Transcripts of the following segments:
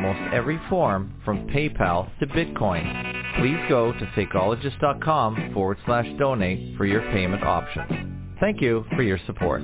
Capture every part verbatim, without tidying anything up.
almost every form from PayPal to Bitcoin. Please go to Fakeologist.com forward slash donate for your payment options. Thank you for your support.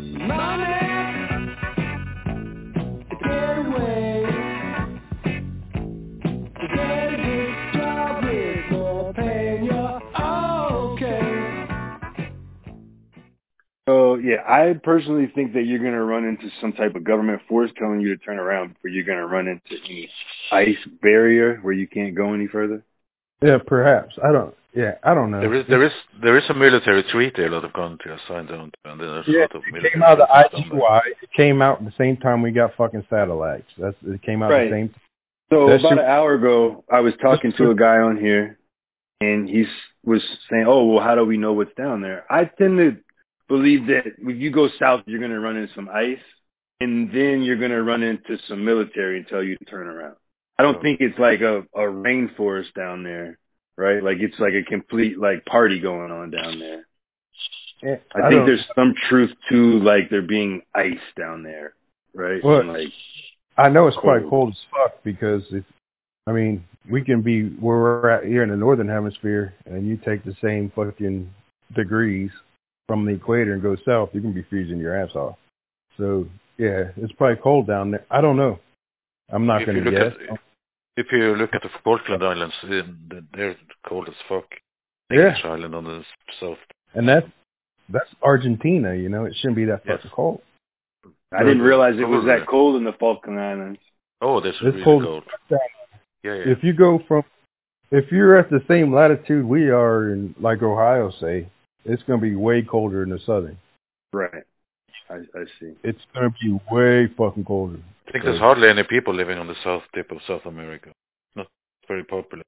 So, yeah, I personally think that you're going to run into some type of government force telling you to turn around before you're going to run into any ice barrier where you can't go any further. Yeah, perhaps. I don't, yeah, I don't know. There is there is, there is a military treaty a lot of countries have signed on to, and there's yeah, a lot of it military came out of the I G somewhere. Y. It came out at the same time we got fucking satellites. That's It came out right. the same time. So That's about your, an hour ago, I was talking to a guy on here, and he was saying, oh, well, how do we know what's down there? I tend to believe that if you go south, you're going to run into some ice, and then you're going to run into some military and tell you to turn around. I don't think it's like a, a rainforest down there, right? Like it's like a complete like party going on down there. yeah, I, I think there's some truth to like there being ice down there, right? Well, and, like I know it's cold. probably cold as fuck because if, I mean, we can be where we're at here in the northern hemisphere, and you take the same fucking degrees from the equator and go south, you can be freezing your ass off. So yeah, it's probably cold down there. I don't know. I'm not If going you to look guess. at if you look at the Falkland Islands, they're cold as fuck. Yeah. English Island on the south. And that's that's Argentina. You know, it shouldn't be that fucking Yes. cold. I didn't realize it was that cold in the Falkland Islands. Oh, that's It's really cold. cold. Yeah, yeah. If you go from, if you're at the same latitude we are in, like Ohio, say, it's going to be way colder in the southern. Right. I, I see. It's going to be way fucking colder. I think there's hardly any people living on the south tip of South America. Not very popular.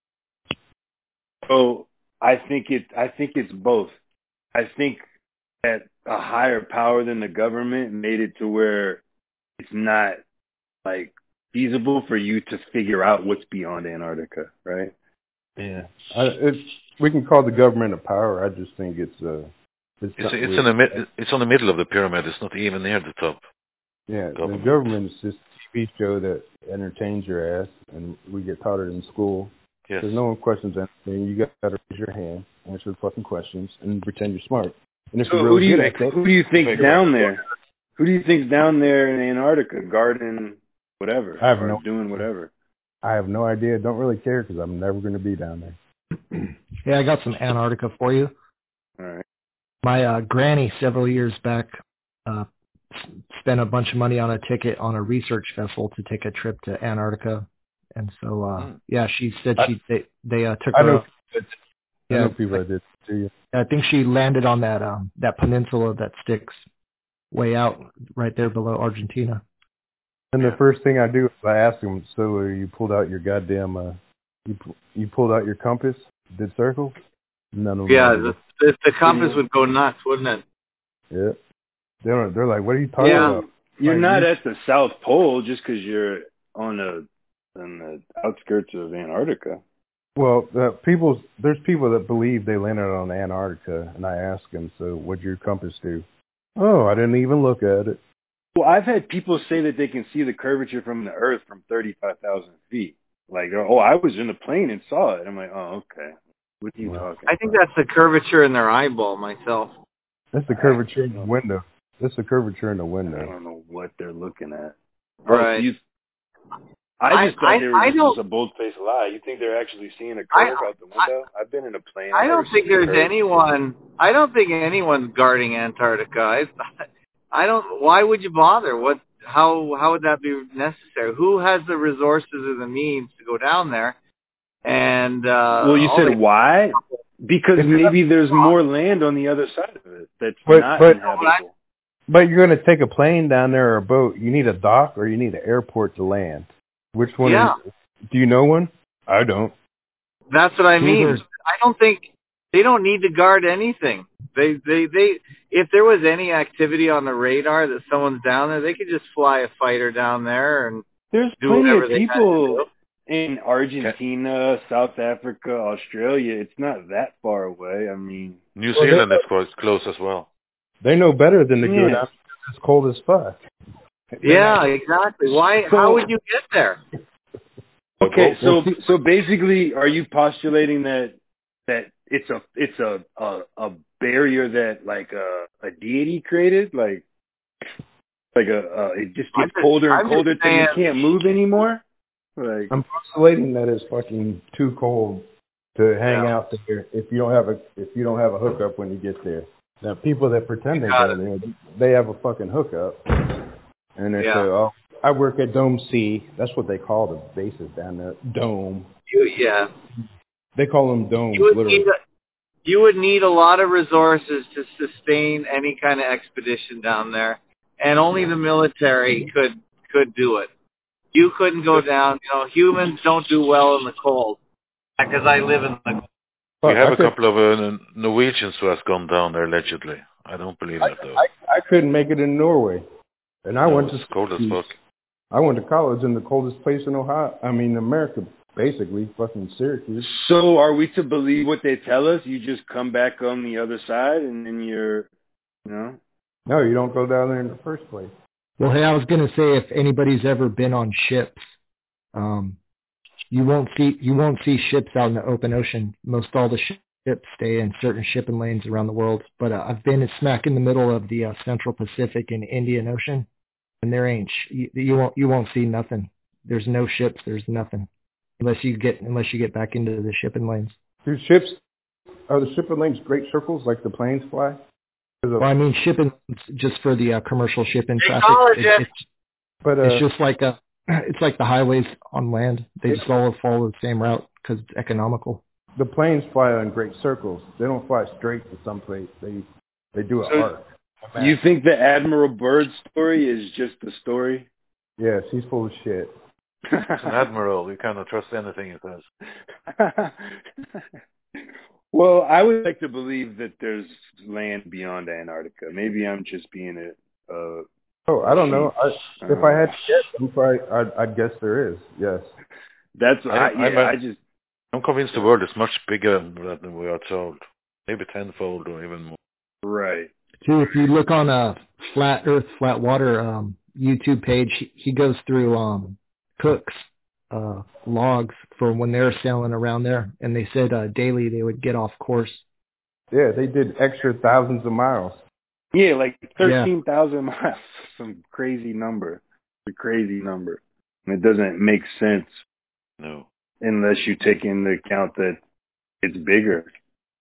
So I think it. I think it's both. I think that a higher power than the government made it to where it's not like feasible for you to figure out what's beyond Antarctica, right? Yeah. I, it's we can call the government a power. I just think it's uh it's it's, it's in the mid, it's on the middle of the pyramid. It's not even near the top. Yeah, government. The government is just a T V show that entertains your ass, and we get taught it in school. Yes. There's no one questions anything. You got to raise your hand, answer the fucking questions, and pretend you're smart. And if so you're who do you good at that, who do you think's down there? Who do you think's down there in Antarctica, guarding whatever, I have or no doing whatever? I have no idea. Don't really care because I'm never going to be down there. Yeah, I got some Antarctica for you. All right. My uh, granny several years back uh, spent a bunch of money on a ticket on a research vessel to take a trip to Antarctica, and so uh, mm. yeah, she said she they they uh, took I her. know, up, I yeah, know people that did too. I think she landed on that um, that peninsula that sticks way out right there below Argentina. And the first thing I do is I ask them, so you pulled out your goddamn, uh, you you pulled out your compass, did circles? None of them. Yeah, the, the, the compass would go nuts, wouldn't it? Yeah. They're, they're like, what are you talking yeah. about? You're like, not you, at the South Pole just because you're on a on the outskirts of Antarctica. Well, uh, people, there's people that believe they landed on Antarctica, and I ask them, so what'd your compass do? Oh, I didn't even look at it. Well, I've had people say that they can see the curvature from the Earth from thirty-five thousand feet. Like, oh, I was in the plane and saw it. I'm like, oh, okay. What are you well, talking I think about? that's the curvature in their eyeball myself. That's the curvature in the window. That's the curvature in the window. I don't know what they're looking at. Right. Oh, so you, I just I, thought I, they were I just, just a bold-faced lie. You think they're actually seeing a curve I, out the window? I, I've been in a plane. I I've don't think there's curve. anyone. I don't think anyone's guarding Antarctica. I, I don't. Why would you bother? What? How? How would that be necessary? Who has the resources or the means to go down there? And uh, well, you said they, why? Because maybe there's more land on the other side of it that's but, not but, inhabitable. But you're going to take a plane down there or a boat. You need a dock or you need an airport to land. Which one? Yeah. Is, do you know one? I don't. That's what I mean. Either. I don't think they don't need to guard anything. They, they, they. If there was any activity on the radar that someone's down there, they could just fly a fighter down there and there's do plenty whatever of they people in Argentina, okay. South Africa, Australia. It's not that far away. I mean, New Zealand is quite close as well. They know better than to yeah. go down. It's cold as fuck. Yeah, exactly. Why? So, how would you get there? Okay, Well, so so basically, are you postulating that that it's a it's a a, a barrier that like a, a deity created, like like a uh, it just I'm gets just- colder and I'm colder just till you saying- can't move anymore? Like I'm postulating that it's fucking too cold to hang Yeah. out there if you don't have a if you don't have a hookup when you get there. Now, people that pretend they got go there, they have a fucking hookup, and they Yeah. say, "Oh, I work at Dome C." That's what they call the bases down there. Dome. You, yeah. They call them domes, You would literally. need a, you would need a lot of resources to sustain any kind of expedition down there, and only the military could could do it. You couldn't go down. You know, humans don't do well in the cold because I live in the. We Fuck, have I a could- couple of uh, Norwegians who has gone down there allegedly. I don't believe I, that though. I, I couldn't make it in Norway, and I No, went to it's cold as fuck. I went to college in the coldest place in Ohio. I mean, America, basically, fucking Syracuse. So are we to believe what they tell us? You just come back on the other side and then you're, you know? No, you don't go down there in the first place. Well, hey, I was going to say, if anybody's ever been on ships, um, you won't see you won't see ships out in the open ocean. Most all the ships stay in certain shipping lanes around the world. But uh, I've been smack in the middle of the uh, Central Pacific and Indian Ocean, and there ain't sh- you, you won't you won't see nothing. There's no ships. There's nothing unless you get unless you get back into the shipping lanes. Do ships, are the shipping lanes great circles like the planes fly? Well, I mean, shipping just for the uh, commercial shipping traffic. Acknowledge It, it. it's But uh, It's just like a, it's like the highways on land. They just all follow the same route because it's economical. the planes fly on great circles. They don't fly straight to someplace. They they do an So- arc. a You map. think the Admiral Byrd story is just a story? Yes, he's full of shit. He's an admiral. You cannot trust anything he says. Well, I would like to believe that there's land beyond Antarctica. Maybe I'm just being a. Uh, Oh, I don't know. I, if I Uh, had to guess, I'm probably, I'd, I'd guess there is. Yes. that's I- I, I'm yeah. a- I just I'm convinced the world is much bigger than we are told. Maybe tenfold or even more. right. Too, if you look on a Flat Earth, Flat Water um, YouTube page, he- he goes through um, Cook's uh, logs for when they're sailing around there, and they said uh, daily they would get off course. Yeah, they did extra thousands of miles. Yeah, like thirteen thousand miles. Some crazy number. A crazy number. And it doesn't make sense No. unless you take into account that it's bigger.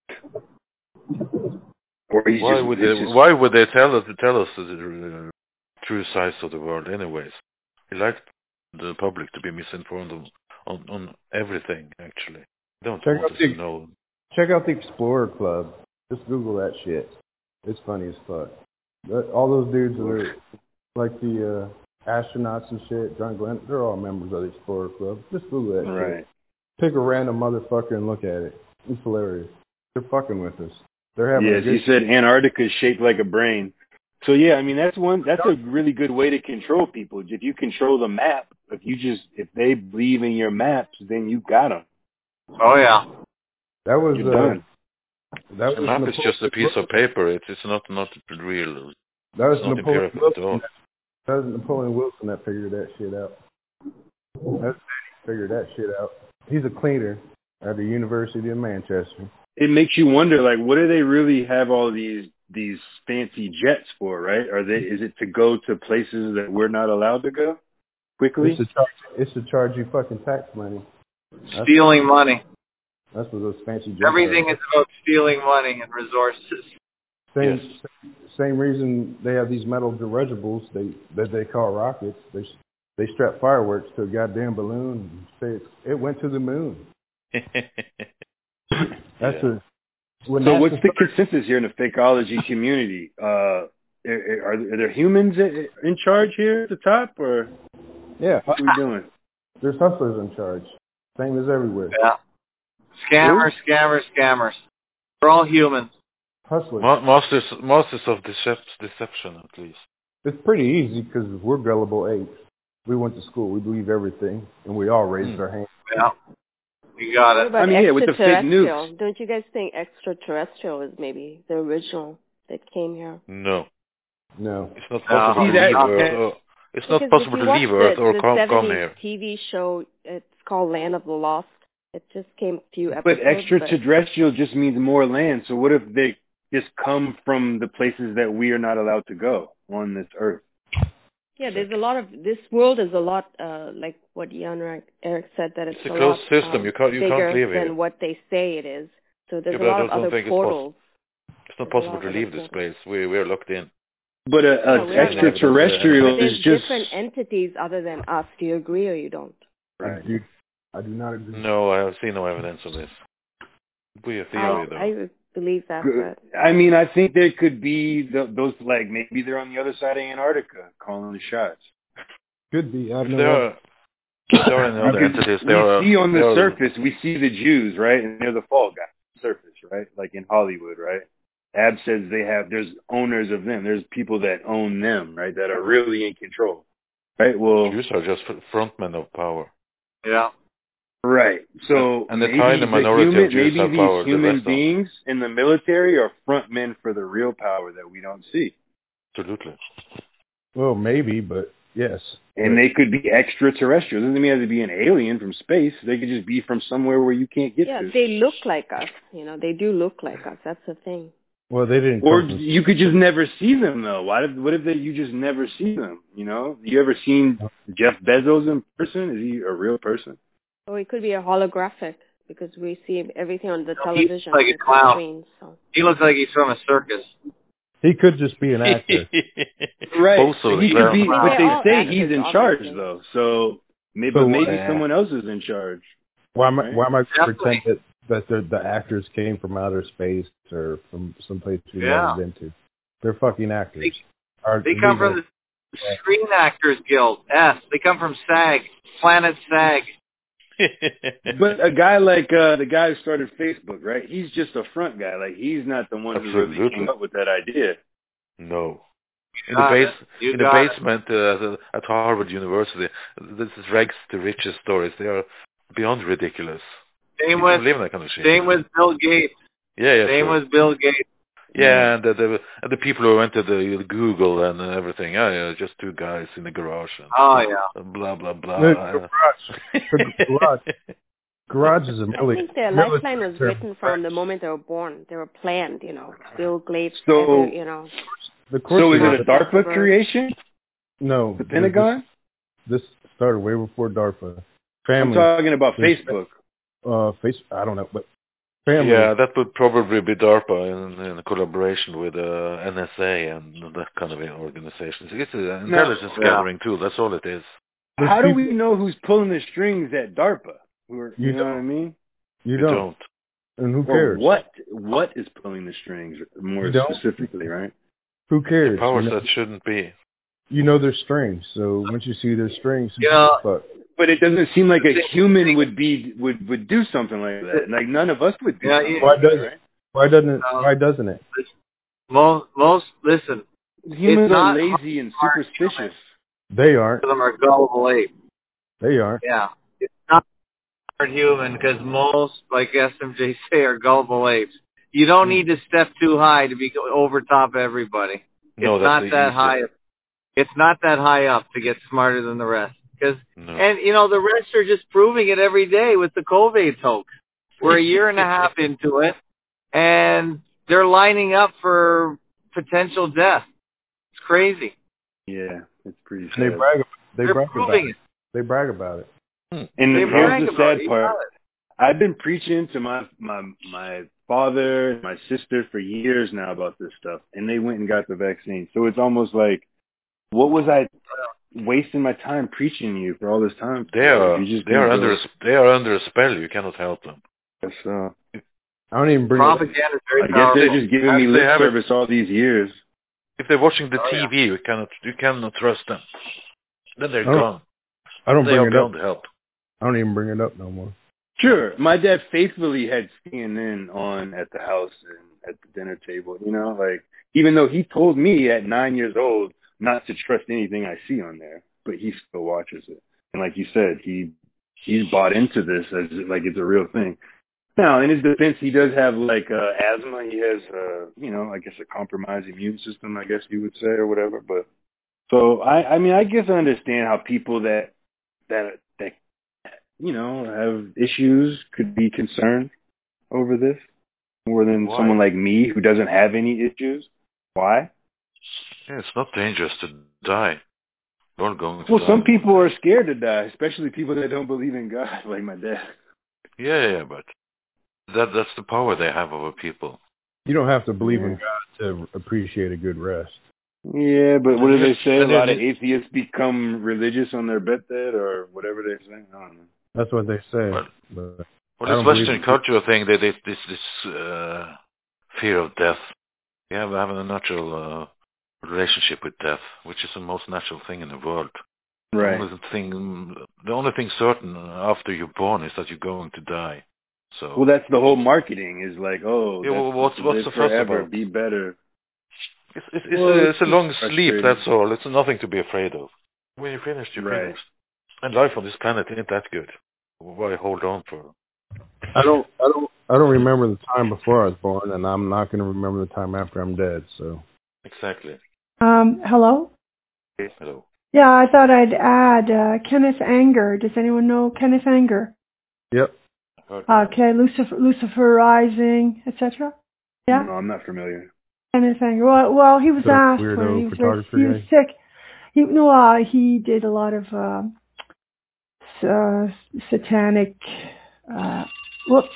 Or he's Why just, would it's they? just- Why would they tell us to tell us the uh, true size of the world, anyways? We like the public to be misinformed on on, on everything. Actually, they don't Check want out us the- to know. Check out the Explorer Club. Just Google that shit. It's funny as fuck. That- All those dudes are like the uh, astronauts and shit. John Glenn, they're all members of the Explorer Club. Just Google that shit. right. Pick a random motherfucker and look at it. It's hilarious. They're fucking with us. They're having Yes, a he good said Antarctica is shaped like a brain. So yeah, I mean that's one. That's a really good way to control people. If you control the map, if you just if they believe in your maps, then you got them. Oh yeah. That was You're uh, done. that The was map is Napoleon- just a piece of paper. It, it's not not real. That was It's not Napoleon empirical at all. Wilson. That was Napoleon Wilson that figured that shit out. That's figured that shit out. He's a cleaner at the University of Manchester. It makes you wonder, like, what do they really have all these these fancy jets for? Right? Are they? Is it to go to places that we're not allowed to go quickly? It's to charge, it's to charge you fucking tax money. Stealing money. That's what those fancy jets Everything are. is about stealing money and resources. Same, Yes. same reason they have these metal dirigibles they that they call rockets. They they strap fireworks to a goddamn balloon and say it's, it went to the moon. That's Yeah. a when So NASA what's the started- consensus here in the fakeology community? Uh, are, are there humans in charge here at the top, or yeah, what are we doing? there's hustlers in charge. Same as everywhere. Yeah. Scammers, scammers, scammers. We're all humans. Hustlers. Ma- masters, masters of decep- deception, at least. It's pretty easy because we're gullible apes. We went to school. We believe everything, and we all raised Hmm. our hands. Yeah. You got What it. about I mean, yeah, with the fake extraterrestrial? nukes. Don't you guys think extraterrestrial is maybe the original that came here? No, No. it's not No. possible See, to that- leave okay. Earth. Or, it's not Because possible if to you leave watch Earth the, or the come, come seventies here. T V show, it's called Land of the Lost. It just came a few But episodes. extraterrestrial just means more land. So what if they just come from the places that we are not allowed to go on this earth? Yeah, there's a lot of, this world is a lot, uh, like what Jan Eric said, that it's, It's a a closed lot system. um, You can't- you can't bigger live here. than what they say it is. So there's Yeah, a but I lot of don't other think it's portals. It's not There's a possible lot to of leave other this portals. place. We we're locked in. But a, a No, we are not. extraterrestrial But is there's just different entities other than us. Do you agree or you don't? I do, I do not agree. No, I have seen no evidence of this. We a theory I, though. I believe that. Good. But I mean, I think there could be the, those, like, maybe they're on the other side of Antarctica calling the shots. Could be. I have If no there idea. are, if there are any other Because entities, we there are. see on the there are- surface, we see the Jews, right? And they're the fall guys, surface, right? Like in Hollywood, right? Ab says they have, there's owners of them. There's people that own them, right? That are really in control, right? Well, Jews are just frontmen of power. Yeah. right. So And the maybe tiny the minority of human, Jews maybe have these power, the human rest don't. beings in the military are front men for the real power that we don't see. Absolutely. Well, maybe, but yes. And But they could be extraterrestrial. Doesn't mean they have to be an alien from space. They could just be from somewhere where you can't get yeah, to. they look like us. You know, they do look like us. That's the thing. well, they didn't. Or come from- you could just never see them, though. Why? If, what if they, you just never see them? You know, you ever seen Jeff Bezos in person? Is he a real person? Or it could be a holographic because we see everything on the No, he television. looks like a it's clown. screen, so. He looks like he's from a circus. He could just be an actor. Right. Also, He could be, I mean, but they're they all say actors, he's in charge, obviously. though. So maybe, So but maybe what? someone else is in charge. Why am I, Right. why am I going to Definitely. pretend that, that the, the actors came from outer space or from some place we've Yeah. never been to? They're fucking actors. They, Are- they come legal. from the Screen Actors Guild, S. They come from SAG, Planet SAG. But a guy like uh, the guy who started Facebook, right? He's just a front guy. Like he's not the one who really Absolutely. came up with that idea. No. In got the, it. base, You in the got it. basement uh, at Harvard University, this is rags to riches stories. They are beyond ridiculous. Same You with, can believe that kind of shit. same with Bill Gates. Yeah, yeah, Same sure. with Bill Gates. Yeah, and the, the and the people who went to the Google and everything. Yeah, yeah, just two guys in the garage. And Oh, yeah. blah blah blah. No, garage. garage. Garage is a I military. think their lifeline was written from the moment they were born. They were planned, you know. Bill Gates, So- ever, you know. The course So is is it a DARPA creation? No. The Pentagon? This, this started way before DARPA. I'm Family. talking about There's- Facebook. Uh, face. I don't know, but family. Yeah, that would probably be DARPA in, in collaboration with uh, N S A and that kind of organizations. It's an intelligence No. gathering tool. That's all it is. There's How do people- we know who's pulling the strings at DARPA? Who are, you, You know don't. what I mean? You You don't. don't. And who Or cares? what? What is pulling the strings more You don't? specifically, right? Who cares? Powers you know, that shouldn't be. you know there's strings, so once you see there's strings, You know- fuck. But it doesn't seem like a human would be would would do something like that. Like none of us would do Yeah, something you- Why like that, does right? it? Why doesn't it? No. Why doesn't it? Most, most, listen, Humans It's are not lazy and hard superstitious. They aren't. of them are gullible apes. They aren't. Yeah. It's not hard human because most, like S M J say, are gullible apes. You don't need to step too high to be over top everybody. No, it's that's not the that easy. high. It's not that high up to get smarter than the rest. Because, No. and you know, the rest are just proving it every day with the COVID hoax. We're a year and a half into it, and they're lining up for potential death. It's crazy. Yeah, it's pretty And they sad. brag. They They're brag about proving it. it. They brag about it. And They here's brag the about sad it. You part. got it. I've been preaching to my my my father and my sister for years now about this stuff, and they went and got the vaccine. So it's almost like, what was I wasting my time preaching to you for all this time? They are You just they are didn't under go. a, they are under a spell. You cannot help them. So I don't even bring it up. Propaganda is I very guess powerful. they're just giving me As they lip have it. service all these years. If they're watching the Oh, yeah. T V, you cannot you cannot trust them. Then they're Oh, gone. I don't They bring are it up. beyond help. I don't even bring it up no more. Sure, my dad faithfully had C N N on at the house and at the dinner table. You know, like even though he told me at nine years old not to trust anything I see on there, but he still watches it. And like you said, he he's bought into this as like it's a real thing. Now, in his defense, he does have like uh, asthma. He has, uh, you know, I guess a compromised immune system, I guess you would say, or whatever. But so I, I mean, I guess I understand how people that that that you know, have issues, could be concerned over this more than Why? someone like me who doesn't have any issues. Why? Yeah, it's not dangerous to die. You're going to Well, die. some people are scared to die, especially people that don't believe in God, like my dad. Yeah, yeah, but that that's the power they have over people. You don't have to believe Yeah. in God to appreciate a good rest. Yeah, but what do they say? A And lot of it- atheists become religious on their deathbed or whatever they say. I don't know. That's what they say. But- but Well, I this don't believe Western it. cultural thing, they, they, this this uh, fear of death. We have having a natural uh, relationship with death, which is the most natural thing in the world. Right. The only thing, the only thing certain after you're born is that you're going to die. So. Well, that's the whole marketing is like, oh, Yeah, that's well, what's- to what's live the fuss forever, about? be better. It's, it's, it's, Well, a, it's it's a just long sleep, frustrating. that's all. It's nothing to be afraid of. When you're finished, you're Right. finished. And life on this planet ain't that good. Why hold on for? I don't. I don't. I don't remember the time before I was born, and I'm not going to remember the time after I'm dead. So. Exactly. Um, hello? Hello. Yeah, I thought I'd add uh, Kenneth Anger. Does anyone know Kenneth Anger? Yep. Okay, Lucifer, Lucifer Rising, et cetera. Yeah, No, I'm not familiar. Kenneth Anger. Well, well, he was The asked weirdo when he was, very, photographer he was guy? sick. He no, uh, he did a lot of uh, uh, satanic. Uh, whoops.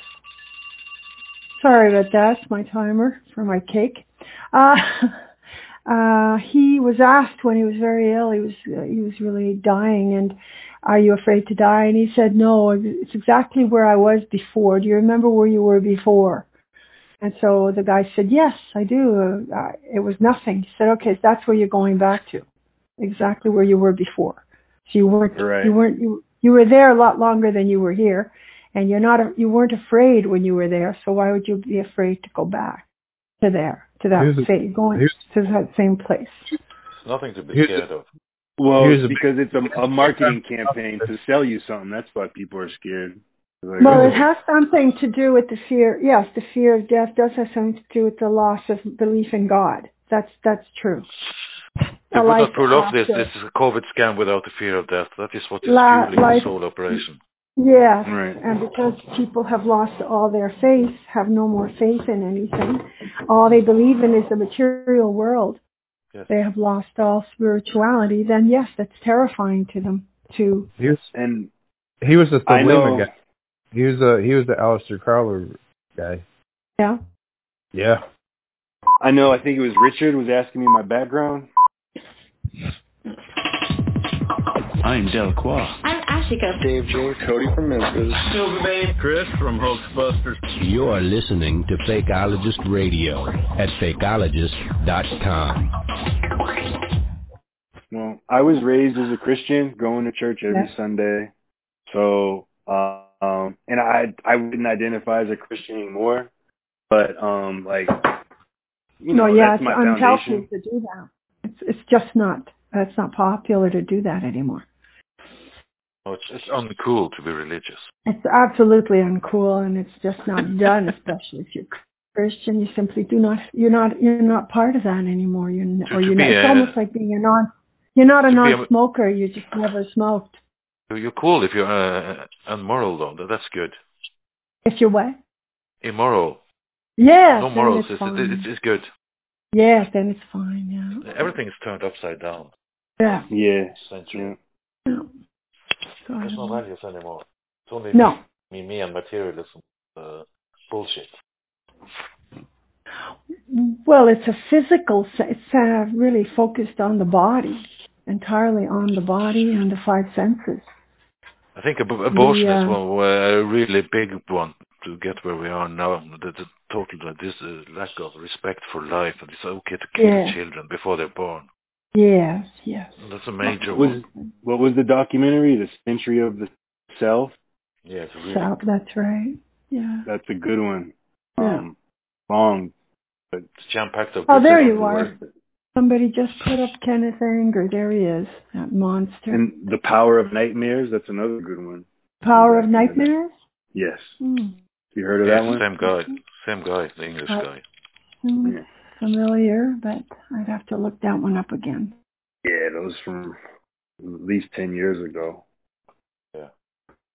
Sorry about that. It's my timer for my cake. Uh, uh, he was asked when he was very ill. He was uh, he was really dying, and are you afraid to die? And he said, no. It's exactly where I was before. Do you remember where you were before? And so the guy said, yes, I do. Uh, it was nothing. He said, okay, so that's where you're going back to, exactly where you were before. So you weren't Right. you weren't you you were there a lot longer than you were here. And you're not, you weren't afraid when you were there, so why would you be afraid to go back to there, to that, Here's a- same, going here's- to that same place? It's nothing to be Here's scared of. Well, Here's a because it's a, a marketing campaign to sell you something. That's why people are scared. Like, Well, oh, it has something to do with the fear. Yes, the fear of death does have something to do with the loss of belief in God. That's that's true. You A would life not pull off this. after- This is a COVID scam without the fear of death. That is what is La- fueling life- this whole operation. Yes, Right. and because people have lost all their faith, have no more faith in anything, all they believe in is the material world. Yes. They have lost all spirituality. Then yes, that's terrifying to them too. He was, and he was the I know. Thelema guy. He was the he was the Aleister Crowler guy. Yeah. Yeah. I know. I think it was Richard was asking me my background. I'm Delacroix. I'm Ashika. Dave J. Cody from Memphis. Chris from Hoaxbusters. You're listening to Fakeologist Radio at fakeologist dot com. Well, I was raised as a Christian, going to church every Yeah. Sunday. So, uh, um, and I I wouldn't identify as a Christian anymore, but um, like, you know, no, yeah, that's it's my unhealthy foundation. to do that. It's it's just not. It's not popular to do that anymore. Oh, it's, it's uncool to be religious. It's absolutely uncool, and it's just not done. Especially if you're Christian, you simply do not. You're not. You're not part of that anymore. You're n- To- or to you're be not. It's a- almost like being a non. You're not a to be a- non-smoker. You just never smoked. You're cool if you're uh, unmoral, though. That- That's good. If you're what? Immoral. Yes, No then morals. it's It's, fine. it's, it's good. Yes, then it's fine. Yeah. Everything is turned upside down. Yeah. Yeah. Century. Yeah. No. So I There's don't no know. values anymore. It's only No. me, me and materialism. Uh, bullshit. Well, it's a physical. se- It's uh, really focused on the body, entirely on the body and the five senses. I think ab- abortion The, uh, is one, a really big one to get where we are now. The, the total uh, this uh, lack of respect for life, and it's okay to kill Yeah. children before they're born. Yes, yes. That's a major Was one. what was the documentary? The Century of the Self. Yeah, it's really. So, that's right. Yeah. That's a good one. Yeah. Um, long, but It's jam-packed of Oh, good there stuff. you are. Somebody just put up Kenneth Anger. There he is, that monster. and The Power of Nightmares. That's another good one. Power of Exactly. Nightmares? Yes. Hmm. You heard of Yeah, that one? same guy. Same guy, the English Uh, guy. Hmm, Yeah. familiar, but I'd have to look that one up again. Yeah, those from at least ten years ago. Yeah.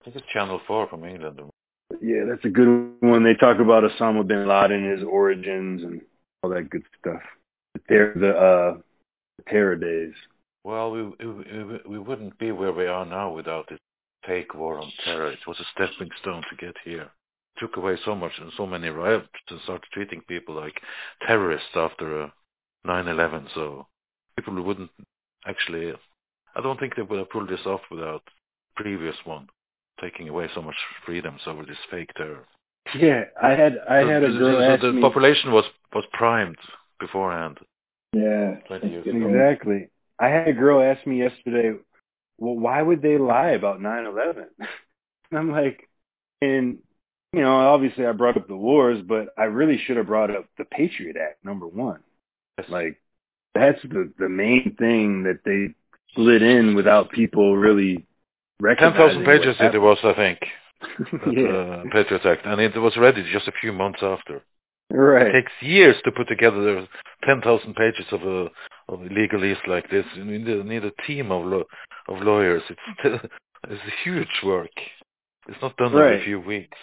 I think it's Channel four from England. Yeah, that's a good one. They talk about Osama bin Laden, his origins, and all that good stuff. The terror, the, uh, the terror days. Well, we, we we wouldn't be where we are now without this fake war on terror. It was a stepping stone to get here. It took away so much and so many riots and started treating people like terrorists after uh, nine eleven. So people wouldn't actually. I don't think they would have pulled this off without the previous one taking away so much freedoms over this fake terror. Yeah, I had I so, had a girl so ask the me. The population was was primed beforehand. Yeah, twenty years ago. Exactly. I had a girl ask me yesterday, well, why would they lie about nine eleven? And I'm like, and, you know, obviously I brought up the wars, but I really should have brought up the Patriot Act, number one. Yes. Like, that's the, the main thing that they slid in without people really recognizing. ten thousand pages it was, I think, that, yeah. uh, Patriot Act, and it was ready just a few months after. Right. It takes years to put together ten thousand pages of a of legalese like this. You need, you need a team of lo- of lawyers. It's it's a huge work. It's not done right. in a few weeks.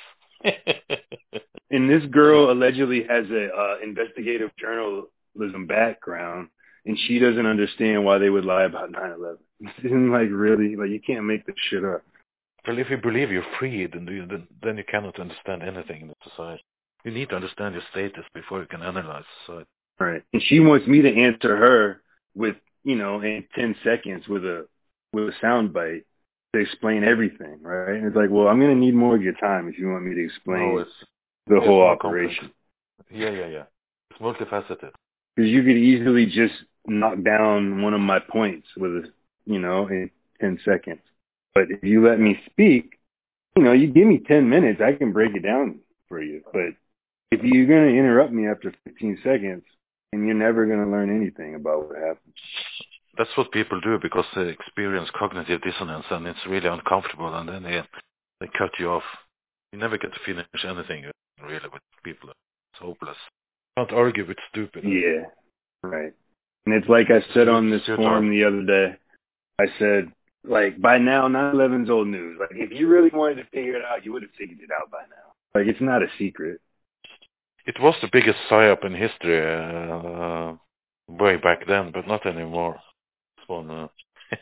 And this girl allegedly has a uh, investigative journalism background, and she doesn't understand why they would lie about nine eleven. Like, really? Like, you can't make this shit up. Well, if you believe you're free, then you, then, then you cannot understand anything in the society. You need to understand your status before you can analyze society. Right. And she wants me to answer her with, you know, in ten seconds with a with a sound bite to explain everything, right? And it's like, well, I'm going to need more of your time if you want me to explain no, it's, the it's whole operation. Complex. Yeah, yeah, yeah. It's multifaceted. Because you could easily just knock down one of my points with, a, you know, in ten seconds. But if you let me speak, you know, you give me ten minutes, I can break it down for you. But if you're going to interrupt me after fifteen seconds, and you're never going to learn anything about what happened. That's what people do because they experience cognitive dissonance, and it's really uncomfortable, and then they, they cut you off. You never get to finish anything, really, with people. It's hopeless. You can't argue with stupid. Yeah, right. And it's like I said on this forum the other day, I said, like, by now, nine eleven's old news. Like, if you really wanted to figure it out, you would have figured it out by now. Like, it's not a secret. It was the biggest psyop in history uh, way back then, but not anymore. This one, uh,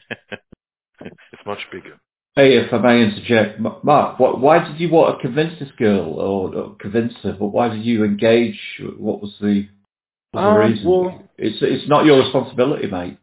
it's much bigger. Hey, if I may interject, Mark, what, why did you want to convince this girl, or, or convince her, but why did you engage? What was the, what was um, the reason? Well, it's it's not your responsibility, mate.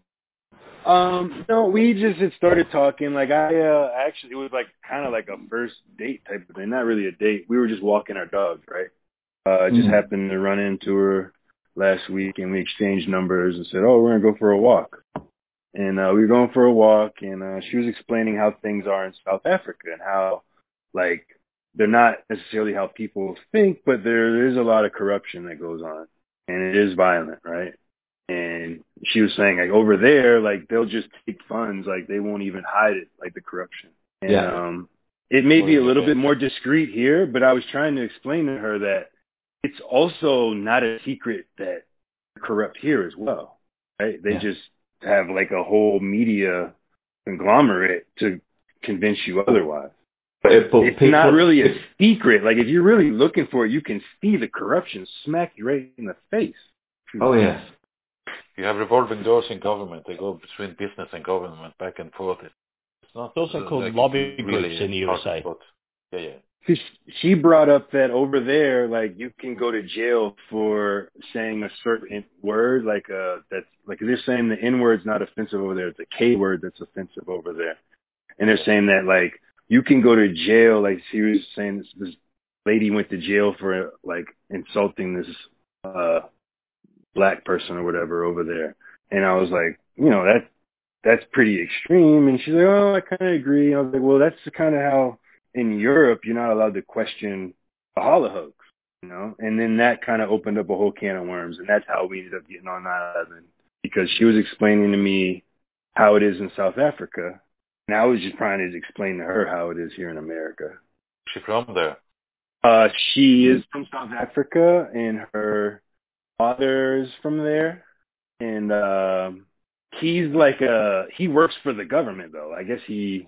Um, no, we just had started talking. Like, I uh, actually, it was like kind of like a first date type of thing. Not really a date. We were just walking our dogs, right? Uh, just mm. happened to run into her last week, and we exchanged numbers and said, oh, we're going to go for a walk. And uh, we were going for a walk, and uh, she was explaining how things are in South Africa and how, like, they're not necessarily how people think, but there is a lot of corruption that goes on, and it is violent, right? And she was saying, like, over there, like, they'll just take funds, like, they won't even hide it, like the corruption. And yeah. um, it may be a little bit more discreet here, but I was trying to explain to her that it's also not a secret that they're corrupt here as well, right? They yeah. just have, like, a whole media conglomerate to convince you otherwise. But it's people, not really a secret. Like, if you're really looking for it, you can see the corruption smack you right in the face. Oh, yeah. You have revolving doors in government. They go between business and government back and forth. It's not. It's also uh, called like lobby really groups in the U S A. Spot. Yeah, yeah. She brought up that over there, like, you can go to jail for saying a certain word, like uh, that's like they're saying the N word's not offensive over there. It's a K word that's offensive over there, and they're saying that, like, you can go to jail. Like, she was saying this, this lady went to jail for, like, insulting this uh, black person or whatever over there, and I was like, you know, that that's pretty extreme. And she's like, oh, I kind of agree. And I was like, well, that's kind of how. In Europe, you're not allowed to question the Holocaust, you know? And then that kind of opened up a whole can of worms, and that's how we ended up getting on nine eleven, because she was explaining to me how it is in South Africa, and I was just trying to explain to her how it is here in America. She's from there? Uh, she is from South Africa, and her father's from there, and uh, he's like a, he works for the government, though. I guess he...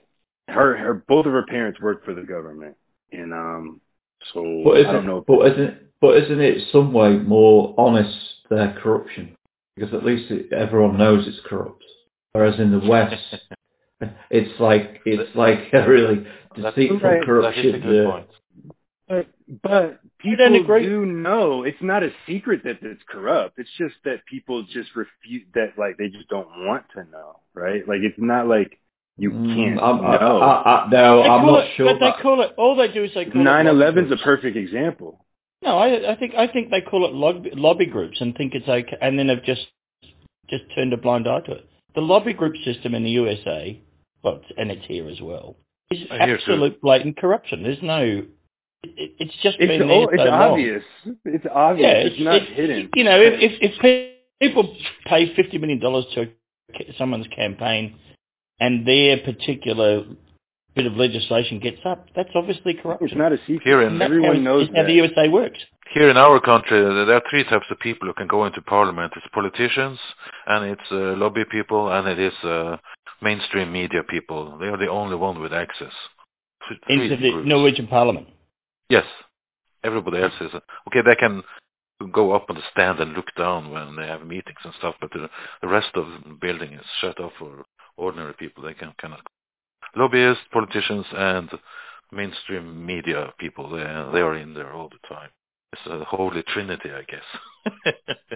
her, her, both of her parents worked for the government, and um, so but I don't it, know. But isn't but isn't it some way more honest their corruption? Because at least it, everyone knows it's corrupt. Whereas in the West, it's like it's like a really deceitful right. corruption. That is a good uh, point. But but people do know it's not a secret that it's corrupt. It's just that people just refute that, like they just don't want to know, right? Like it's not like you can't Mm, I'm, know. I, I, I, no, They I'm call not it, sure. but they call it. All they do is they call nine it. eleven's a perfect example. No, I, I think I think they call it lobby, lobby groups and think it's okay, and then have just just turned a blind eye to it. The lobby group system in the U S A, well, and it's here as well, is absolute blatant corruption. There's no. It, it's just It's been oh, there it's so long. obvious. It's obvious. Yeah, it's, it's not it's, hidden. You know, if if, if people pay fifty million dollars to someone's campaign, and their particular bit of legislation gets up, that's obviously corruption. It's not a secret. Here in, Everyone knows it's how that. the U S A works. Here in our country, there are three types of people who can go into parliament. It's politicians, and it's uh, lobby people, and it is uh, mainstream media people. They are the only one with access. Three Into the groups. Norwegian parliament. Yes. Everybody else is... Uh, okay, they can go up on the stand and look down when they have meetings and stuff, but the, the rest of the building is shut off for ordinary people. They can cannot... Lobbyists, politicians, and mainstream media people, they, they are in there all the time. It's a holy trinity, I guess.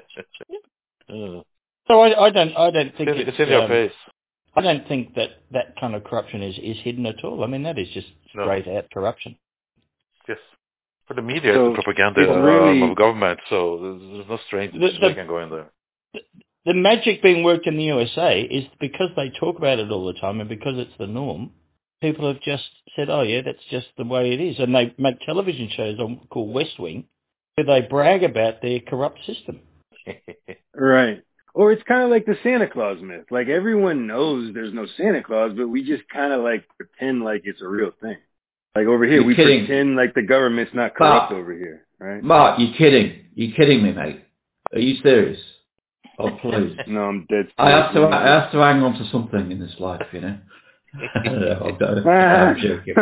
uh, so I, I don't, I don't think it's, it's, it's in your um, face. I don't think that that kind of corruption is, is hidden at all. I mean, that is just straight No. out corruption. Yes. But the media so is the propaganda really, arm of government, so there's, there's no strangers the, they can go in there. The, the magic being worked in the U S A is because they talk about it all the time and because it's the norm, people have just said, oh yeah, that's just the way it is. And they make television shows on, called West Wing where they brag about their corrupt system. Right. Or it's kind of like the Santa Claus myth. Like everyone knows there's no Santa Claus, but we just kind of like pretend like it's a real thing. Like over here, You're we kidding. pretend like the government's not corrupt Mark, over here, right? Mark, you're kidding. You're kidding me, mate. Are you serious? Oh, please. No, I'm dead serious. I have to. I have to hang on to something in this life, you know. I'm, I'm joking.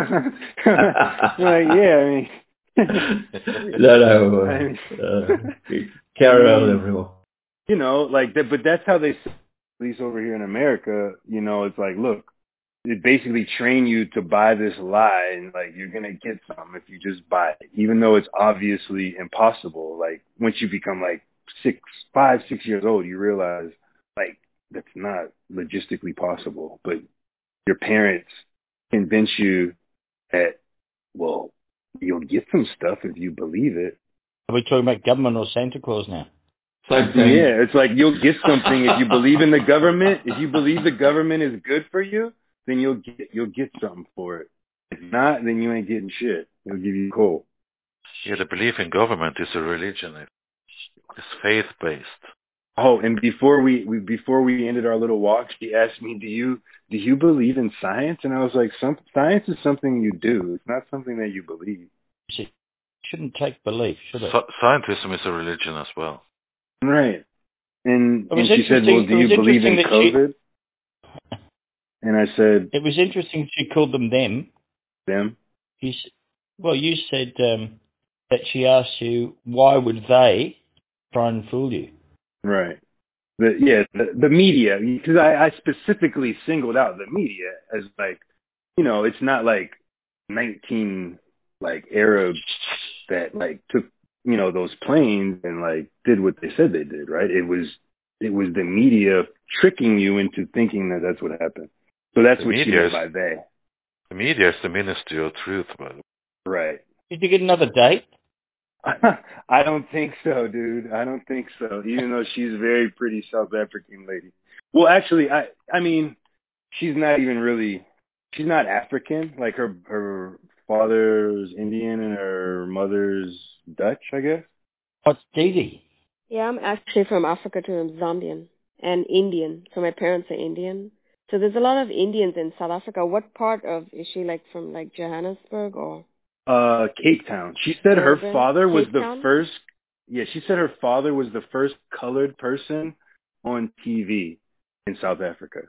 Like, yeah, I mean. no, no. Uh, I mean, uh, carry on, everyone. You know, like that, but that's how they, at least over here in America, you know, it's like, look, they basically train you to buy this lie, and like you're gonna get some if you just buy it, even though it's obviously impossible. Like once you become like six, five, six years old, you realize like that's not logistically possible. But your parents convince you that, well, you'll get some stuff if you believe it. Are we talking about government or Santa Claus now? Same thing. Yeah, it's like you'll get something if you believe in the government. If you believe the government is good for you, then you'll get you'll get something for it. If not, then you ain't getting shit. They'll give you coal. Yeah, the belief in government is a religion. It's faith-based. Oh, and before we, we before we ended our little walk, she asked me, "Do you do you believe in science?" And I was like, "Some science is something you do. It's not something that you believe." It shouldn't take belief, should it? So, scientism is a religion as well. Right. And, and she said, interesting- "Well, do it you was believe in interesting that she- COVID?" And I said, It was interesting she called them them. "Them." You, s- well, you said um, that she asked you, why would they try and fool you? Right. The, yeah, the, the media, because I, I specifically singled out the media as like, you know, it's not like nineteen like Arabs that like took, you know, those planes and like did what they said they did, right? It was it was the media tricking you into thinking that that's what happened. So that's The what she media meant is- by they. The media is the ministry of truth, by the way. Right. Did you get another date? I don't think so, dude. I don't think so. Even though she's a very pretty South African lady. Well, actually, I I mean, she's not even really. She's not African. Like her her father's Indian and her mother's Dutch, I guess. What's Dee Dee? Yeah, I'm actually from Africa too. I'm Zambian and Indian. So my parents are Indian. So there's a lot of Indians in South Africa. What part of, is she like from like Johannesburg or? Uh, Cape Town. She said her Durban? father was Cape the Town? first. Yeah, she said her father was the first colored person on T V in South Africa.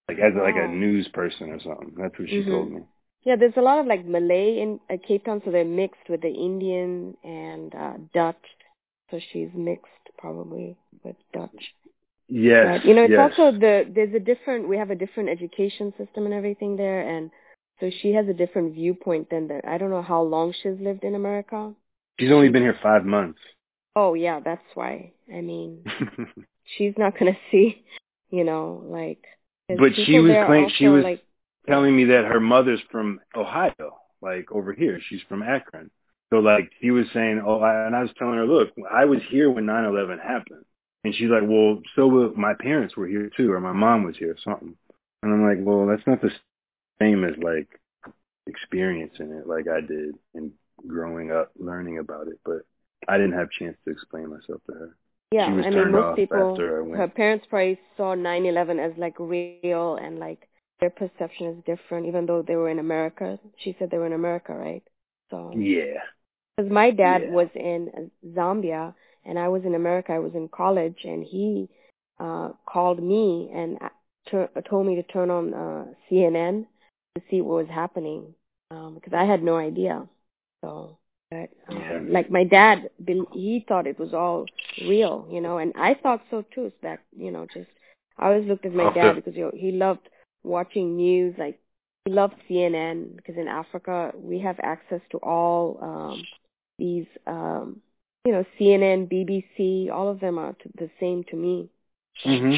like as a, like a Wow. news person or something. That's what she Mhm. told me. Yeah, there's a lot of like Malay in uh, Cape Town, so they're mixed with the Indian and uh, Dutch. So she's mixed probably with Dutch. Yes, But you know, it's yes. also the there's a different we have a different education system and everything there, and so she has a different viewpoint than the. I don't know how long she's lived in America. She's only been here five months. Oh yeah, that's why. I mean, she's not gonna see, you know, like. 'cause But she people was there claim she also, was like, telling me that her mother's from Ohio, like over here. She's from Akron. So like she was saying, oh, I, and I was telling her, look, I was here when nine eleven happened. And she's like, well, so were, my parents were here too, or my mom was here, or something. And I'm like, well, that's not the same as like experiencing it like I did and growing up, learning about it. But I didn't have a chance to explain myself to her. yeah, She was I mean, turned most off people, after I went. her parents probably saw nine eleven as like real, and like their perception is different, even though they were in America. She said they were in America, right? So Yeah. because my dad Yeah. was in Zambia and I was in America. I was in college, and he uh called me and tur- told me to turn on uh C N N to see what was happening, um, because I had no idea. So, but um, Yeah. like my dad, bel- he thought it was all real, you know, and I thought so too. That you know, just I always looked at my After- dad because you know, he loved watching news, like he loved C N N because in Africa we have access to all um these um you know C N N, B B C, all of them are to, the same to me. Mhm.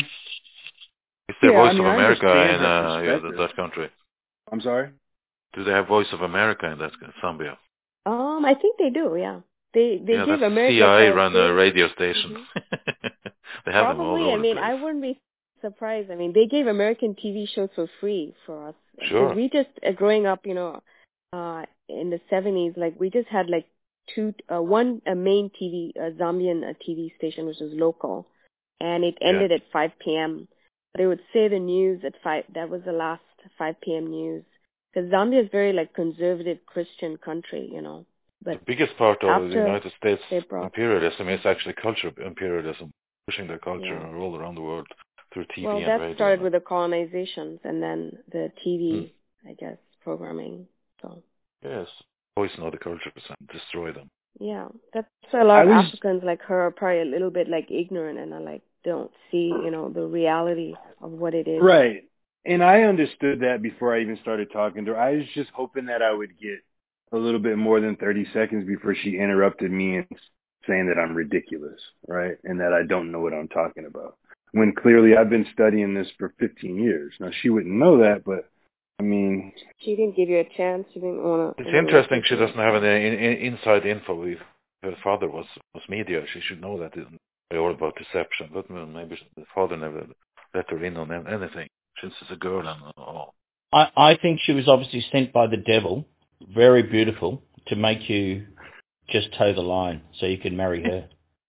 Is there Yeah, Voice I mean, of I America understand in her uh, yeah, that, perspective. that country? I'm sorry? Do they have Voice of America in that Zambia? Um, I think they do. Yeah, they they yeah, give that's America C I A like a run a big- radio station. Mhm. They have them all Probably. over I the mean, place. I wouldn't be surprised. I mean, they gave American T V shows for free for us. Sure. Because we just uh, growing up, you know, uh, in the seventies, like we just had like two, uh, one a main T V, a Zambian uh, T V station, which was local, and it ended Yeah. at five p.m. They would say the news at five. That was the last five p.m. news. Because Zambia is very like conservative Christian country, you know. But The biggest part of the after United States they brought- imperialism is actually culture imperialism, pushing their culture Yeah. all around the world through T V well, and that radio. started with the colonizations and then the T V, Hmm. I guess, programming. So Yes, poison all the cultures and destroy them. yeah, that's why a lot I of was- Africans like her are probably a little bit like ignorant and are like don't see, you know, the reality of what it is. Right. And I understood that before I even started talking to her. I was just hoping that I would get a little bit more than thirty seconds before she interrupted me and saying that I'm ridiculous, right? And that I don't know what I'm talking about. When clearly I've been studying this for fifteen years. Now, she wouldn't know that, but I mean... She didn't give you a chance. She didn't want to... It's interesting she doesn't have any in, in, inside info. If her father was, was media, she should know that. It's all about deception. But well, maybe the father never let her in on anything, since it's a girl and all. I, I think she was obviously sent by the devil, very beautiful, to make you just toe the line so you can marry her.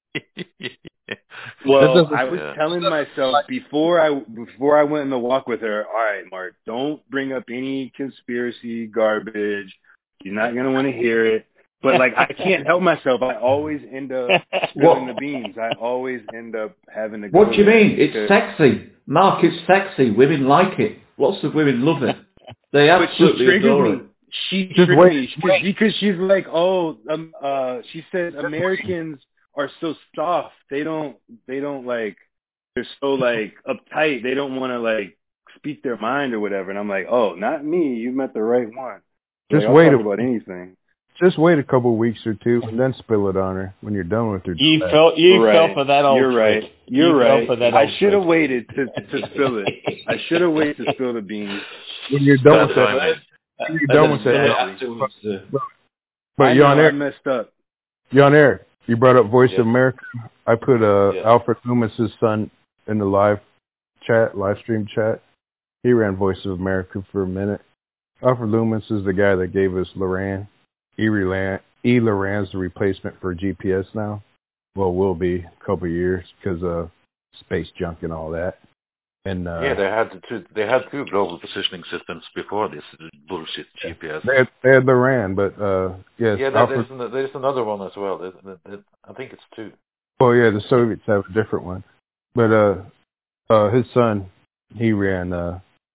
Well, I was yeah. telling myself before I before I went on the walk with her, all right, Mark, don't bring up any conspiracy garbage. You're not going to want to hear it. But, like, I can't help myself. I always end up spilling the beans. I always end up having to go What do you there mean? It's because- sexy. Mark, it's sexy. Women like it. Lots of women love it. They But she absolutely triggered adore me. it. She Just triggered wait, me because, because she's like, oh, um, uh, she says Americans are so soft. They don't, they don't like, they're so like uptight. They don't want to like speak their mind or whatever. And I'm like, oh, not me. You met the right one. Just Like, I'll wait talk a- about anything. Just wait a couple weeks or two and then spill it on her when you're done with her. You fell, you Right. fell for that old You're trick. right. You're you right. Fell for that I old should have trick. waited to to spill it. I should have waited to spill the beans. When you're done Bad with that, timing. when you're done with Spill it that. afterwards, uh, But I you're on know, I air. messed up. You're on air. You brought up Voice Yes. of America. I put uh, Yes. Alfred Loomis's son in the live chat, live stream chat. He ran Voice of America for a minute. Alfred Loomis is the guy that gave us Loran. Erie Land, E. Loran's the replacement for G P S now. Well, will be a couple of years because of space junk and all that. And uh, yeah, they had two. They had two global positioning systems before this bullshit G P S. they had, they had Loran, but uh, yes, yeah, that, Alfred, there's, an, there's another one as well. There's, there, I think it's two. well, yeah, the Soviets have a different one. But uh, uh, his son, he ran uh,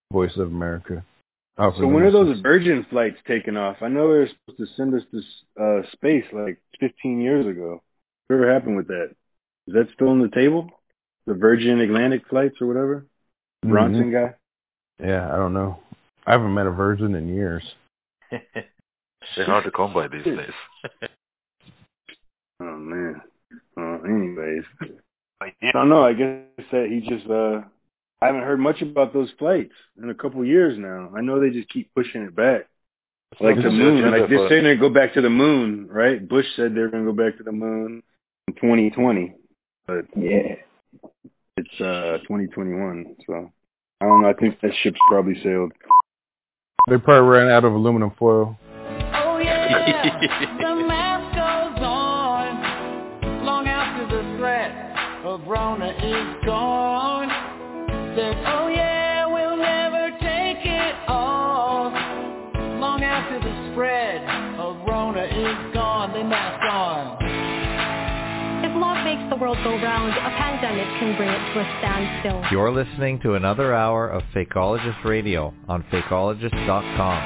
Voice of America. Oh, so when are those Virgin flights taking off? I know they were supposed to send us to uh, space like fifteen years ago. Whatever happened with that? Is that still on the table? The Virgin Atlantic flights or whatever? Mm-hmm. Bronson guy? Yeah, I don't know. I haven't met a Virgin in years. They're hard to come by these days. Oh, man. Well, anyways. I don't know. I guess that he just, uh, I haven't heard much about those flights in a couple years now. I know they just keep pushing it back. Like the moon. Like they're saying they go back to the moon, right? Bush said they're going to go back to the moon in twenty twenty. But yeah, it's uh, twenty twenty-one. So I don't know. I think that ship's probably sailed. They probably ran out of aluminum foil. Oh, yeah. The math goes on long after the threat of Rona is gone. Said, oh, yeah, we'll never take it off. Long after the spread of Rona is gone, the mask on. If love makes the world go round, a pandemic can bring it to a standstill. You're listening to another hour of Fakeologist Radio on Fakeologist dot com.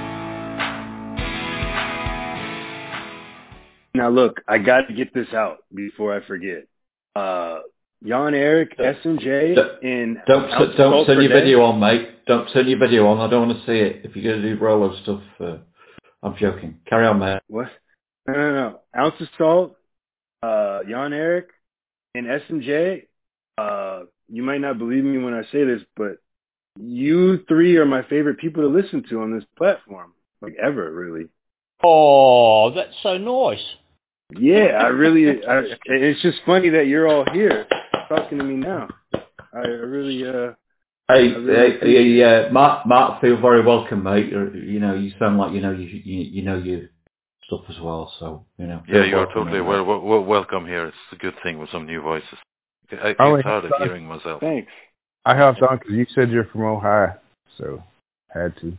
Now look, I got to get this out before I forget. Uh, Jan Erik, S M J, and don't don't, don't turn your video on, mate. Don't turn your video on. I don't want to see it. If you're going to do Rolo stuff, uh, I'm joking. Carry on, mate. What? No, no, no. Ounce of Salt, uh, Jan Erik, and S M J. Uh, you might not believe me when I say this, but you three are my favorite people to listen to on this platform, like ever, really. Oh, that's so nice. Yeah, I really. I, it's just funny that you're all here talking to me now. I really. Uh, hey, I really hey, hey uh, Mark, Mark, feel very welcome, mate. You're, you know, you sound like you know you you, you know your stuff as well. So you know. Yeah, you are totally well, well, well welcome here. It's a good thing with some new voices. I, I get tired of hearing myself. Thanks. I hopped on because you said you're from Ohio, so had to.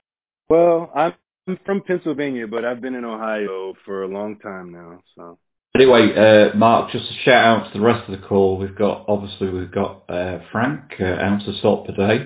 Well, I'm. I'm from Pennsylvania, but I've been in Ohio for a long time now. So anyway, uh, Mark, just a shout out to the rest of the call. We've got obviously we've got uh, Frank, uh, Ounce of Salt per day.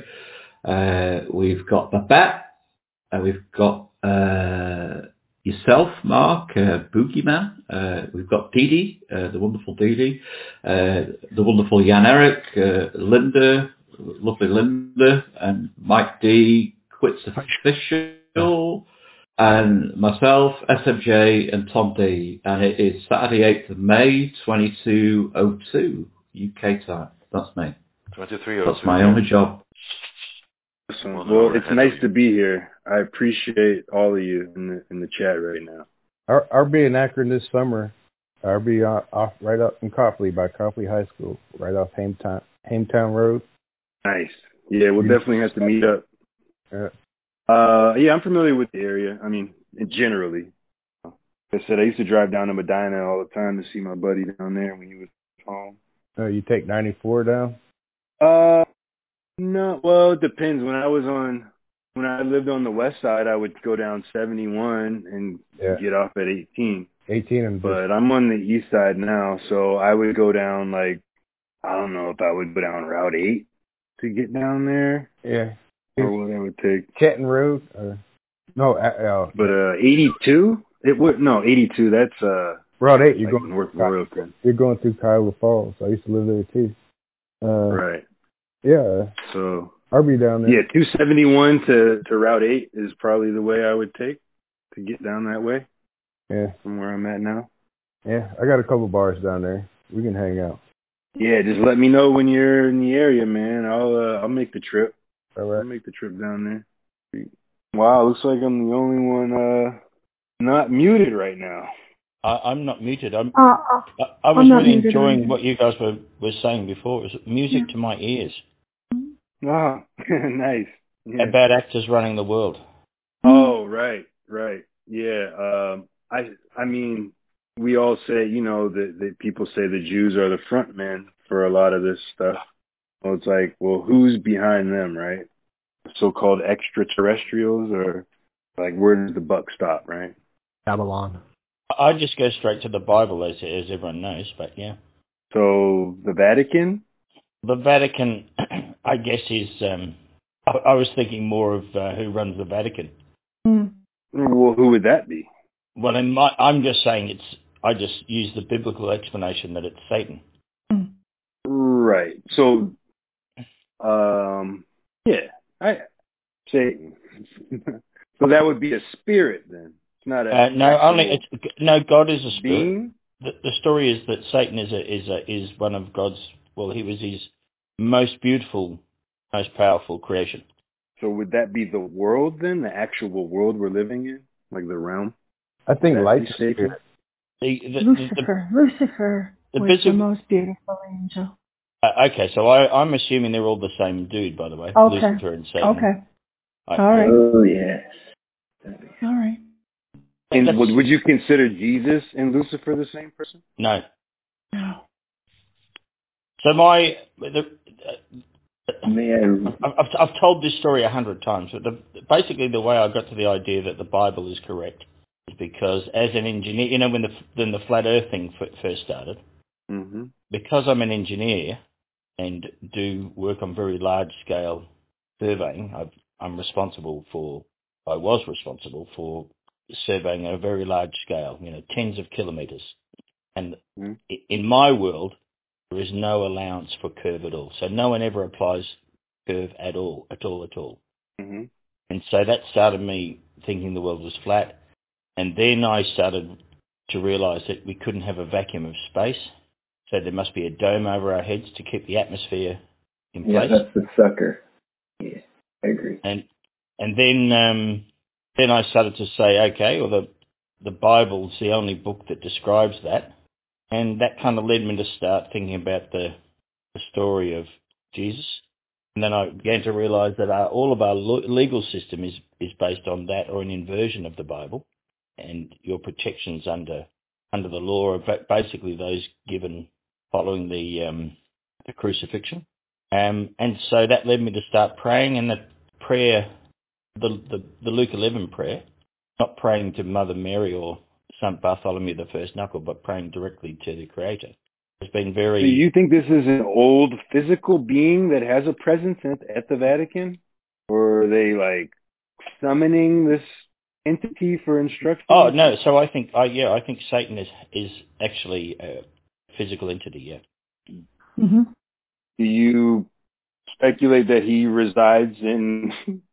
Uh, we've got Babette. Uh, we've got uh, yourself, Mark, uh, Boogeyman. Uh, we've got Dee Dee, uh, the wonderful Dee Dee, uh, the wonderful Jan Erik, uh, Linda, lovely Linda, and Mike D, Quits Official. And myself, S M J, and Tom D. And it is Saturday, eighth of May, twenty-two oh two, U K time. That's me. twenty-three oh two. That's my only job. Awesome. Well, it's nice to be here. I appreciate all of you in the in the chat right now. I'll, I'll be in Akron this summer. I'll be off, off right up in Copley by Copley High School, right off Hametown, Hametown Road. Nice. Yeah, we'll definitely have to meet up. Yeah. Uh, yeah, I'm familiar with the area. I mean, generally. Like I said, I used to drive down to Medina all the time to see my buddy down there when he was home. Oh, you take ninety-four down? Uh, no. Well, it depends. When I was on, when I lived on the west side, I would go down seventy-one and yeah. get off at eighteen. eighteen and But I'm on the east side now, so I would go down like, I don't know if I would go down Route eight to get down there. Yeah. Or what I would take. Kenton Road? Or, no, uh, but uh, eighty-two? It would no eighty-two. That's uh. Route eight. You're like going North Royalton. You're going through Kiowa Falls. I used to live there too. Uh, right. Yeah. So I'll be down there. Yeah, two seventy-one to to Route eight is probably the way I would take to get down that way. Yeah. From where I'm at now. Yeah, I got a couple bars down there. We can hang out. Yeah, just let me know when you're in the area, man. I'll uh, I'll make the trip. All right. I'll make the trip down there. Wow, looks like I'm the only one uh, not muted right now. I, I'm not muted. I'm, uh, I, I was I'm really enjoying what you guys were, were saying before. It was music yeah. to my ears. Ah, nice. Yeah. About actors running the world. Oh, right, right. Yeah. Um, I I mean, we all say, you know, that, that people say the Jews are the front men for a lot of this stuff. Well, it's like, well, who's behind them, right? So-called extraterrestrials, or like, where does the buck stop, right? Babylon. I just go straight to the Bible, as as everyone knows, but yeah. So the Vatican? The Vatican, I guess, is um, I, I was thinking more of uh, who runs the Vatican. Mm. Well, who would that be? Well, in my, I'm just saying it's. I just use the biblical explanation that it's Satan. Mm. Right. So, um, yeah, I Satan. So that would be a spirit then. It's not a uh, no. Only it's, no. God is a spirit. being. The, the story is that Satan is a, is a, is one of God's. Well, he was his most beautiful, most powerful creation. So would that be the world then, the actual world we're living in, like the realm? I think Would that light's be a spirit. The, the, Lucifer. the, Lucifer the was visible, the most beautiful angel. Uh, okay, so I, I'm assuming they're all the same dude, by the way. Okay. Lucifer and Satan. Okay. I, all right. Oh, yes. All right. And would, would you consider Jesus and Lucifer the same person? No. No. So my... The, uh, Man. I've, I've told this story a hundred times, but the, basically the way I got to the idea that the Bible is correct is because as an engineer, you know, when the, when the flat earth thing f- first started, mm-hmm. because I'm an engineer and do work on very large scale surveying, I've, I'm responsible for, I was responsible for surveying at a very large scale, you know, tens of kilometres. And mm-hmm. in my world, there is no allowance for curve at all. So no one ever applies curve at all, at all, at all. Mm-hmm. And so that started me thinking the world was flat. And then I started to realise that we couldn't have a vacuum of space. So there must be a dome over our heads to keep the atmosphere in place. Yeah, that's the sucker. Yeah, I agree. And and then um, then I started to say, okay, well the the Bible's the only book that describes that, and that kind of led me to start thinking about the the story of Jesus. And then I began to realise that our, all of our lo- legal system is is based on that or an inversion of the Bible, and your protections under under the law are basically those given following the um, the crucifixion. Um, and so that led me to start praying, and the prayer, the, the, the Luke eleven prayer, not praying to Mother Mary or Saint Bartholomew the First Knuckle, but praying directly to the Creator. It's been very... So you think this is an old physical being that has a presence at, at the Vatican? Or are they like summoning this entity for instruction? Oh, no, so I think, I yeah, I think Satan is, is actually a physical entity, yeah. Mm-hmm. Do you speculate that he resides in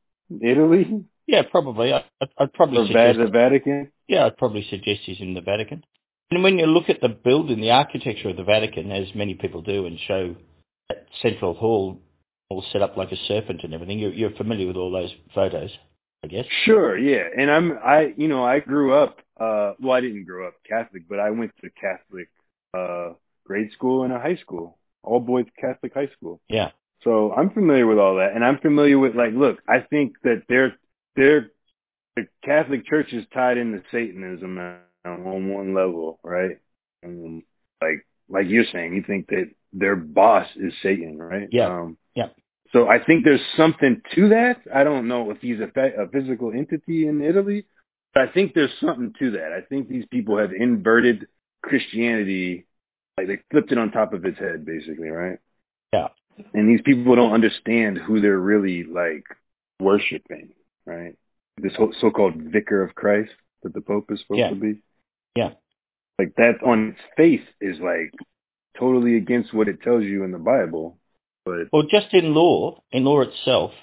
Italy? Yeah, probably. I, I'd, I'd probably or suggest the Vatican. Yeah, I'd probably suggest he's in the Vatican. And when you look at the building, the architecture of the Vatican, as many people do, and show that central hall all set up like a serpent and everything, you're, you're familiar with all those photos, I guess. Sure, yeah. And I'm, I, you know, I grew up. Uh, well, I didn't grow up Catholic, but I went to Catholic uh, grade school and a high school. All boys Catholic high school. Yeah. So I'm familiar with all that, and I'm familiar with like, look, I think that they're they're the Catholic Church is tied into Satanism on one level, right? Um, like like you're saying, you think that their boss is Satan, right? Yeah. Um, yeah. So I think there's something to that. I don't know if he's a, a physical entity in Italy, but I think there's something to that. I think these people have inverted Christianity. Like they flipped it on top of its head, basically, right? Yeah. And these people don't understand who they're really like worshiping, right? This whole so-called vicar of Christ that the Pope is supposed yeah. to be. Yeah. Like that on its face is like totally against what it tells you in the Bible. But well, just in law, in law itself,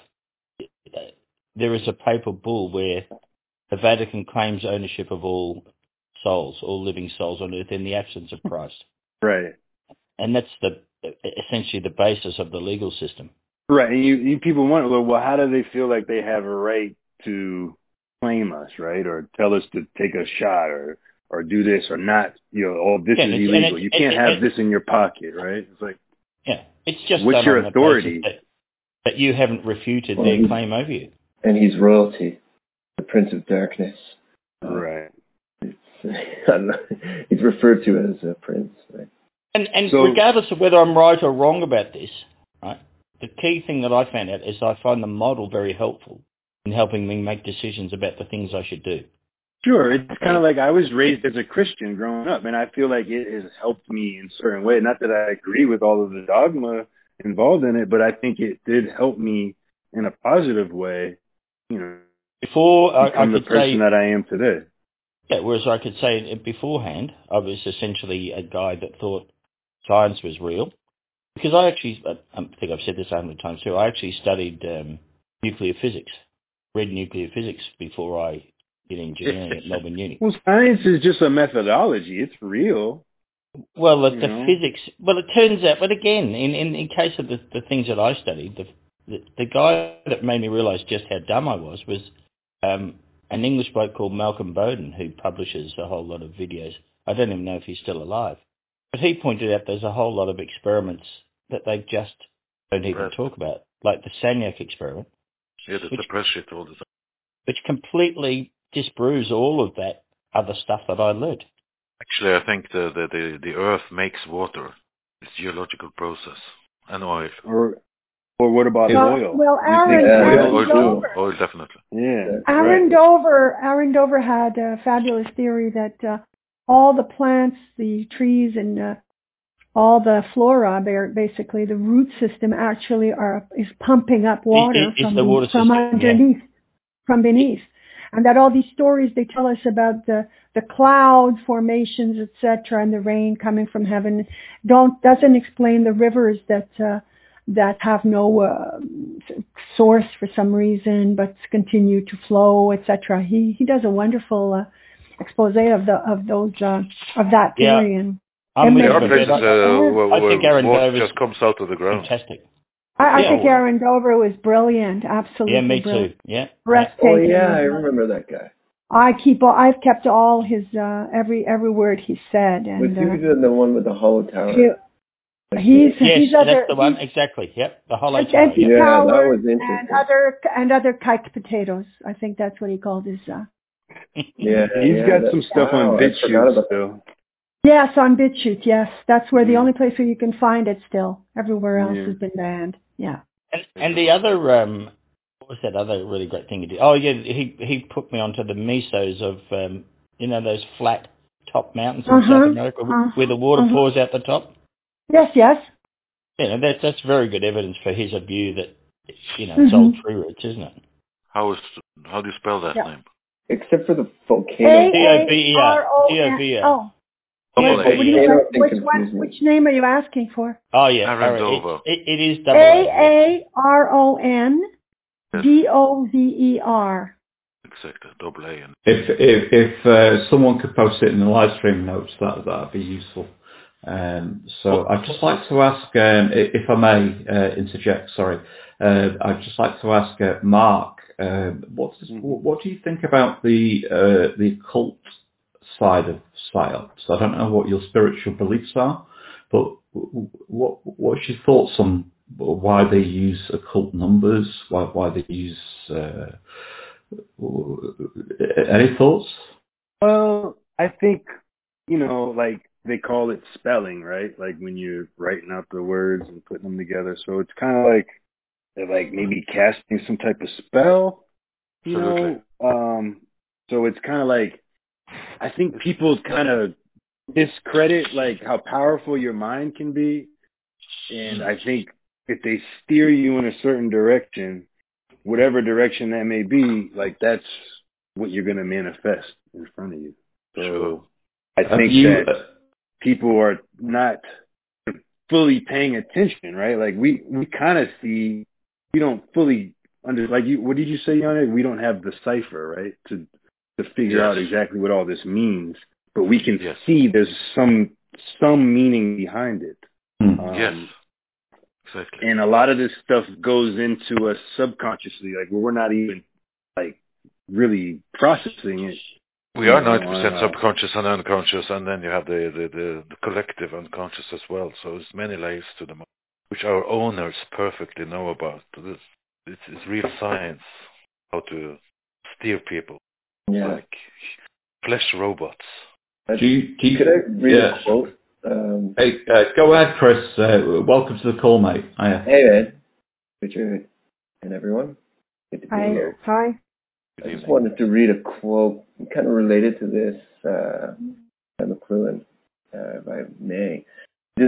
there is a papal bull where the Vatican claims ownership of all souls, all living souls on earth in the absence of Christ. Right. And that's the essentially the basis of the legal system. Right. And you, you people wonder, well, how do they feel like they have a right to claim us, right? Or tell us to take a shot or, or do this or not, you know, oh, this yeah, is it's, illegal. It's, you can't it, have it, this in your pocket, right? It's like, yeah, it's just what's your authority? That, that you haven't refuted well, their claim over you. And he's royalty, the Prince of Darkness. Right. He's referred to as a prince, right? And, and so, regardless of whether I'm right or wrong about this, right, the key thing that I found out is I find the model very helpful in helping me make decisions about the things I should do. Sure. It's kind of like I was raised as a Christian growing up, and I feel like it has helped me in a certain way. Not that I agree with all of the dogma involved in it, but I think it did help me in a positive way, you know, before I, I become the could person say, that I am today. Yeah, whereas I could say beforehand, I was essentially a guy that thought science was real. Because I actually, I think I've said this a hundred times too, I actually studied um, nuclear physics, read nuclear physics before I did engineering at Melbourne Uni. Well, science is just a methodology. It's real. Well, the, You the know? physics, well, it turns out, but again, in, in, in case of the, the things that I studied, the, the, the guy that made me realise just how dumb I was was um, an English bloke called Malcolm Bowden, who publishes a whole lot of videos. I don't even know if he's still alive. But he pointed out there's a whole lot of experiments that they just don't even Right. talk about, like the Sagnac experiment, Yeah, the which, suppress shit all the time. which completely disproves all of that other stuff that I learned. Actually, I think the, the, the, the Earth makes water. It's a geological process. And oil. Or, or what about Well, oil? well, You Aaron, think Yeah, Aaron Oil, oil, Dover, too. Oil, definitely. Yeah. Aaron right. Dover, Aaron Dover had a fabulous theory that uh, all the plants, the trees, and uh, all the flora, they're basically the root system actually are is pumping up water It- it's from the water from system, yeah. underneath, from beneath, and that all these stories they tell us about the the cloud formations, et cetera, and the rain coming from heaven don't doesn't explain the rivers that uh, that have no uh, source for some reason but continue to flow, et cetera. He he does a wonderful uh, expose of the of those uh, of that Yeah. theory and. I'm It with There makes are you, places but uh, where, I think where Aaron water Dover's just comes out of the ground. fantastic. I, I Yeah. think Aaron Dover was brilliant, absolutely Yeah, me brilliant. too. Yeah. Breathtaking. Oh yeah, I remember that guy. I keep all, I've kept all his uh, every every word he said, Was and he uh, the the one with the hollow tower? he, he's Yes, he's that's other the one. he's, Exactly. Yep. The hollow and tower. empty Yep. Yeah, that towers was and interesting. other and other kite potatoes. I think that's what he called his. Uh, Yeah, He's yeah, got that- some stuff wow, on I forgot BitChute about still. yes, on BitChute. Yes, that's where the Yeah. only place where you can find it still. Everywhere else Yeah. has been banned. Yeah. And, and the other, um, what was that other really great thing he did? Oh, yeah, he he put me onto the mesos of, um, you know, those flat top mountains in Uh-huh, South America uh-huh, where the water uh-huh. pours out the top. Yes, yes. You know, that's that's very good evidence for his view that, you know, it's Mhm. old true roots, isn't it? How is how do you spell that Yeah. name? except for the volcano. A D O B E A R R. O D O N. B E R. Oh. Double Which, A. what do you, Volcano which, thing which confused one? me. Which name are you asking for? Oh, yeah. Aaron Aaron, it, Dover. it, it is double A A. Yeah. A R O N Yes. D O V E R. Exactly. Double A. And If if if uh, someone could post it in the live stream notes, that that'd be useful. Um, so I'd just like to ask, um, i- if I may uh, interject. Sorry, uh, I'd just like to ask uh, Mark, uh, what is, what do you think about the uh, the occult side of psyops? I don't know what your spiritual beliefs are, but w- what what's your thoughts on why they use occult numbers? Why why they use uh, any thoughts? Well, I think, you know, like they call it spelling, right? Like when you're writing out the words and putting them together. So it's kind of like they're like maybe casting some type of spell, you Absolutely. know. Um, so it's kind of like I think people kind of discredit like how powerful your mind can be, and I think if they steer you in a certain direction, whatever direction that may be, like that's what you're going to manifest in front of you. So Sure. I Have think you- that people are not fully paying attention, right? Like we, we kind of see, we don't fully under, like you, what did you say on it? We don't have the cipher, right? To, to figure Yes. out exactly what all this means, but we can Yes. see there's some, some meaning behind it. Hmm. Um, Yes. Exactly. And a lot of this stuff goes into us subconsciously, like where we're not even like really processing it. We are you know, ninety percent uh, subconscious and unconscious, and then you have the, the, the, the collective unconscious as well. So there's many layers to them, which our owners perfectly know about. This, it's, it's real science, how to steer people. Yeah. Like flesh robots. Do you, do you, Could I read yeah. a quote? Um, Hey, uh, go ahead, Chris. Uh, welcome to the call, mate. Hiya. hey, man. Richard and everyone. Good to be Hi. here. Hi. I just wanted to read a quote kind of related to this, uh, by McLuhan, uh, by May. This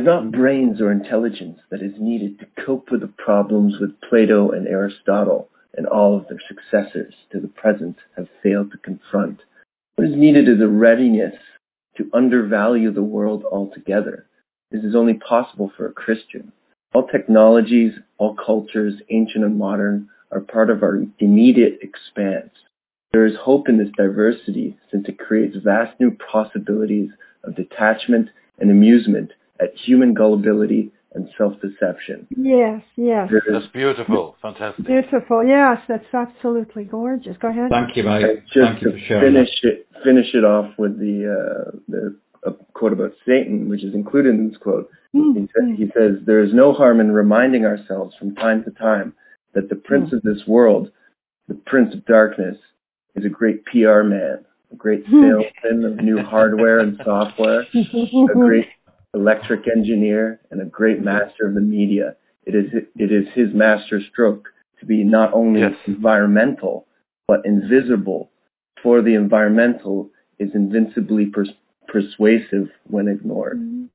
is not brains or intelligence that is needed to cope with the problems with Plato and Aristotle and all of their successors to the present have failed to confront. What is needed is a readiness to undervalue the world altogether. This is only possible for a Christian. All technologies, all cultures, ancient and modern, are part of our immediate expanse. There is hope in this diversity since it creates vast new possibilities of detachment and amusement at human gullibility and self-deception. Yes, yes. That's beautiful. Fantastic. Beautiful. Yes, that's absolutely gorgeous. Go ahead. Thank you, mate. And just Thank you to for sharing. finish it, finish it off with the uh, the a quote about Satan, which is included in this quote. Mm-hmm. He, sa- he says, "There is no harm in reminding ourselves from time to time that the prince mm-hmm. of this world, the prince of darkness, is a great P R man, a great salesman of new hardware and software, a great electric engineer, and a great master of the media. It is it is his master stroke to be not only yes. environmental, but invisible, for the environmental is invincibly pers- persuasive when ignored."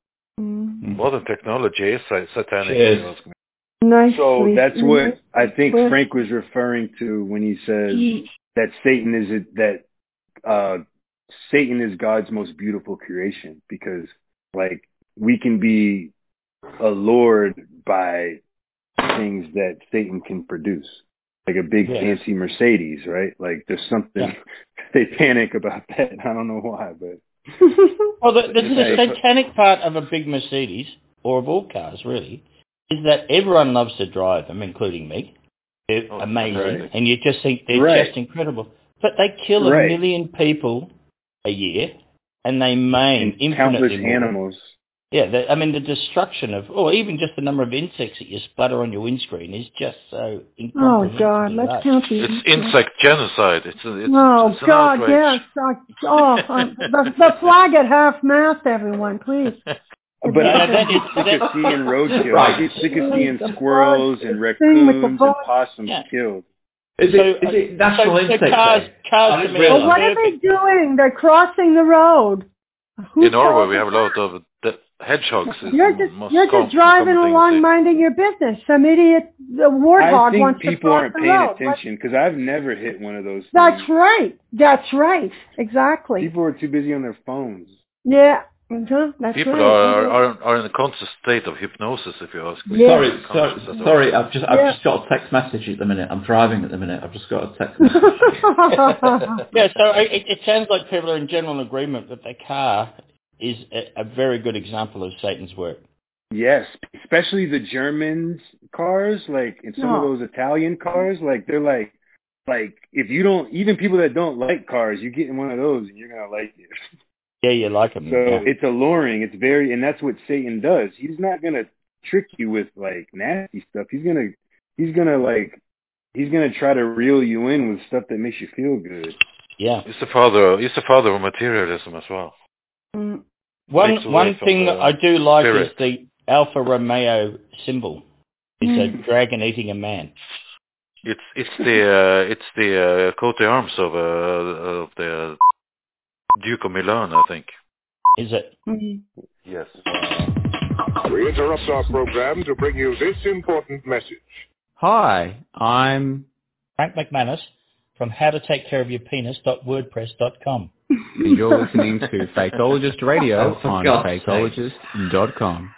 Mm-hmm. Modern technology is satanic. Cheers. Nice. So that's what I think Well- Frank was referring to when he says that Satan is a, that uh, Satan is God's most beautiful creation, because like we can be allured by things that Satan can produce, like a big Yes. fancy Mercedes, right? Like there's something Yeah. satanic about that. I don't know why, but Well, the, the, the satanic part of a big Mercedes, or of all cars really, is that everyone loves to drive them, including me. They're Oh, amazing, right. and you just think they're Right. just incredible. But they kill a Right. million people a year, and they maim and countless infinitely more. animals. Yeah, the, I mean the destruction of, or even just the number of insects that you splatter on your windscreen is just so Oh incomprehensible. God, let's count these. It's insect genocide. It's, a, it's, Oh it's an God, outrage. yes. Uh, oh, um, the, the flag at half mast, everyone, please. But Yeah, I'm that is- sick that- of seeing roadkill. Right. I get sick of seeing The squirrels bug, and the thing with the raccoons and bug. possums Yeah. killed. Is So, it, is it National so, so Insect cars, Day? cars I to didn't me realise. Well, what are they perfect. doing? They're crossing the road. Who In Norway, told we them have a lot of the hedgehogs. Is You're the just most you're com- just driving common thing along, we see. minding your business. Some idiot, the warthog I think wants to people cross aren't the paying road. attention because I've never hit one of those things. That's right. That's right. Exactly. People are too busy on their phones. Yeah. Uh-huh. That's People right. are, are are in a constant state of hypnosis, if you ask me. Yeah. Sorry, Conscious sorry, at all. sorry. I've just I've Yeah. just got a text message at the minute. I'm driving at the minute. I've just got a text message. Yeah, so it, it sounds like people are in general agreement that their car is a, a very good example of Satan's work. Yes, especially the Germans cars, like in some of Oh. those Italian cars, like they're like, like if you don't, even people that don't like cars, you get in one of those and you're gonna like it. Yeah, you like them. So yeah. it's alluring. It's very, and that's what Satan does. He's not gonna trick you with like nasty stuff. He's gonna, he's gonna like, he's gonna try to reel you in with stuff that makes you feel good. Yeah. He's the father. He's the father of materialism as well. Mm. One Takes away one from thing the that I do like spirit. is the Alfa Romeo symbol. It's Mm. a dragon eating a man. It's it's the uh, it's the uh, coat d'arms of uh, of the Duke of Milan, I think. Is it? Mm. Yes. We interrupt our program to bring you this important message. Hi, I'm Frank McManus from how to take care of your penis dot wordpress dot com. and you're listening to Fakeologist Radio Oh, for on God's sake. fakeologist dot com.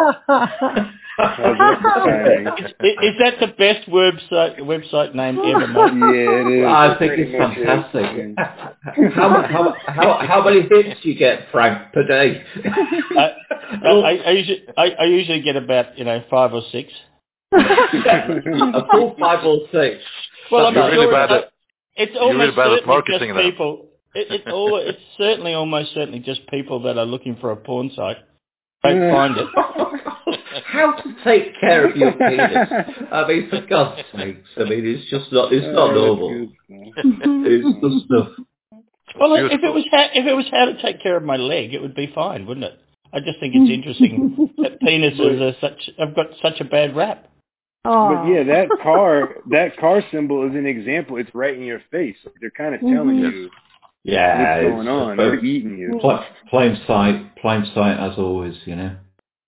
Is, is that the best website website name ever made? Yeah, it is. I think Pretty it's much is. fantastic. how, how, how, how many hits do you get, Frank, per day? I, I, I, usually, I, I usually get about you know five or six. A full five or six. Well, I'm You're sure really bad it's, at- it's you're almost really bad at certainly marketing just then. people. It, it's all. It's certainly almost certainly just people that are looking for a porn site. Don't find it. How to take care of your penis? I mean, for God's sakes, I mean, it's just not. It's not normal. It's just stuff. Well, if it was how, if it was how to take care of my leg, it would be fine, wouldn't it? I just think it's interesting that penises are such have got such a bad rap. But yeah, that car, that car symbol is an example. It's right in your face. They're kind of telling Mhm. you Yeah, what's going it's on. both They're eating you. Pl- plain sight, plain sight as always, you know. Mm-hmm.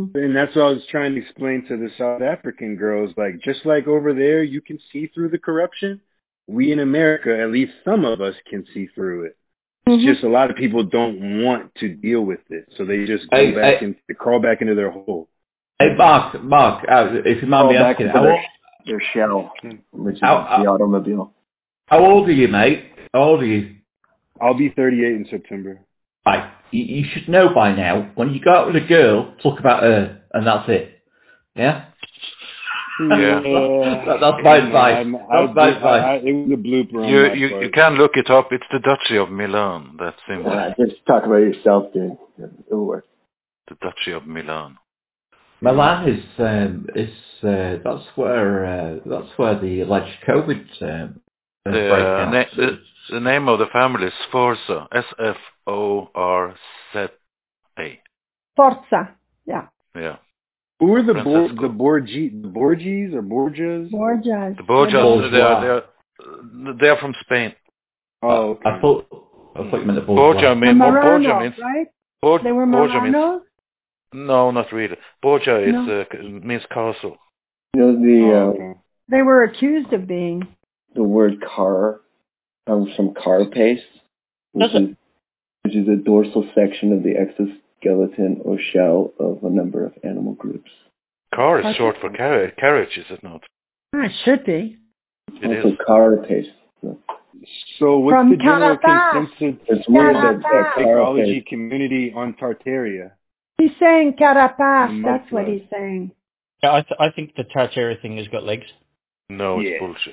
And that's what I was trying to explain to the South African girls. Like, just like over there, you can see through the corruption. We in America, at least some of us, can see through it. It's mm-hmm. just a lot of people don't want to deal with it, so they just go hey, back hey, and they crawl back into their hole. Hey, Mark, Mark, uh, if you mind me asking, how their, their shell, which is how, the automobile. How old are you, mate? How old are you? I'll be thirty-eight in September. Right, you, you should know by now, when you go out with a girl, talk about her, and that's it. Yeah? Yeah. that, that's my advice. That's my advice. It was a blooper on you, my you, part. you can look it up. It's the Duchy of Milan. That's simple. Uh, just talk about yourself, dude. It'll work. The Duchy of Milan. Milan is um, is uh, that's where uh, that's where the alleged COVID um, the, uh, na- the the name of the family is Sforza. S F O R Z A. Forza. Yeah. Yeah. Who are the Bor- the Borgi the Borgies or Borgias? Borgias. The Borgias. They are they are they are from Spain. Oh, okay. I thought I thought you meant the Borgia. Borgia. Mean, Marano, Borgia means right? Bor- they were Borgia means, Marano? No, not really. Borgia is no. uh, means castle. You know the oh, uh, okay. They were accused of being. The word car comes from carapace, which is which is a dorsal section of the exoskeleton or shell of a number of animal groups. Car is short for carriage, carriage, is it not? Ah, it should be. It also is. carapace. So, so what's from the general Carapaz. consensus it's weird that the ecology community on Tartaria? He's saying Carapaz. That's what he's saying. Yeah, I, th- I think the Tartaria thing has got legs. No, it's yeah. bullshit.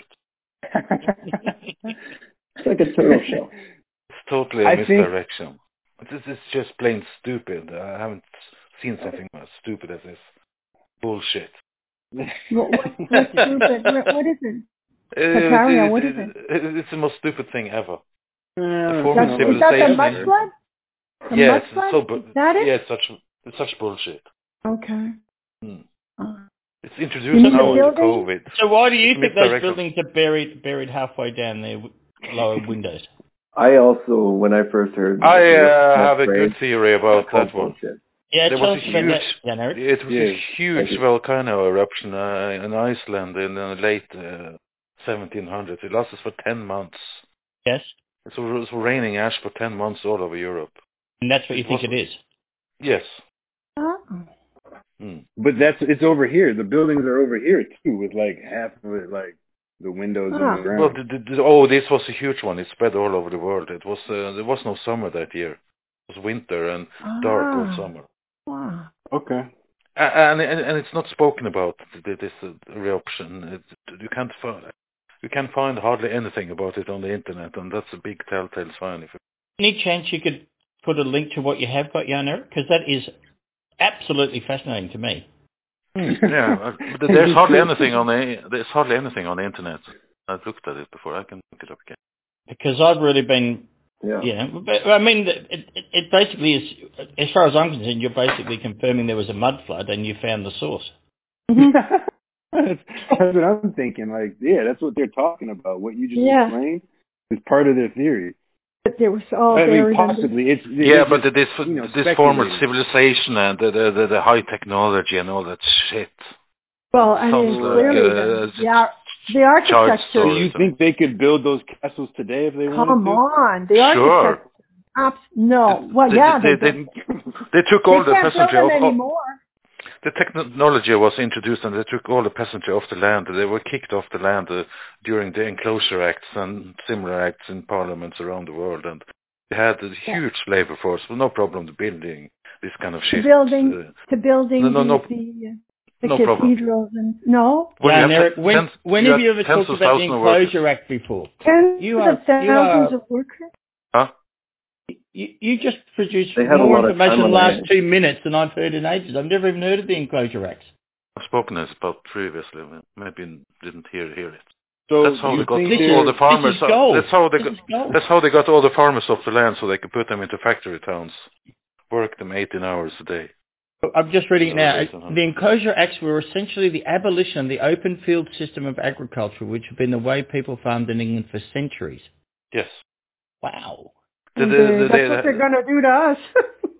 It's like a turtle shell. It's totally a I misdirection. Think... This is just plain stupid. I haven't seen something as stupid as this. Bullshit. what, what, what's stupid? What, what is it? Tartaria, what is it? It's the most stupid thing ever. Uh, the former is that the mudslide? The yes, mudslide? so bu- is that it? Yes, such it's such bullshit. Okay. Hmm. Uh, it's introduced now into COVID. So why do you it's think those buildings are buried buried halfway down their lower windows? I also, when I first heard, I uh, have a good theory about that one. Bullshit. Yeah, there was a huge, that, yeah, it was yeah. a huge volcano eruption uh, in Iceland in the late uh, seventeen hundreds. It lasted for ten months. Yes. So it was raining ash for ten months all over Europe. And that's what you it think was, it is? Yes. Oh. Hmm. But that's it's over here. The buildings are over here too, with like half of it, like the windows ah. on the ground. Well, the, the, the, oh, this was a huge one. It spread all over the world. It was uh, there was no summer that year. It was winter and ah. dark all summer. Wow. Okay. And, and and it's not spoken about this uh, eruption. It, you can't find you can't find hardly anything about it on the internet, and that's a big telltale sign. If any chance you could put a link to what you have got, Jan Erik? Because that is absolutely fascinating to me. Yeah, but there's hardly anything on the there's hardly anything on the internet. I've looked at it before. I can look it up again. Because I've really been. Yeah. Yeah, but I mean, it, it, it basically is, as far as I'm concerned, you're basically confirming there was a mud flood and you found the source. that's, that's what I'm thinking. Like, yeah, that's what they're talking about. What you just yeah. explained is part of their theory. But there was all I there mean, possibly. It's, yeah, it's but just, this you know, this form of civilization and the, the, the, the high technology and all that shit. Well, I mean, Sounds clearly like, the, uh, the, ar- the architecture. Do you think they could build those castles today if they wanted to? Come on, the sure. architecture. Abs- no, well, they, yeah, they, they, they, they took all they the can't peasantry build them off. anymore. The technology was introduced and they took all the peasantry off the land. They were kicked off the land uh, during the Enclosure Acts and similar acts in parliaments around the world. And they had a huge yeah. labor force, but no problem to building this kind of shit. To building, uh, to building no, no, no, the, the, uh, the no cathedrals problem. and no. Yeah, and Erik, ten, when, ten, when have you ever talked about the Enclosure Act before? Tens you are, of thousands you are, of workers. Huh? You, you just produced they had more a lot information of in the last hand. two minutes than I've heard in ages. I've never even heard of the Enclosure Acts. I've spoken this about previously. Maybe didn't hear hear it. So that's how they got this all is, the farmers. This is gold. That's how they this got. That's how they got all the farmers off the land, so they could put them into factory towns, work them eighteen hours a day. I'm just reading it now. So the Enclosure Acts were essentially the abolition of the open field system of agriculture, which had been the way people farmed in England for centuries. Yes. Wow. The, the, the, the, that's the, what they're going to do to us.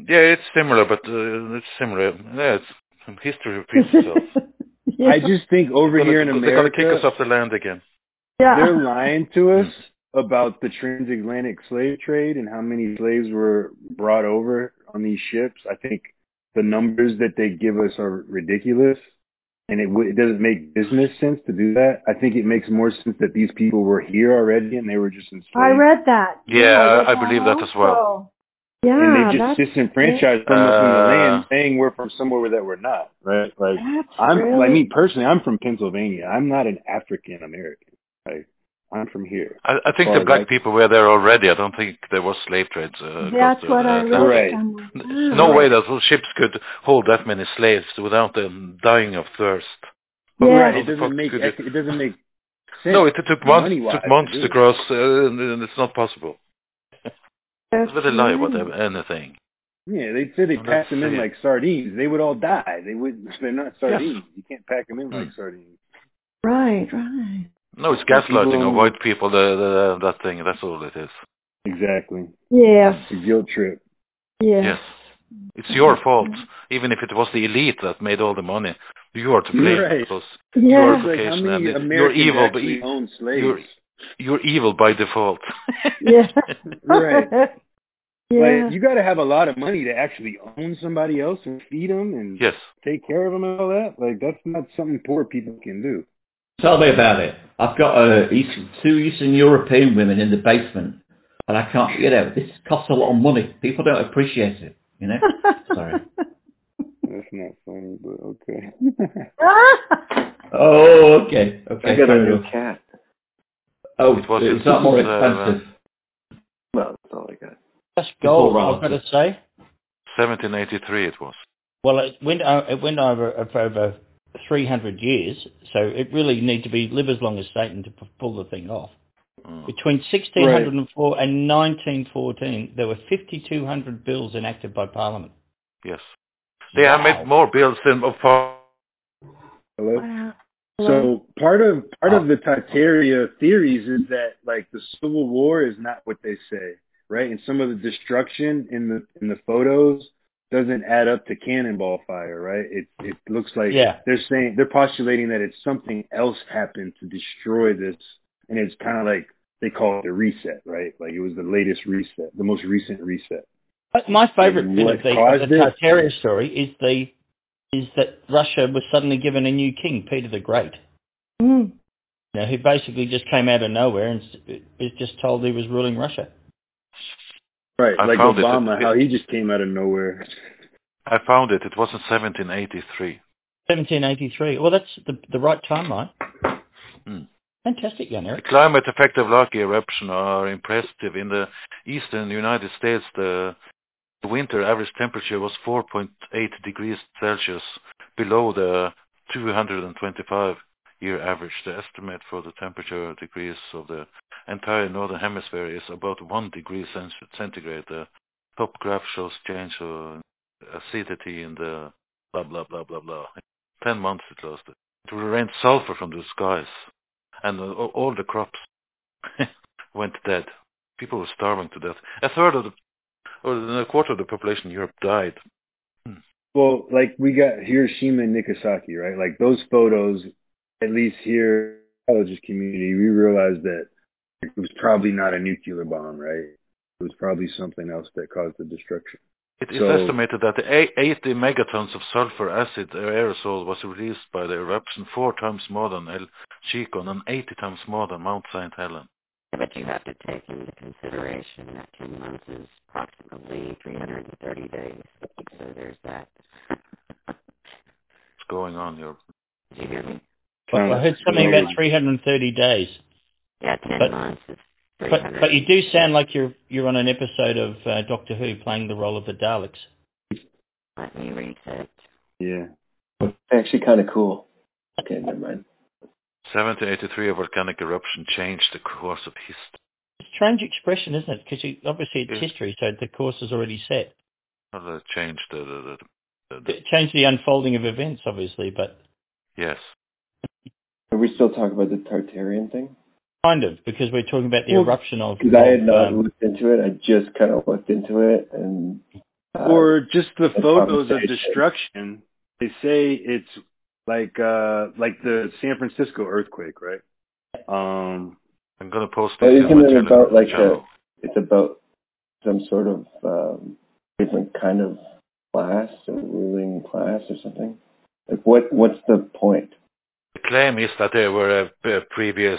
Yeah, it's similar, but uh, it's similar. Yeah, it's, history repeats itself. Yeah. I just think over They're here in gonna, America, they're going to kick us off the land again. Yeah. they're lying to us about the transatlantic slave trade and how many slaves were brought over on these ships. I think the numbers that they give us are ridiculous, and it, w- it doesn't make business sense to do that. I think it makes more sense that these people were here already and they were just enslaved. I read that. Yeah, I, read I believe that as well. also. Yeah, and they just that's, disenfranchised from us from the Uh, land, saying we're from somewhere that we're not, right? Like that's I'm, really, like me personally, I'm from Pennsylvania. I'm not an African American. Like I'm from here. I, I think far the as black I- people were there already. I don't think there was slave trades. Uh, that's across the, what uh, I read. Right. somewhere. There's Yeah. no way that those ships could hold that many slaves without them dying of thirst. Yeah. Right. How It the fuck doesn't make could it, it doesn't make sense. No, it, it took months. money-wise Took months to do to it. cross, uh, and, and it's not possible. That's But they lie about right. anything. Yeah, they said they Well, packed let's them in see. like sardines. They would all die. They would. They're not sardines. You can't pack them in like Hmm. sardines. Right, right. No, it's But gaslighting people- of white people. The, the, that thing. That's all it is. Exactly. Yes. It's a guilt trip. Yes. Yes. It's your fault. Even if it was the elite that made all the money, you are to blame. Right. Because Yeah. your It's like how education many and Americans you're evil, but actually you, own slaves? you're you're evil by default. Yeah. Right. Yeah. Like you got to have a lot of money to actually own somebody else and feed them and Yes. take care of them and all that. Like that's not something poor people can do. Tell me about it. I've got uh, East, two Eastern European women in the basement, and I can't get out. This costs a lot of money. People don't appreciate it, you know? Sorry. That's not funny, but okay. Oh, okay. Okay. I got a fair new enough. cat. Oh, It was is just, that more uh, expensive? Well, that's all I got. That's gold, all I've got to relative. say. seventeen eighty-three it was. Well, it went, o- it went over for over three hundred years, so it really need to be live as long as Satan to p- pull the thing off. Mm. Between sixteen oh four and nineteen fourteen, there were fifty-two hundred bills enacted by Parliament. Yes. They have Wow. made more bills than of par- Hello? Wow. So part of part of the Tartaria theories is that like the Civil War is not what they say, right? And some of the destruction in the in the photos doesn't add up to cannonball fire, right? It it looks like Yeah. they're saying they're postulating that it's something else happened to destroy this, and it's kind of like they call it the reset, right? Like it was the latest reset, the most recent reset. But my favourite And bit what of the, of caused the it? Tartaria story is the is that Russia was suddenly given a new king, Peter the Great. Mm. You know, who basically just came out of nowhere and s- is just told he was ruling Russia. Right, I like found it. Obama, It- how he just came out of nowhere. I found it. It was in seventeen eighty-three. seventeen eighty-three. Well, that's the the right timeline. Hmm. Fantastic, Jan The Erik. climate effect of lucky eruption are impressive. In the eastern United States, the the winter average temperature was four point eight degrees Celsius below the two hundred twenty-five year average. The estimate for the temperature degrees of the entire northern hemisphere is about one degree centigrade. The top graph shows change of acidity in the blah blah blah blah blah. Ten months it lasted. It rained sulfur from the skies, and uh, all the crops went dead. People were starving to death. A third of the, or a quarter of the population in Europe died. Hmm. Well, like we got Hiroshima and Nagasaki, right? Like those photos, at least here in the biologist community, we realized that it was probably not a nuclear bomb, right? It was probably something else that caused the destruction. It is So- estimated that the a- eighty megatons of sulfur acid aerosol was released by the eruption, four times more than El Chico and eighty times more than Mount Saint Helens. But you have to take into consideration that ten months is approximately three hundred thirty days. So there's that. What's going on here? Did you hear me? Well, I heard something about three hundred thirty days. Yeah, ten But- months is But, three hundred. but you do sound like you're you're on an episode of uh, Doctor Who playing the role of the Daleks. Let me reset. Yeah. Actually kind of cool. Okay, never mind. seventeen eighty-three, a volcanic eruption changed the course of history. Strange expression, isn't it? Because obviously it's Yeah. history, so the course is already set. Well, it changed the, the, the, the, the It changed the unfolding of events, obviously, but yes. Are we still talking about the Tartarian thing? kind of, because we're talking about the Well, eruption of... Because I had of, not um, looked into it. I just kind of looked into it, and uh, Well, for just the photos of destruction, they say it's like uh, like the San Francisco earthquake, right? Um, I'm gonna post Well, this in isn't my it Telegram about like channel. a? It's about some sort of um, different kind of class or ruling class or something. Like what? What's the point? The claim is that there were a, a previous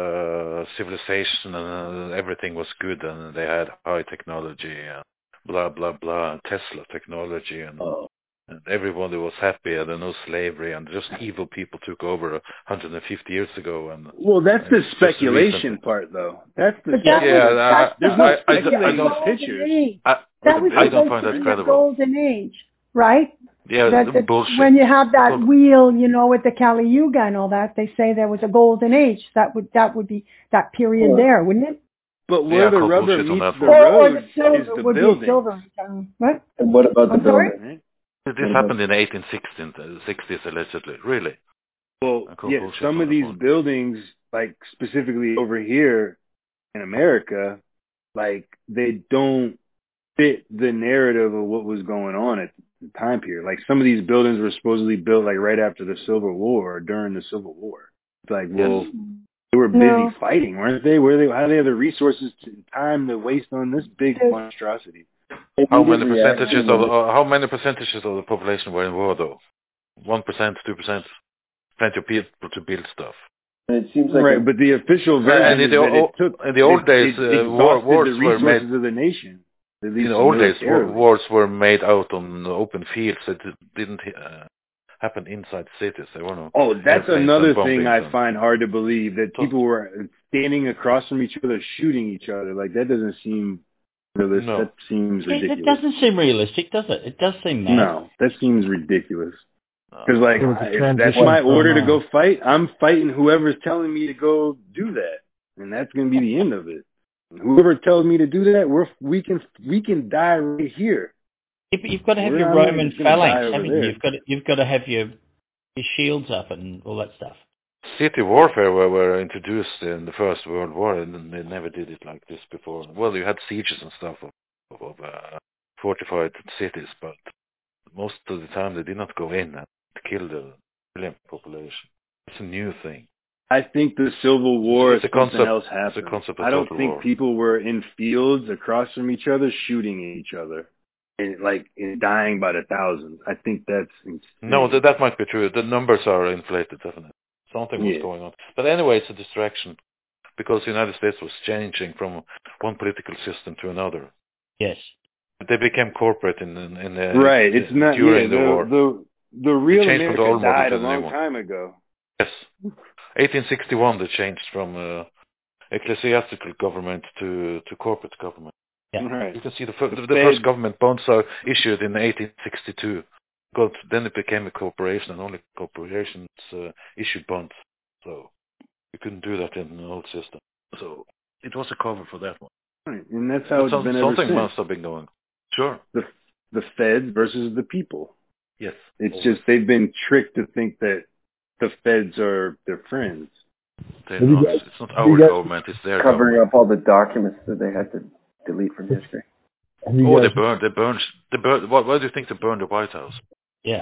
uh, civilization and uh, everything was good and they had high technology and blah blah blah, Tesla technology and, oh. and everybody was happy and there was no slavery and just evil people took over one hundred fifty years ago. And well, that's and the speculation part, though. That's the But that yeah. was, I, that's there's the, no I, I, speculating I don't. pictures. age. I, That was I don't supposed find to that be credible. the golden age, right? Yeah, that, that bullshit. When you have that Because, wheel, you know, with the Kali Yuga and all that, they say there was a golden age. That would that would be that period Or, there, wouldn't it? But where yeah, the rubber bullshit on meets that the one. Or, or road the silver is the would building. be silver age. Um, what? and what about the I'm sorry? building? Right? This What happened about, in the eighteen sixties allegedly. Really? Well, I call yeah, bullshit some on of that these one. buildings, like specifically over here in America, like they don't fit the narrative of what was going on at the time period. Like some of these buildings were supposedly built like right after the Civil War or during the Civil War. It's like, well, Yes. they were busy No. fighting, weren't they? Where they? How do they have the resources to time to waste on this big monstrosity? How many percentages of uh, how many percentages of the population were in war though? One percent, two percent. Plenty of people to build stuff. and it seems like Right, a, but the official version And in is the, that it o- took in the old it, days, it uh, war, exhausted wars the were resources made. of the nation. At In least the old days, war, militarily. wars were made out on open fields. It didn't uh, happen inside cities. There were no. Oh, that's airplanes another and thing bombings I and- find hard to believe, that people were standing across from each other shooting each other. Like, that doesn't seem realistic. No. That seems It, ridiculous. it doesn't seem realistic, does it? It does seem mad. No, that seems ridiculous. Because, like, There was a I- if transition that's my from, order to uh, go fight, I'm fighting whoever's telling me to go do that. And that's going to be the end of it. Whoever tells me to do that, we're, we can we can die right here. You've, you've got to have We're your not Roman just gonna die phalanx, over haven't you? there. You've got to, you've got to have your your shields up and all that stuff. City warfare were, were introduced in the First World War, and they never did it like this before. Well, you had sieges and stuff of, of, of uh, fortified cities, but most of the time they did not go in and kill the civilian population. It's a new thing. I think the Civil War, It's a something concept- else it's a happened. concept of I don't total think war. people were in fields across from each other shooting each other and like and dying by the thousands. I think that's insane. No, that, that might be true. The numbers are inflated, definitely. Something was Yeah. going on. But anyway, it's a distraction because the United States was changing from one political system to another. Yes. They became corporate in, in, in the, Right. It's not during yeah, the, the, war. the the real changed from the America old model died to a the new long one. time ago. Yes. eighteen sixty-one, they changed from uh, ecclesiastical government to, to corporate government. Yeah. Right. You can see the, fir- The the, the Fed- first government bonds are issued in eighteen sixty-two. But then it became a corporation, and only corporations uh, issued bonds. So you couldn't do that in the old system. So it was a cover for that one. Right. And that's how But it's some, been ever something since. must have been going. Sure. The the Feds versus the people. Yes. It's Always. just they've been tricked to think that the Feds are their friends. They're not, guys- it's not have our you guys government, it's their covering government. up all the documents that they had to delete from history. Have you Oh, guys, they burned, they burned, they burned, why, why do you think they burned the White House? Yeah.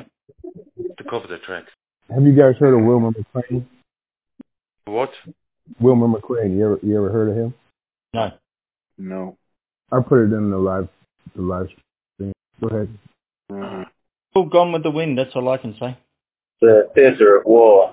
To cover their tracks. have you guys heard of Wilmer McLean? What? Wilmer McLean. You ever you ever heard of him? No. No. I put it in the live the live stream. Go ahead. Uh, All gone with the wind, that's all I can say. The theater of war.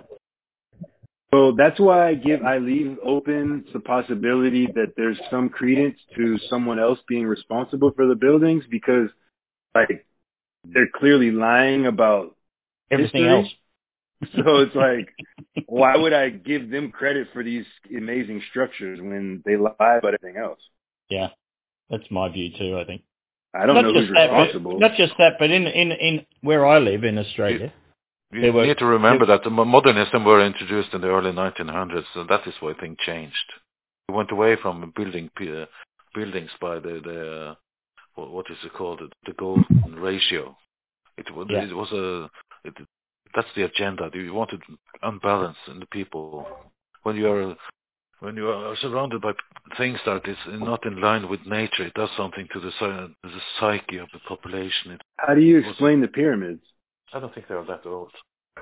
So that's why I give I leave open the possibility that there's some credence to someone else being responsible for the buildings, because like they're clearly lying about Everything history. else. So it's like, why would I give them credit for these amazing structures when they lie about everything else? Yeah. That's my view too, I think. I don't not know just who's that, but- responsible. Not just that, but in, in, in where I live in Australia, You They were- need to remember that the mo- modernism were introduced in the early nineteen hundreds, and that is why things changed. We went away from building p- uh, buildings by the, the uh, what, what is it called, the, the golden ratio. It, was Yeah. it was a it, that's the agenda. You wanted unbalance in the people. When you are when you are surrounded by things that is not in line with nature, it does something to the, the psyche of the population. It, How do you explain the pyramids? I don't think they're that old.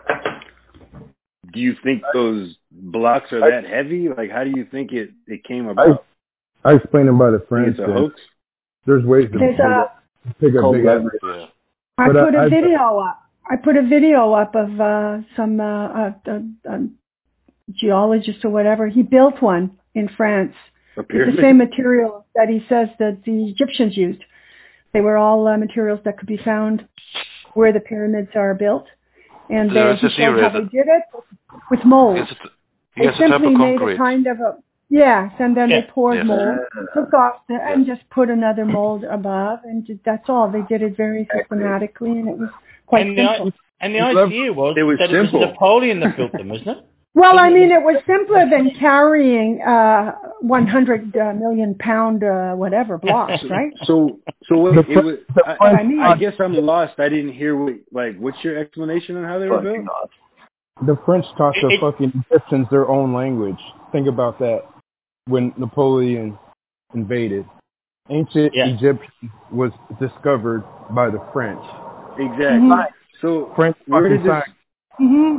Do you think those blocks are that heavy? Like, how do you think it, it came about? I, I explained them by the French. It's a hoax? There's ways to There's a, pick up big average. Yeah. I But put I- a I- video up. I put a video up of uh, some uh, uh, uh, uh, geologist or whatever. He built one in France. A It's pyramid? the same material that he says that the Egyptians used. They were all uh, materials that could be found where the pyramids are built. And So they there's a he showed how theory they did it with mold. Yes, it's, They yes, a type simply of made concrete. a kind of a, yes, and then Yeah. they poured Yes. mold, took off the, and just put another mold above, and ju- that's all. They did it very systematically, and it was quite And the, simple. i- and the idea was, It was that simple. it was Napoleon that built them, wasn't it? Well, I mean, it was simpler than carrying uh, one hundred uh, million pound uh, whatever blocks, right? So, so what, The it was, I, What I mean. I guess I'm lost. I didn't hear what, like, what's your explanation on how they were built? The French taught the It- it- fucking Egyptians their own language. Think about that. When Napoleon invaded, ancient Yeah. Egypt was discovered by the French. Exactly. Mhm. So, French where fucking did this, science. hmm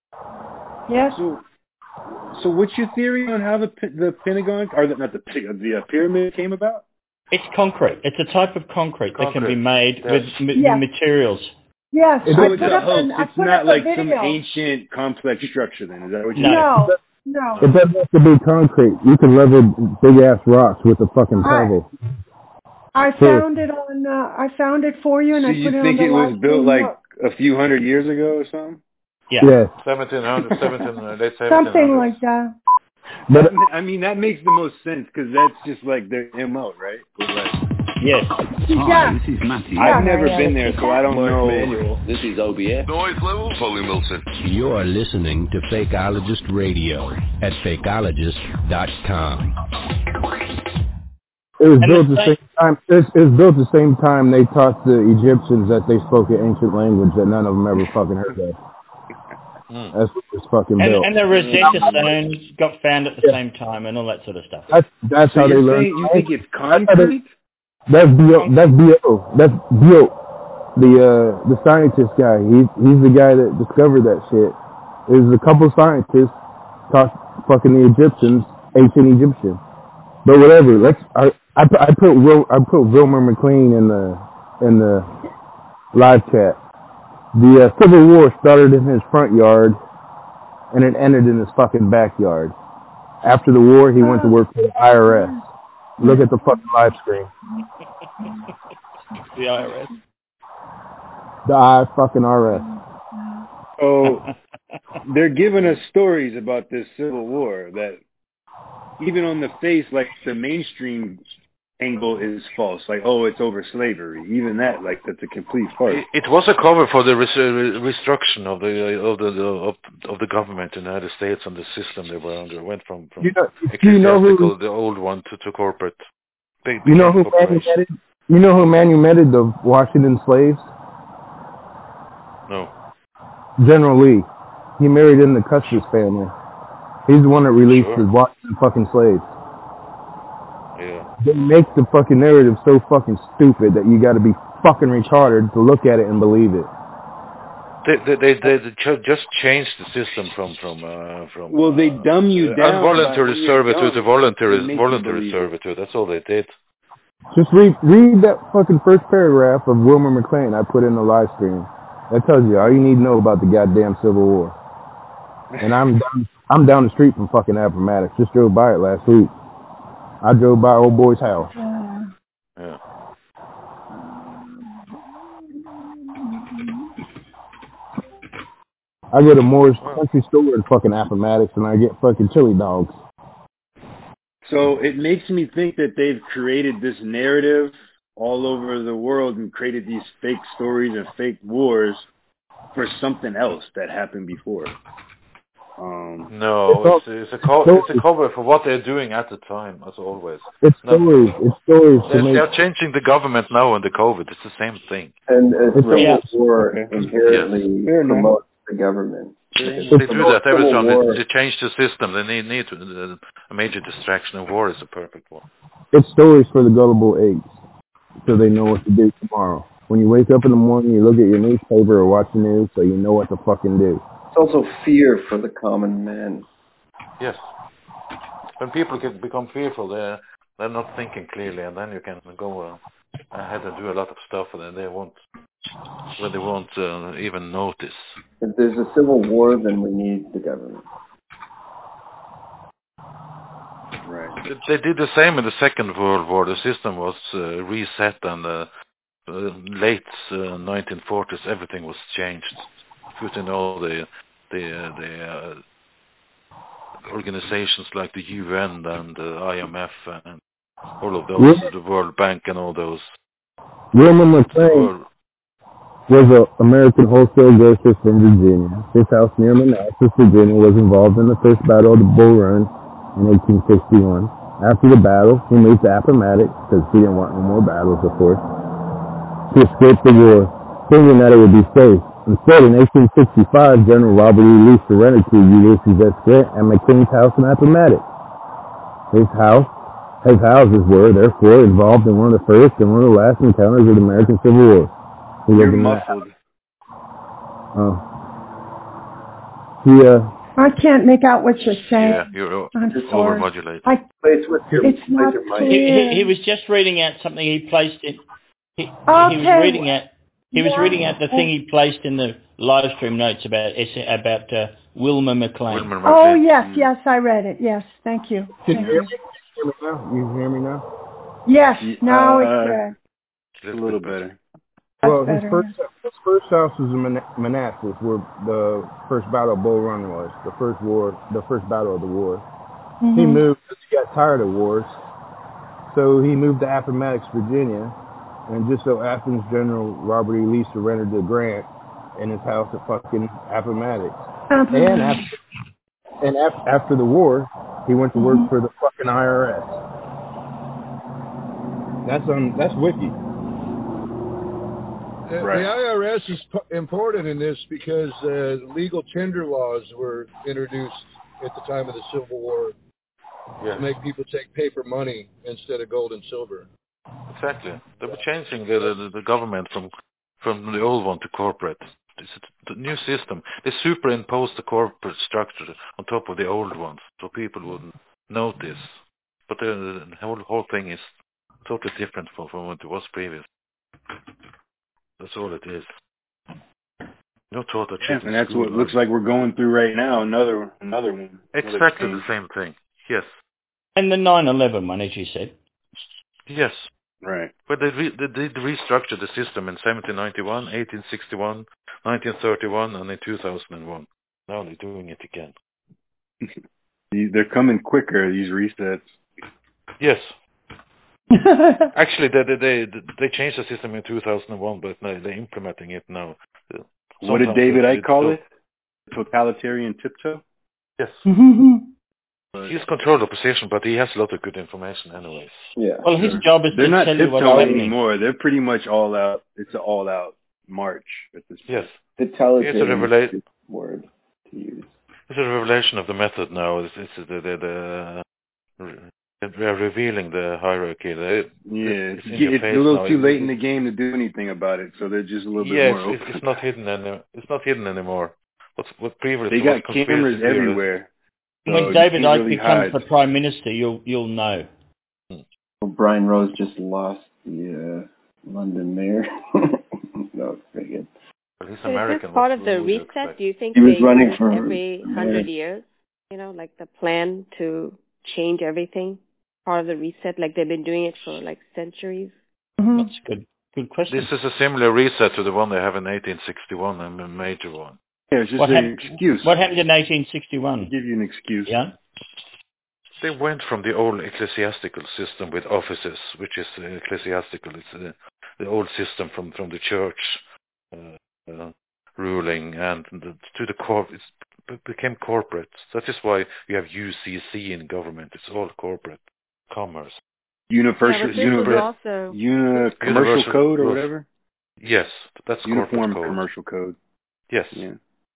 Yes. so, so what's your theory on how the P- the Pentagon, or the, not the Pentagon, the uh, pyramid came about? It's concrete. It's a type of concrete, that can be Concrete. made Yes. with m- Yeah. materials. Yes. It I So it's put a up hoax. an, I It's put not up like a some video. ancient complex structure then, is that what you No. saying? No. No. It doesn't have to be concrete. You can level big ass rocks with a fucking Alright. pebble. I So- found it on. Uh, I found it for you, and So I you put it think on it the was live built stream like note. a few hundred years ago or something? Yeah. Yes. seventeen hundred, seventeen, uh, late Something seventeen hundreds. like that. But That, I mean, that makes the most sense because that's just like their M O, right? With like, Yes. Yeah. This is Matty. Yeah, I've never yeah. been there, so I don't know. Manual. This is O B S. Noise level, Foley Wilson. You're listening to Fakeologist Radio at fakeologist dot com. it was And built the the thing- same time. It was, it was built the same time they taught the Egyptians that they spoke an ancient language that none of them ever fucking heard of. Mm. That's what it was fucking And, built. and the Rosetta Stones got found at the Yeah. same time and all that sort of stuff. That's that's So how they you're learned. saying you think it's how they- concrete? That's Bio. That's Bio. That's Bio. The uh, the scientist guy. He's he's the guy that discovered that shit. There's a couple scientists taught fucking the Egyptians ancient Egyptian. But whatever. Let's. I I, put- I put Wil, I put Wilmer McLean in the in the live chat. The uh, Civil War started in his front yard, and it ended in his fucking backyard. After the war, he went to work for the I R S. Look at the fucking live screen. The I R S. The I fucking R S. Oh, they're giving us stories about this Civil War that even on the face, like the mainstream angle is false. Like, oh, it's over slavery. Even that, like, that's a complete farce. It, it was a cover for the res- uh, restructuring of the of the, the of, of the government in the United States and the system they were under. Went from from You know, you know ecclesiastical, who? the old one, to, to corporate. Big, You know who became corporation. manumitted? You know who manumitted the Washington slaves? No. General Lee. He married in the Custis family. He's the one that released Sure. the Washington fucking slaves. Yeah. They make the fucking narrative so fucking stupid that you got to be fucking retarded to look at it and believe it. They they they, they, they ch- just changed the system from from uh, from Well, they dumb you uh, down. involuntary by when you're servitude to dumb. voluntary They make you voluntary believe it. servitude. That's all they did. Just read read that fucking first paragraph of Wilmer McLean I put in the live stream. That tells you all you need to know about the goddamn Civil War. And I'm down, I'm down the street from fucking Appomattox. Just drove by it last week. I drove by old boy's house. Yeah. I go to Moore's Country Store in fucking Appomattox and I get fucking chili dogs. So it makes me think that they've created this narrative all over the world and created these fake stories and fake wars for something else that happened before. Um, No, it's, it's a co- it's a cover for what they're doing at the time, as always. It's No. stories. It's stories to They're, make. they're changing the government now on the COVID. It's the same thing. And uh, It's Civil a- War inherently Fair enough. promotes the government. They, they do that every time. They, they change the system. They need, need to, uh, a major distraction, and war is a perfect one. It's stories for the gullible apes, so they know what to do tomorrow. When you wake up in the morning, you look at your newspaper or watch the news, so you know what to fucking do. It's also fear for the common man. Yes. When people can become fearful, they're, they're not thinking clearly, and then you can go uh, ahead and do a lot of stuff, and they won't, well, they won't uh, even notice. If there's a civil war, then we need the government. Right. They did the same in the Second World War. The system was uh, reset, and uh, uh, late uh, nineteen forties, everything was changed. Put in all the the uh, the uh, organizations like the U N and the I M F and all of those, yeah. The World Bank and all those. William McLean was an American wholesale grocer from Virginia. His house near Manassas, Virginia, was involved in the first battle of the Bull Run in eighteen sixty-one. After the battle, he moved to Appomattox, because he didn't want no more battles, of course, to escape the war, thinking that it would be safe. Instead, in eighteen sixty-five, General Robert E. Lee surrendered to Ulysses S. Grant at McLean's house in Appomattox. His house, his houses were, therefore, involved in one of the first and one of the last encounters of the American Civil War. He You're muffled. Oh. He, uh... I can't make out what you're saying. Yeah, you're I'm overmodulated. I, it's not clear. He, he, he was just reading out something he placed in. He, okay. he was reading out. He was reading out the thing he placed in the live stream notes about about uh, Wilma McLean. Wilma McLean. Oh yes, yes, I read it. Yes, thank you. Can thank you hear me? You hear me now? You hear me now? Yes, now uh, it's uh, a little better. Well, his better, first yeah. his first house was in Man- Manassas, where the first battle of Bull Run was, the first war, the first battle of the war. Mm-hmm. He moved because he got tired of wars, so he moved to Appomattox, Virginia, and just so happens General Robert E. Lee surrendered to Grant in his house at fucking Appomattox. Mm-hmm. And after and af- after the war, he went to work mm-hmm. for the fucking I R S. That's on that's wiki. The, right. the I R S is p- important in this because uh, legal tender laws were introduced at the time of the Civil War yes. to make people take paper money instead of gold and silver. Exactly. They were changing the, the, the government from from the old one to corporate. It's the new system. They superimposed the corporate structure on top of the old ones, so people wouldn't notice. But the, the whole whole thing is totally different from, from what it was previous. That's all it is. No total yeah, and that's what it looks like we're going through right now. Another another one. Exactly another the same thing. Yes. And the nine eleven one, as you said. Yes. Right. But they, re- they did restructure the system in seventeen ninety-one, eighteen sixty-one, nineteen thirty-one, and in two thousand one. Now they're doing it again. They're coming quicker, these resets. Yes. Actually, they, they they they changed the system in two thousand one, but no, they're implementing it now. Sometimes what did David Icke call it? Totalitarian tiptoe? Yes. He's controlled the position, but he has a lot of good information anyways. Yeah. Well, his job is They're to not tell you what's tiptoeing happening. anymore. They're pretty much all out. It's an all-out march at this point. Yes. Totalitarian it's a revela- word to use. It's a revelation of the method now. It's, it's the, the, the, they're revealing the hierarchy. They, yeah, it's, it's, it's a little now. too it, late in the game to do anything about it, so they're just a little bit yes, more open. Yes, it's not hidden any, It's not hidden anymore. What, what previously they got was cameras everywhere. So when David Icke really becomes hide. the Prime Minister, you'll you'll know. Well, Brian Rose just lost the uh, London mayor. No, very good. Well, he's so American. Is this part of the reset? Do you think he was they running do for every hundred years? You know, like the plan to change everything? Part of the reset, like they've been doing it for like centuries? Mm-hmm. That's a good, good question. This is a similar reset to the one they have in eighteen sixty-one, and a major one. Yeah, it's just what an happened, excuse. What happened in eighteen sixty-one? Give you an excuse. Yeah. They went from the old ecclesiastical system with offices, which is uh, ecclesiastical. It's uh, the old system from, from the church uh, uh, ruling, and the, to the corp. It became corporate. That is why you have U C C in government. It's all corporate commerce. Universal, yeah, universal, also uni- commercial universal code or whatever. Yes, that's uniform corporate code. commercial code. Yes. Yeah.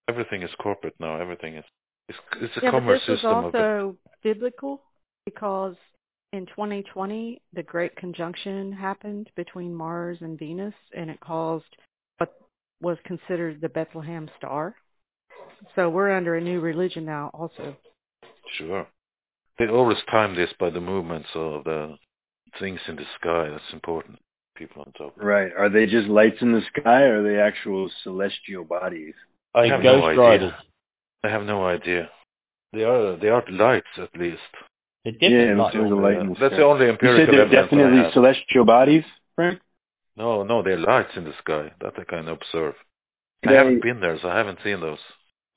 Everything is corporate now. Everything is it's, it's a yeah, commerce but this system. is also biblical because in twenty twenty the Great Conjunction happened between Mars and Venus, and it caused what was considered the Bethlehem Star. So we're under a new religion now, also. Sure. They always time this by the movements of the things in the sky. That's important. People on top. Right. Are they just lights in the sky, or are they actual celestial bodies? I have no idea. I have no idea. They are they are lights at least. Yeah, there's a light in the That's sky. the only You empirical said they're evidence I definitely have. celestial bodies, Frank? No, no, they're lights in the sky that I can observe. I They- haven't been there, so I haven't seen those.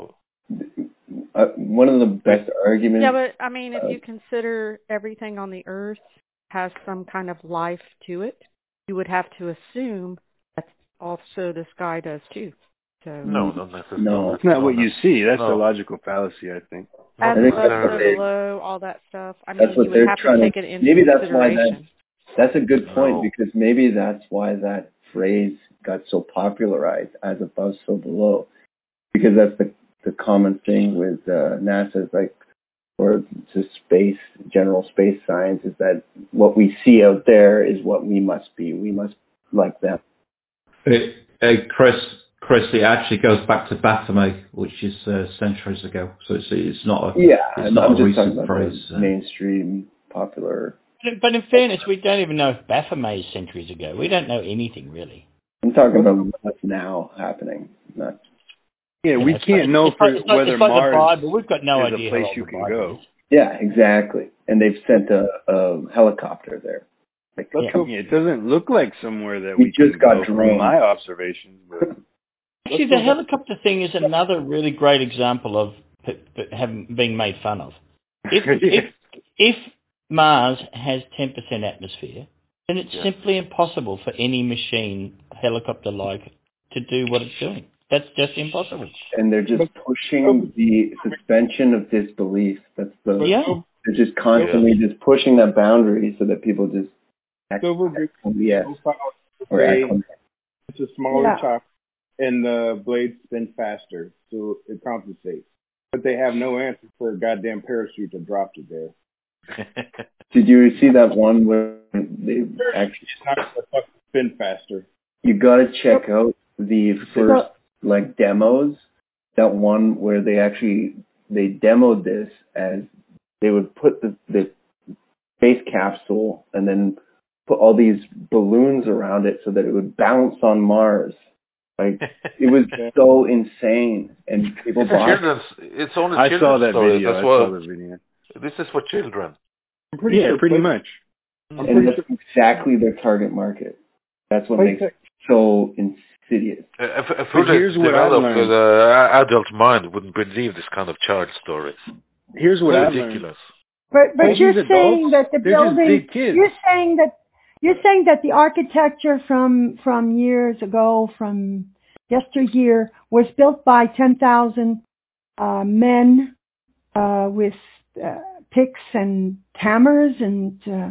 Uh, one of the best arguments. Yeah, but I mean, if uh, you consider everything on the Earth has some kind of life to it, you would have to assume that also the sky does too. So No, not necessarily. No, that's not what you see. That's No. a logical fallacy, I think. as I think above, that's what so they- below, all that stuff. I mean, That's what you they're would have to trying take to. it into Maybe that's why that. consideration. That's a good point No. because maybe that's why that phrase got so popularized, as above, so below, because that's the the common thing with uh, NASA's like, or just space, general space science, is that what we see out there is what we must be. We must like them. It, uh, Chris, Chris, it actually goes back to Baphomet, which is uh, centuries ago. So it's it's not a Yeah, it's I'm, not I'm a just talking recent about phrase. the uh, mainstream popular. But, but in fairness, we don't even know if Baphomet is centuries ago. We don't know anything really. I'm talking about what's now happening, not. Yeah, we it's can't like- know it's for like, it's like, whether it's like Mars the Bible. We've got no is idea a place how old you the can Bible go. is. Yeah, exactly. And they've sent a, a helicopter there. Like, Let's come- go. It doesn't look like somewhere that We we, just can got go from drones. my observations. But Actually, the helicopter thing is another really great example of p- p- having being made fun of. If if if Mars has ten percent atmosphere, then it's Yeah. simply impossible for any machine, helicopter-like, to do what it's doing. That's just impossible. and they're just pushing the suspension of disbelief. That's the. Yeah. They're just constantly just pushing that boundary so that people just. act- Silver Bridge Yes. Or say act- it's a smaller Yeah. chopper and the blades spin faster, so it compensates. But they have no answer for a goddamn parachute that dropped it there. Did you see that one where they actually? It's not going to fucking spin faster. You got to check out the first like demos. That one where they actually they demoed this as they would put the, the space capsule and then put all these balloons around it so that it would bounce on Mars. Like it was so insane, and people It's bought. children's. It's only I children's saw that stories. video. That's I what, saw the video. This is for children. I'm pretty Yeah, sure pretty Play- much. I'm And pretty that's sure exactly their target market. That's what makes it so insidious. A, a, a But fully here's what I've developed learned. uh, adult mind wouldn't believe this kind of child stories. Here's what I've learned. Ridiculous. But but All you're these saying adults, that the they're just building. big kids. You're saying that you're saying that the architecture from from years ago, from yesteryear, was built by ten thousand uh, men uh, with uh, picks and hammers and uh,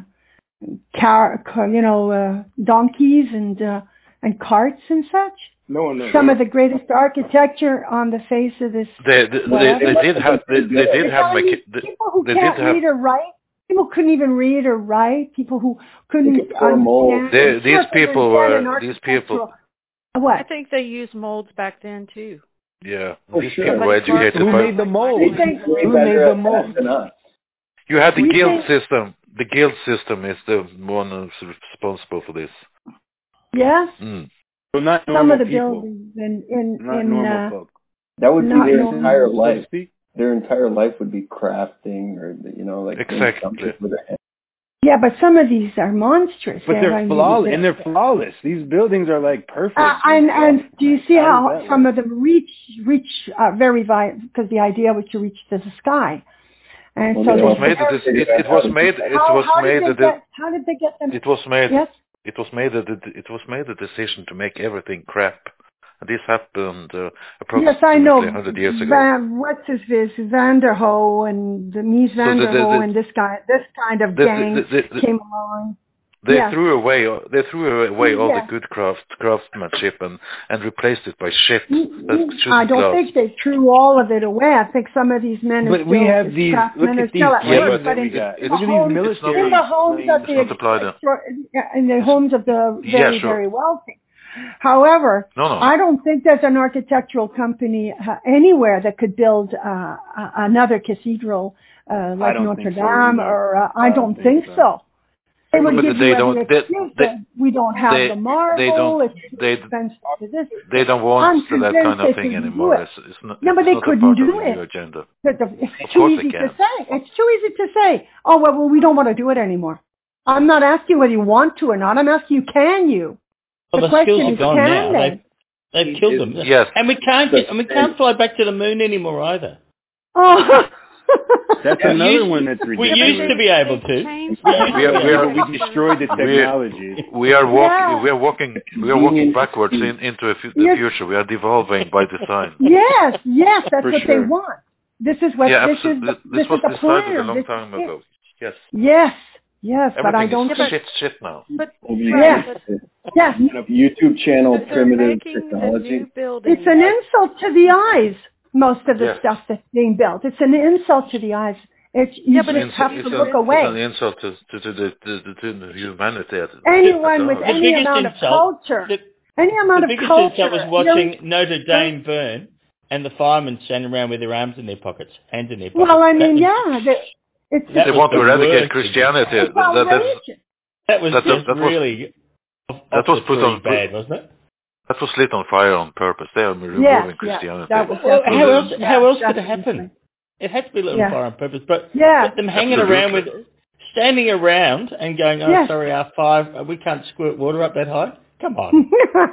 car, car, you know, uh, donkeys and uh, and carts and such. no one knows. Some of the greatest architecture on the face of this. They they, they, they did have they, they did You're have telling me mecha- they, people who they can't did have read or write. People couldn't even read or write. People who couldn't They could form molds. understand. They- and these sort of people invent were- an these people- architectural- I What? think they used molds back then too. yeah. For These sure. people were Somebody educated. carved Who by- made the mold? We think- Way Who better made at the mold? that than us. You had the We guild think- system. The guild system is the one who's responsible for this. Yes. Mm. So not Some normal of the people. buildings in in Not in normal uh, folk. That would be Not their normal. entire So to life. speak. Their entire life would be crafting, or you know, like doing Exactly. something with their hands. yeah, but some of these are monstrous. But I they're mean, flawless, and they're flawless. These buildings are like perfect. Uh, and and do you see How how does that some work? of them reach reach uh, very because the idea was to reach to the sky, and Well, so they It was also they- made. This, it, it was made. It how, was how made. did that they it, get, how did they get them? it was made. Yes. It was made. That it, it was made a decision to make everything crap. And this happened uh, approximately Yes, I know. one hundred years ago. Van, what's his face? Vanderho and the Mies the- Vanderho the- and this guy, this kind of the- gang the- the- the- came along. They Yeah. threw away. They threw away all Yeah. the good craft craftsmanship and, and replaced it by shit. Mm, That mm, shouldn't I don't last. think they threw all of it away. I think some of these men are But still, we have these. craftsmen Look are at these still at Yeah, work, planes but that but we in got. the Look at homes, these It's not. military in the homes of planes. the It's not applied then. extra- in the homes of the Yeah, very sure. very wealthy. However, No, no. I don't think there's an architectural company uh, anywhere that could build uh, a- another cathedral uh, like don't Notre think so Dame, either. or uh, I I don't don't think think so. so. They would But give they you every don't. They, excuse they, that we don't have they, the they marble, don't. it's too They, expensive to this. they don't want I'm that kind convinced of they thing couldn't do anymore. it. It's, it's not. No, but It's they not a couldn't part of do the it. new agenda. But the- It's Of too course easy they to can. say. It's too easy to say. Oh, well, well, we don't want to do it anymore. I'm not asking whether you want to or not. I'm asking you, can you? Well, The the skills question are is, gone can now. they? They've, they've killed them. Yes. And we can't get, and we can't fly back to the moon anymore either. Oh. That's We another used- one that's We ridiculous. used to be able to. Changed We the are, we Yeah, are, but we destroyed the we are, technology. we are walking. Yeah. We are walking. We are walking backwards in, into a fu- the Yes. future. We are devolving by design. Yes, yes, that's For what sure. they want. This is what Yeah, this is. absolutely. The, This this was is the decided a plan. long This time is it. ago. Yes. Yes, yes, but I Everything don't is think. shit, shit now. But Yes, yes, YouTube channel, they're primitive making the technology. new building. it's an insult to the eyes. Most of the Yes. stuff that's being built, it's an insult to the eyes. It's you Yeah, but just it's- have it's to a- look It's away. an insult to, to, to, the, to, the- to the humanity. At, Anyone at with large. The any biggest amount of insult- culture, The, any amount the of biggest culture. insult was watching Notre Dame burn and the firemen standing around with their arms in their pockets, hands in their pockets. Well, I That mean, was- yeah, the, it's That They was want to the eradicate worst. Christianity. it's That, that, that's, outrageous. That was That- just that was- really off, that off was the put tree on- bad, wasn't it? that was lit on fire on purpose. They are removing Yeah, yeah, Christianity. that was Well, definitely- how else? yeah, How else could it definitely. happen? It had to be lit on Yeah. fire on purpose. But Yeah. but them hanging around with, standing around and going, "Oh, Yes. sorry, our five, we can't squirt water up that high." Come on.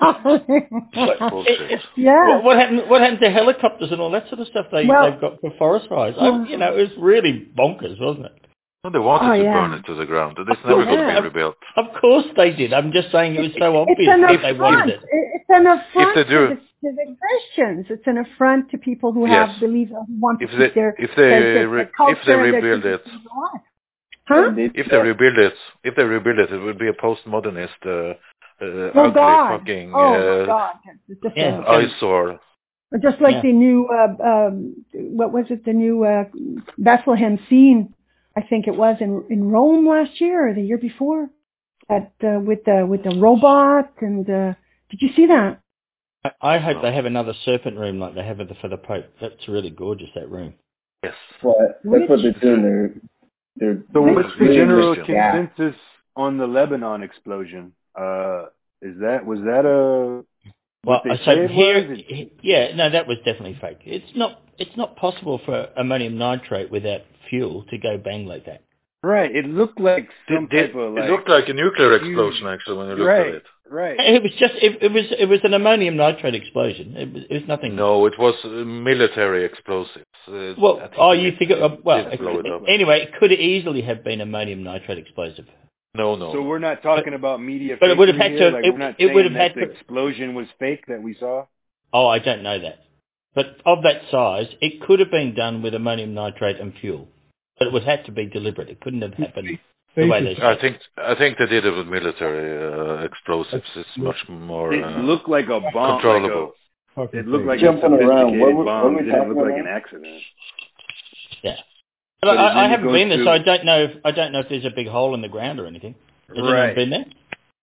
Bullshit. Yeah. What, what happened? What happened to helicopters and all that sort of stuff they Well- they've got for forest fires? I, you know, it was really bonkers, wasn't it? No, they wanted Oh, to yeah. burn it to the ground. It's never going to Yeah. be rebuilt. Of course they did. I'm just saying it was so It's obvious an that they wanted affront. it. It's an affront If they do- to, the, to the Christians. It's an affront to people who Yes. have belief, who want to If keep they their, if they their, their, re- their culture, if they their rebuild it, traditions alive. Huh? if they rebuild it, if they rebuild it, it would be a postmodernist, uh, uh, Oh ugly God! fucking Oh my uh, God! It's just, Yeah. a- eyesore. just like Yeah. the new, uh, um, what was it? The new uh, Bethlehem scene. I think it was in in Rome last year or the year before. At uh, with the with the robot and uh, did you see that? I, I hope they have another serpent room like they have for the, for the Pope. That's really gorgeous, that room. Yes. Well, that's what they're doing. They're they're. So they're what's the really general rich. Yeah. consensus on the Lebanon explosion? Uh, is that was that a Well, what they so said here, was? It- yeah, no, that was definitely fake. It's not, it's not possible for ammonium nitrate without fuel to go bang like that. Right. It looked like some It, did- type of like it looked like a nuclear huge- explosion, actually, when you looked right, at it. Right. It was just, it, it was, it was an ammonium nitrate explosion. It was, it was nothing. No, it was uh, military explosives. Uh, Well, I think oh, it you did- think? It, uh, well, did blow it up. anyway, it could easily have been ammonium nitrate explosive. No, no. So we're not talking about media. but it would have fakery had here? to- Like, it- we're not it would saying have that had the to- explosion was fake that we saw. Oh, I don't know that. But of that size, it could have been done with ammonium nitrate and fuel. But it would have to be deliberate. It couldn't have happened the way they I said. think I think they did it with military uh, explosives. It's much more It uh, looked like a bomb. controllable. Like a, it looked like Jumping a around. sophisticated What were- bomb. what were It we didn't look talking like about? an accident. Yeah. But But it I, I didn't haven't go been there, to- so I don't know. If, I don't know if there's a big hole in the ground or anything. Has anyone Right. been there?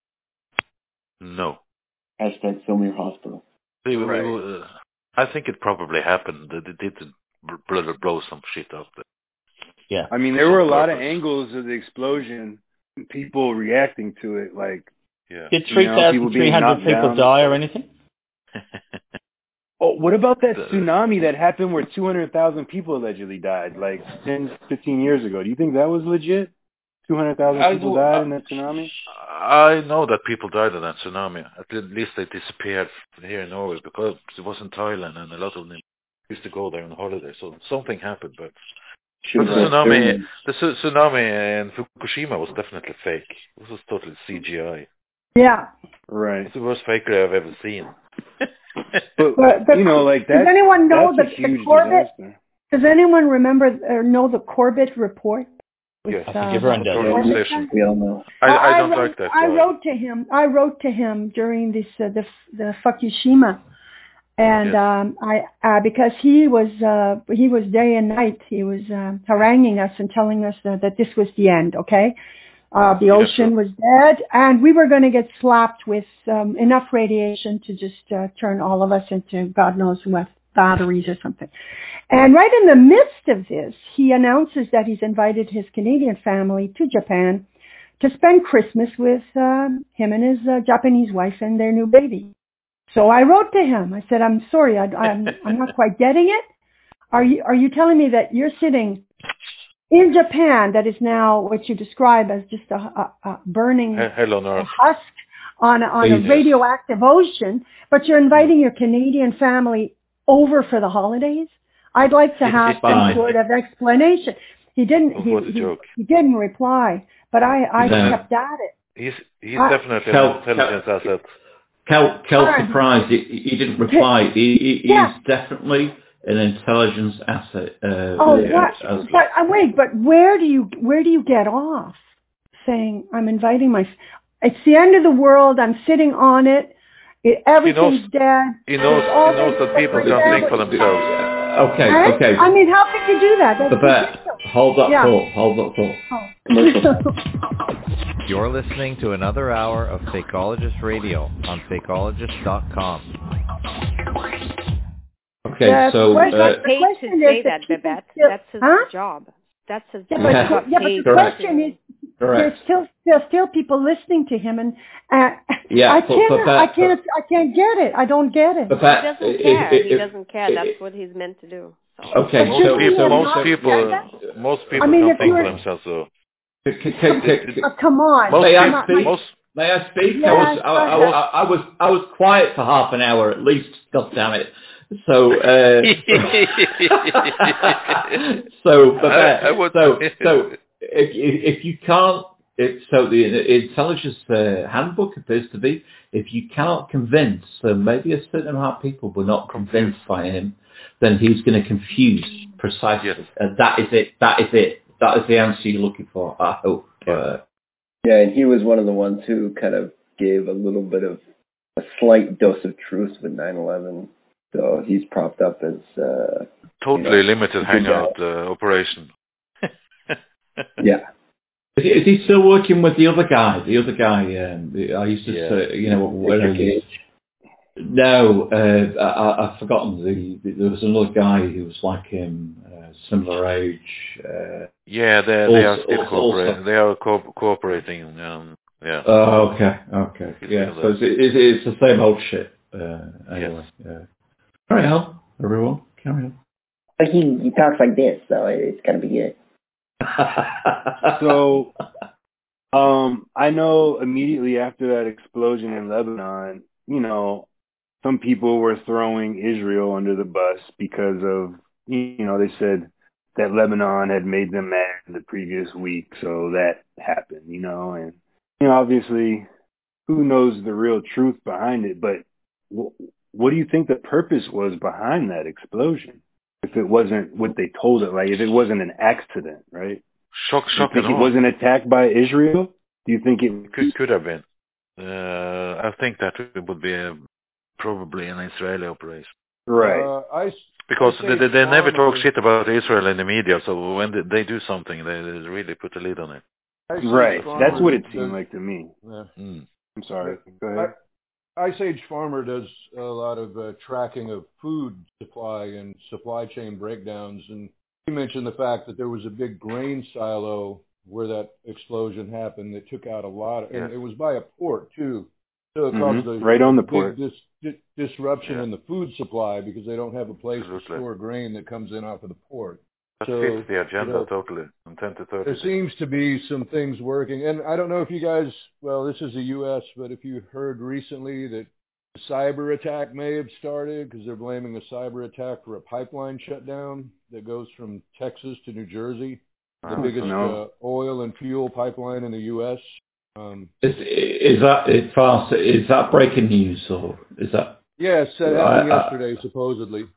No. Hashtag film your hospital. They- Right. uh, I think it probably happened. They they did blow, blow some shit up there. Yeah. I mean, there were a lot of purpose. angles of the explosion, people reacting to it. Like, Yeah. Did You know, people being 3,300 knocked people down. die or anything? oh, what about that The- tsunami that happened where two hundred thousand people allegedly died, like ten, fifteen years ago? Do you think that was legit? two hundred thousand I people do- died I- in that tsunami? I know that people died in that tsunami. At least they disappeared here in Norway because it was in Thailand and a lot of them used to go there on holiday. So something happened, but, Should but the have tsunami, filmed. the su- tsunami in Fukushima was definitely fake. It was totally C G I. Yeah. Right. It's the worst fakery I've ever seen. But, But, but you know, like that. does anyone know that's the, a huge the Corbett? disaster. Does anyone remember or know the Corbett report? With, Yes, uh, everyone does. Total obsession. We all know. I, Well, I don't wrote, like that. I guy. wrote to him. I wrote to him during this uh, the the Fukushima, and Yes. um, I uh, because he was uh, he was day and night. He was uh, haranguing us and telling us uh, that this was the end. Okay, uh, the Yeah, ocean sure. was dead, and we were going to get slapped with um, enough radiation to just uh, turn all of us into God knows what, batteries or something. And right in the midst of this, he announces that he's invited his Canadian family to Japan to spend Christmas with um, him and his uh, Japanese wife and their new baby. So I wrote to him. I said, "I'm sorry, I, I'm I'm not quite getting it. Are you are you telling me that you're sitting in Japan that is now what you describe as just a, a, a burning He- Hell on a earth. husk on a, on a Yes. radioactive ocean, but you're inviting your Canadian family over for the holidays? I'd like to have some Fine. sort of explanation." He didn't. He, What a he, joke. he didn't reply, but I I No. kept at it. He's he's I- definitely Kel- an intelligence asset. Kel, Kel Alright. surprised he, he didn't reply. He, he, Yeah. He's definitely an intelligence asset. Uh, Oh, uh, what? as- But uh, wait, but where do you where do you get off saying I'm inviting my? It's the end of the world. I'm sitting on it. it everything's dead. He knows There's all he knows this that people stuff can like think for that. themselves. okay, Right? okay. I mean, how could you do that? That's Babette, ridiculous. hold that Yeah. thought. Hold that thought. Oh. You're listening to another hour of Fakeologist Radio on Fakeologist dot com. Okay, Yeah, so the question- uh, He's paid to question is say that that, people Babette. still- That's his Huh? job. That's his Yeah, job. but, Yeah. He got yeah, but paid the to Correct. question say is, correct. there's still there's still people listening to him, and uh, Yeah, I but- can't but that- I can't I can't get it. I don't get it. Babette, He doesn't if- care. if- He if- doesn't care. if- That's what he's meant to do. So. Okay, But Most so, shouldn't people, he so, most have people, not- most people I mean, can if think for you're- themselves. So c- c- c- c- Uh, come on. most May I people, speak? most May I speak? Yes, I was I, I, go ahead. I, I was I was quiet for half an hour at least. God damn it! So uh, so but I- that, I would- so so if if if you can't if, so the intelligence uh, handbook appears to be if you cannot convince, so maybe a certain amount of people were not convinced by him, then he's going to confuse precisely. Yes. And that is it. That is it. That is the answer you're looking for. I hope. Uh, Yeah, and he was one of the ones who kind of gave a little bit of a slight dose of truth with nine eleven. So he's propped up as uh, totally you know, limited good hangout guy. uh, operation. Yeah. Is he, is he still working with the other guy? The other guy, um, I used to Yeah. say, you know, when I Victor was, Cage. no, uh, I, I- I've forgotten. The, the, there was another guy who was like him, uh, similar age. Uh, Yeah, they they are Also- still also- cooperating. They are co- cooperating. Um, yeah. oh, okay, okay, It's yeah. still So it's, it's, it's the same old shit. Uh, anyway, Yes. yeah. Carry on, everyone. Carry on. But he, he talks like this, so it's gonna be good. So, um, I know immediately after that explosion in Lebanon, you know, some people were throwing Israel under the bus because of, you know, they said that Lebanon had made them mad the previous week, so that happened, you know, and, you know, obviously, who knows the real truth behind it, but w- what do you think the purpose was behind that explosion? If it wasn't what they told it, like if it wasn't an accident, right? Shock, Do you shock think and it awe. wasn't attacked by Israel? Do you think it Could could have been. Uh, I think that it would be a, probably an Israeli operation. right? Uh, I, s- Because I they, say they, they never talk farmers- shit about Israel in the media, so when they, they do something, they, they really put a lid on it. I say Right. farmer That's what it does- seemed like to me. Yeah. Mm. I'm sorry. Go I, ahead. Ice Age Farmer does a lot of uh, tracking of food supply and supply chain breakdowns, and he mentioned the fact that there was a big grain silo where that explosion happened that took out a lot, of, and Yes. it was by a port too. So it Mhm. caused a Right on the big port. dis, dis, disruption Yeah. in the food supply because they don't have a place Absolutely. to store grain that comes in off of the port. That So, fits the agenda you know, totally on ten to thirty. there seems to be some things working, and I don't know if you guys, well, this is the U S, but if you heard recently that a cyber attack may have started because they're blaming a cyber attack for a pipeline shutdown that goes from Texas to New Jersey, the Oh, biggest no. uh, oil and fuel pipeline in the U S. Um, Is, is that it fast? Is that breaking news or is that? yes, that I- happened I- yesterday, supposedly.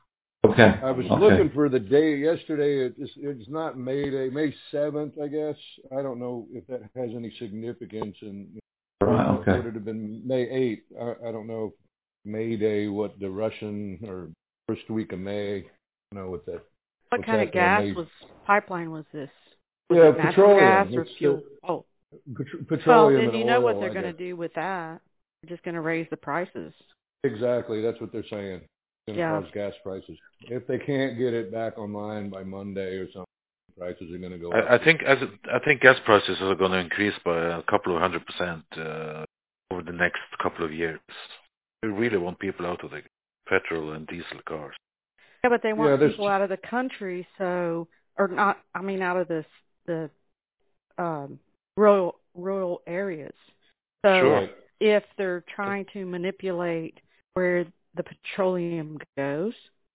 Okay. I was okay. looking for the day yesterday. It's, it's not May Day, May seventh, I guess. I don't know if that has any significance. And right, okay. Would it have been May eighth? I, I don't know. May Day, what the Russian or first week of May? I don't know what that. What kind of gas was pipeline was this? Was yeah, it natural petroleum. gas or it's fuel? The, oh, pet- petroleum. Well, then you and know oil, what they're I going to guess. do with that. They're just going to raise the prices. Exactly, that's what they're saying. It's going to Yeah. cause gas prices. If they can't get it back online by Monday or something, prices are going to go up. I, I think as it, I think gas prices are going to increase by a couple of hundred percent uh, over the next couple of years. We really want people out of the petrol and diesel cars. Yeah, but they want yeah, people out of the country, so or not. I mean, out of the the um, rural rural areas. So sure. if they're trying to manipulate where the petroleum goes,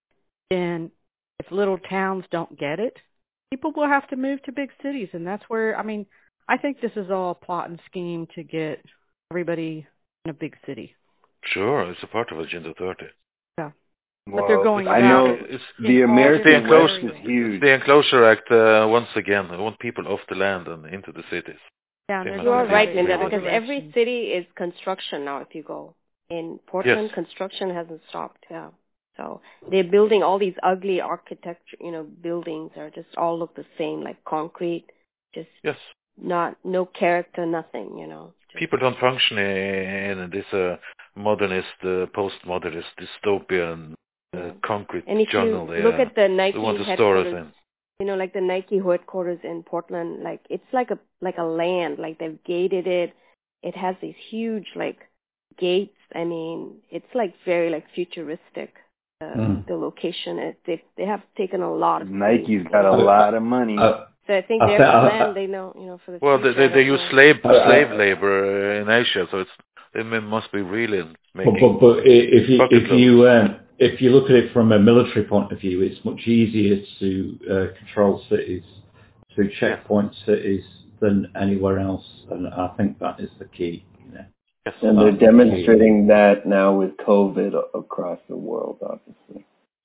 then if little towns don't get it, people will have to move to big cities, and that's where, I mean, I think this is all a plot and scheme to get everybody in a big city. Sure, it's a part of Agenda thirty. Yeah. Well, but they're going I about know it. It's the American the West enclosure, is huge. The Enclosure Act, uh, once again, they want people off the land and into the cities. Yeah, you are right, Linda, because every city is construction now. If you go in Portland, yes. construction hasn't stopped. Yeah, so they're building all these ugly architecture. You know, buildings are just all look the same, like concrete. Just yes. not no character, nothing. You know. Just people don't function in this uh, modernist, uh, postmodernist, dystopian, uh, concrete and if jungle. you they, look uh, at the Nike they want to store us headquarters, in. you know, like the Nike headquarters in Portland, like it's like a like a land, like they've gated it. It has these huge like gates. I mean, it's like very like futuristic. Uh, mm. The location, it, they they have taken a lot of. Nike's got a lot of money. Uh, so I think they're uh, plan. They know, you know, for the. Well, future, they they, they use know. slave uh, slave labor in Asia, so it's they must be really making. But, but, but if you if you um, if you look at it from a military point of view, it's much easier to uh, control cities, to checkpoint cities than anywhere else, and I think that is the key. You know? Yes, and they're demonstrating the that now with COVID across the world, obviously.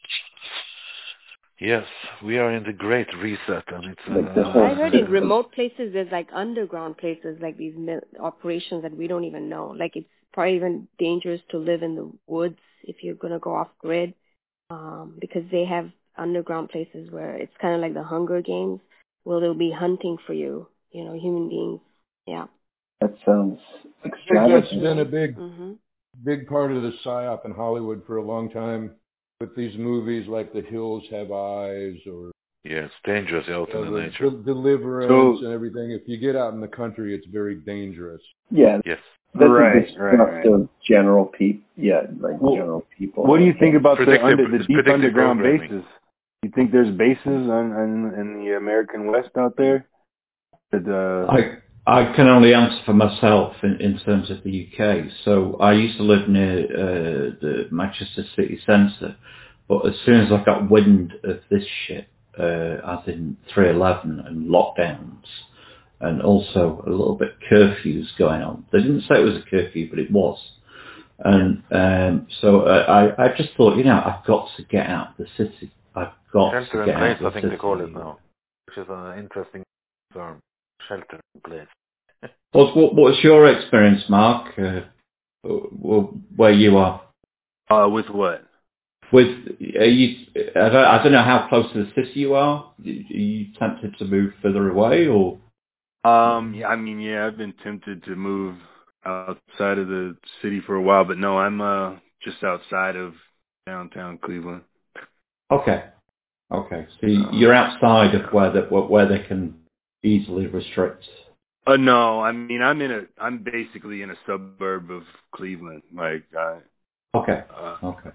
Yes, we are in the Great Reset, and it's. Like uh, I heard in remote places there's like underground places, like these operations that we don't even know. Like it's probably even dangerous to live in the woods if you're gonna go off grid, um, because they have underground places where it's kind of like the Hunger Games, where they'll be hunting for you, you know, human beings. Yeah. That sounds extravagant. That's been a big, mm-hmm. big part of the psyop in Hollywood for a long time. With these movies like The Hills Have Eyes, or yeah, it's dangerous out uh, in the, the nature, de- Deliverance, so, and everything. If you get out in the country, it's very dangerous. Yeah, yes, that's right, a distrust right, right. of general people. Yeah, like well, general people. What do you think about the under, the deep underground programming. bases? You think there's bases on, on in the American West out there? That, uh, I. I can only answer for myself in, in terms of the U K. So I used to live near uh, the Manchester city centre, but as soon as I got wind of this shit, uh, as in three eleven and lockdowns, and also a little bit curfews going on. They didn't say it was a curfew, but it was. And um, so uh, I, I just thought, you know, I've got to get out of the city. I've got Shelter to get in place, out of the I think city. they call it now, which is an interesting term. Shelter in place. What, what, what's your experience, Mark, uh, where you are? Uh, with what? With are you? I don't, I don't know how close to the city you are. Are you tempted to move further away, or? Um, yeah, I mean, yeah, I've been tempted to move outside of the city for a while, but no, I'm uh just outside of downtown Cleveland. Okay, okay. So you're outside of where that where they can easily restrict. Uh, no, I mean, I'm in a, I'm basically in a suburb of Cleveland, like, uh, okay, uh, okay.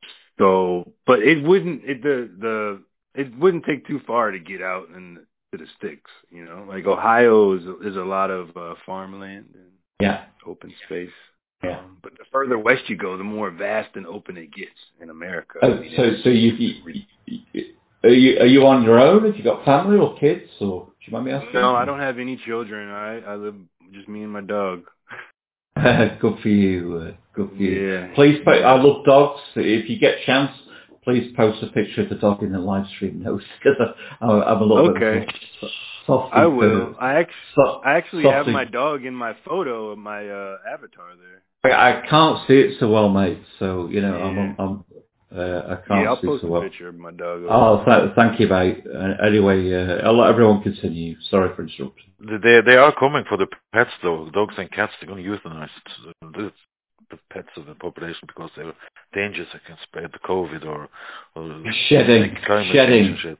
So, but it wouldn't, it, the, the, it wouldn't take too far to get out and to the sticks, you know, like Ohio is, is a lot of, uh, farmland and yeah, open space. Yeah. Um, but the further west you go, the more vast and open it gets in America. Oh, I mean, so, so you, you, are you, are you on your own? Have you got family or kids, or? Do you mind me asking? No, I don't have any children. I, I live just me and my dog. Good for you. Uh, good for you. Yeah. Please, pay, I love dogs. If you get a chance, please post a picture of the dog in the live stream notes because I'm a little okay. bit soft. I will. I, ex- so- I actually softy. have my dog in my photo of my uh, avatar there. I, I can't see it so well, mate. So you know, Yeah. I'm, I'm uh, I can't yeah, I'll see post so a well. picture of my dog. Oh, th- thank you, mate. Uh, anyway, uh, I'll let everyone continue. Sorry for interrupting. They they are coming for the pets though. Dogs and cats. They're going to euthanize the, the pets of the population because they're dangerous. They can spread the COVID or, or shedding, shedding. Shit.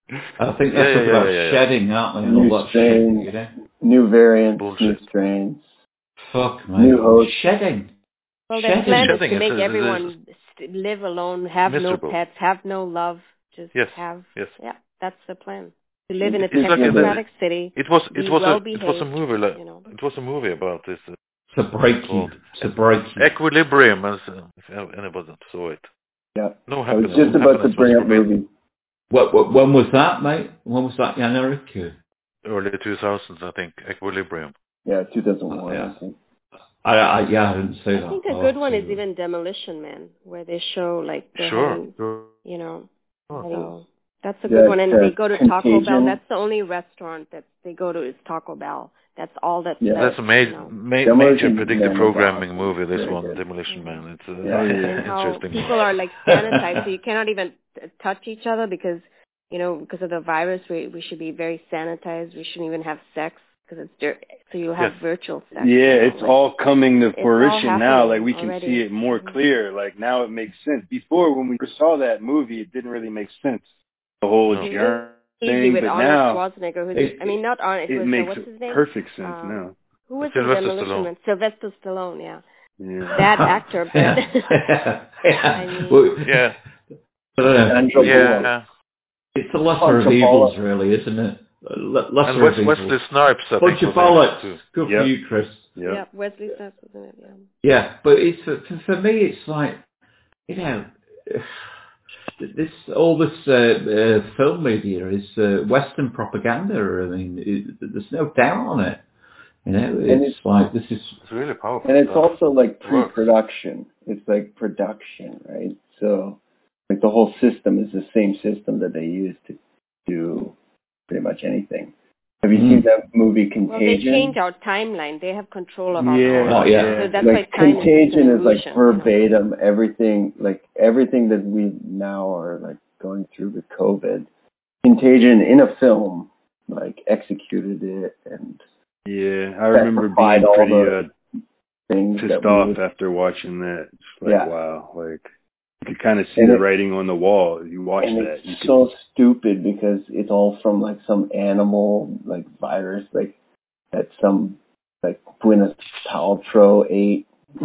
I think that's yeah, yeah, about yeah, yeah, shedding, aren't they? New All strains, you know? new variants, Bullshit. new strains. Fuck, man. New hosts. Shedding. Well, their plan is shedding. to make It's, everyone st- live alone, have miserable. no pets, have no love, just yes. have. Yes. Yeah, that's the plan. To live in a it's like technocratic city. It was. It was well a. behaved, It was a movie. Like, you know. It was a movie about this. Uh, to break you. To break you. Equilibrium, as uh, if anybody saw it. Yeah. No I happiness. was just no about to bring up movie. What, what? When was that, mate? When was that, Jan Erik? Early two thousands, I think. Equilibrium. Yeah, two thousand one. Oh, yeah. I think. I, I yeah, I didn't say I that. think a I'll good one is to... even Demolition Man, where they show like they're Sure. having, sure. you know, Oh. so that's a Yeah, good one. And uh, they go to Taco Contagion. Bell. That's the only restaurant that they go to is Taco Bell. That's all that's Yeah. left. That's a ma- you know. ma- major predictive Man programming awesome. movie. This Very one, good. Demolition Man. It's uh, Yeah. And how interesting. people are like sanitized, so you cannot even t- touch each other because, you know, because of the virus. We we should be very sanitized. We shouldn't even have sex because it's dirt. So you have Yes. virtual sex. Yeah, you know, it's like, all coming to it's all fruition now. Like we happening can already. see it more Mhm. clear. Like now it makes sense. Before when we first saw that movie, it didn't really make sense. The whole No. germ Easy thing, with but Arnold now Schwarzenegger. Who's, it, I mean, not Arnold. It, it was makes uh, what's his name? perfect sense Um, now. Who was the Sylvester Demolition Stallone. Man? Sylvester Stallone. Yeah, Yeah. bad actor, but yeah. I mean, well, Yeah. I don't know. Andrew Bullock. Yeah. It's the lesser Bunch of of evils, bollocks. really, isn't it? Le- lesser And of Wes- evils. Wesley Snipes, I Bunch think. of was in it bollocks. too. Good Yep. for you, Chris. Yep. yeah, Wesley Snipes was in it. Yeah. Yeah, but it's for, for me, it's like, you know, this all this uh, uh, film media is uh, Western propaganda. I mean, it, there's no doubt on it. You know, it's, it's like this is. It's really powerful. And it's stuff. also like It works. pre-production. It's like production, right? So, like the whole system is the same system that they use to do pretty much anything. Have you Mm. seen that movie Contagion? Well, they change our timeline. They have control of our Yeah. time. Oh, yeah. So that's like why time Contagion is, is like illusion, you know. verbatim everything, like everything that we now are like going through with COVID. Contagion in a film, like executed it and Yeah, I remember specified being all pretty the uh, things that pissed we off would- after watching that. It's like, Yeah. wow, like you could kind of see And the it- writing on the wall. You watch and that, it's you could, so stupid because it's all from like some animal like virus like that some like Gwyneth Paltrow ate.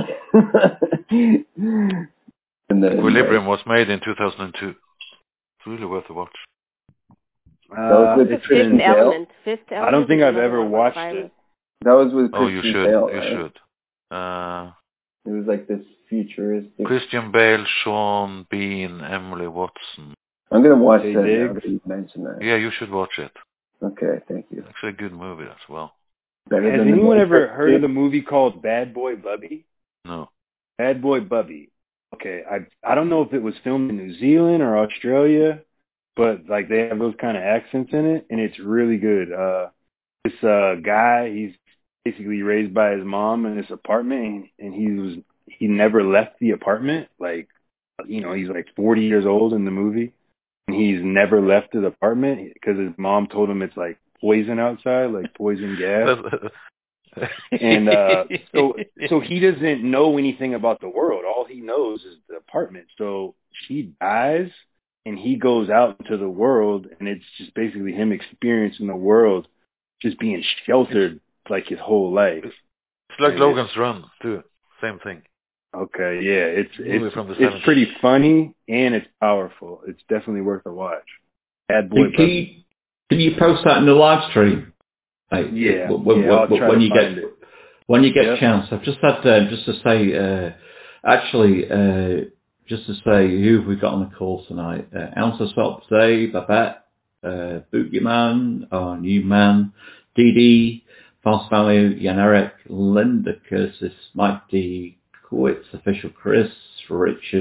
And then, Equilibrium like, was made in two thousand two. It's really worth a watch. uh, with it's Fifth been. Element. Fifth Element. I don't think is I've another ever one with watched virus. it. that was with Oh, you Christian should. Bale, you right? should. Uh, It was like this futuristic. Christian Bale, Sean Bean, Emily Watson. I'm gonna watch Hey, that now Diggs. that you mentioned that. Yeah, you should watch it. Okay, thank you. Actually, a good movie as well. Better Has than the anyone ever Matrix, heard of the dude. movie called Bad Boy Bubby? No. Bad Boy Bubby. Okay, I I don't know if it was filmed in New Zealand or Australia, but like they have those kind of accents in it, and it's really good. Uh, this uh guy, he's basically raised by his mom in this apartment, and he was he never left the apartment. Like, you know, he's like forty years old in the movie, and he's never left the apartment because his mom told him it's like poison outside, like poison gas. And uh, so so he doesn't know anything about the world. All he knows is the apartment. So she dies, and he goes out into the world, and it's just basically him experiencing the world, just being sheltered like his whole life. It's like And Logan's Run, too. Same thing. Okay, yeah, it's Movie it's from the it's seventies. pretty funny and it's powerful. It's definitely worth a watch. Bad Boy Can you, Bubby. can you post that in the live stream? Like, Yeah, when, yeah, I'll when, try when to you find get it. when you get Yep. a chance. I've just had uh, just to say, uh, actually, uh, just to say who have we got on the call tonight? Uh, Ounce of Salt today, Babette, uh, Boogeyman, our new man, Dee Dee, Fast Value, Jan Erik, Linda Curtis, Mike D, Quits, Official Chris, Richard,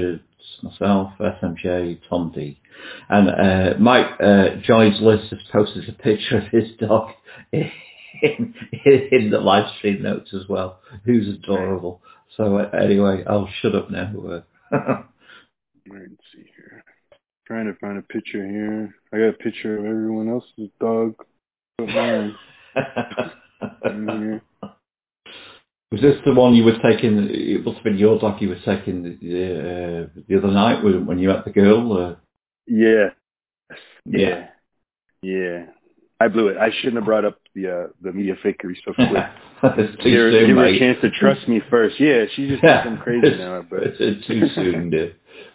myself, F M J, Tom D. And uh, Mike, uh, Johnny's List has posted a picture of his dog in, in, in the live stream notes as well, who's adorable. So uh, anyway, I'll shut up now. Uh, Let's see here. Trying to find a picture here. I got a picture of everyone else's dog. But mine. Here. Was this the one you were taking? It must have been your dog you were taking the, uh, the other night when, when you met the girl. Uh... Yeah. yeah, yeah. I blew it. I shouldn't have brought up the uh, the media fakery so quick. Too give her, soon, give her mate. a chance to trust me first. Yeah, she's just Yeah. something crazy now. But it's too soon, dude.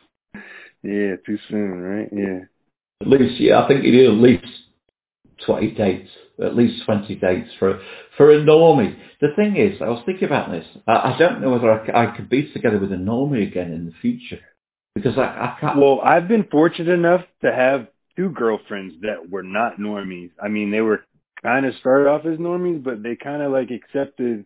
Yeah, too soon, right? Yeah. At least, yeah, I think you need at least twenty dates, at least twenty dates for for a normie. The thing is, I was thinking about this. I, I don't know whether I, c- I could be together with a normie again in the future because I, I can't. Well, I've been fortunate enough to have two girlfriends that were not normies. I mean, they were kind of started off as normies, but they kind of like accepted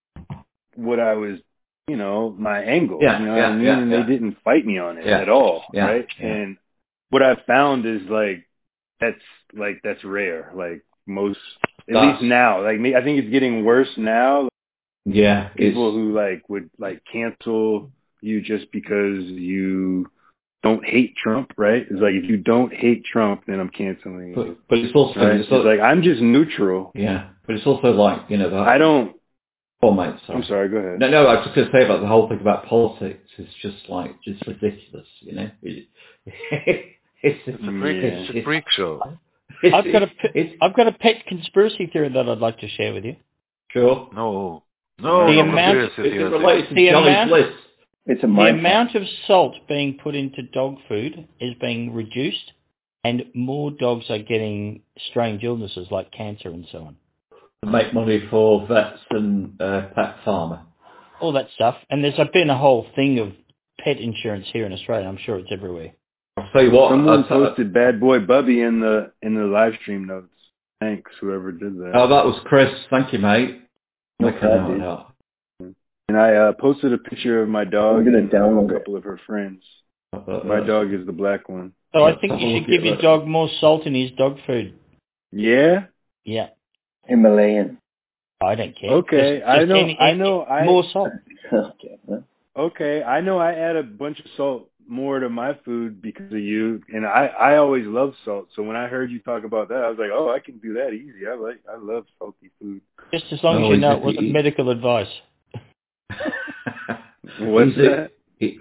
what I was, you know, my angle. Yeah, you know yeah, what I mean? yeah, and yeah. they didn't fight me on it Yeah, at all, yeah, right? yeah. And what I've found is like that's like that's rare. Like most, at That's- least now. Like me, I think it's getting worse now. Yeah, People it's, who like would like cancel you just because you don't hate Trump, right? It's like if you don't hate Trump, then I'm canceling you. but, but it's also Right? it's It's also, like I'm just neutral. yeah, but it's also like you know that. I don't. Oh, mate, sorry. I'm sorry. Go ahead. No, no, I was just going to say about the whole thing about politics. It's just like just ridiculous, you know. It, it's, It's a freak, Yeah. it's a freak show. it's, I've got a it's, pe- I've got a pet conspiracy theory that I'd like to share with you. sure. No. No, The no amount- conspiracy Is it theory. related to The Johnny's amount- list? It's a The mind amount of salt being put into dog food is being reduced, and more dogs are getting strange illnesses like cancer and so on. To make money for vets and uh, pet farmer. All that stuff. And there's been a whole thing of pet insurance here in Australia. I'm sure it's everywhere. I'll tell you what. Someone I'll tell- posted Bad Boy Bubby in the in the live stream notes. Thanks, whoever did that. Oh, that was Chris. Thank you, mate. No Okay, problem. no, no. And I uh, posted a picture of my dog I'm gonna and download a it. couple of her friends. Uh, My uh, dog is the black one. So I Let's think have you a should look give at your that. dog more salt in his dog food. Yeah. Yeah. Himalayan. I don't care. Okay, Just- I just know. any- I know. I more salt. Okay. Well, Okay, I know. I add a bunch of salt more to my food because of you, and I I always love salt. So when I heard you talk about that, I was like, oh, I can do that easy. I like I love salty food. Just as long No, as you know he's- it wasn't he- medical advice. What's He's a- that? he-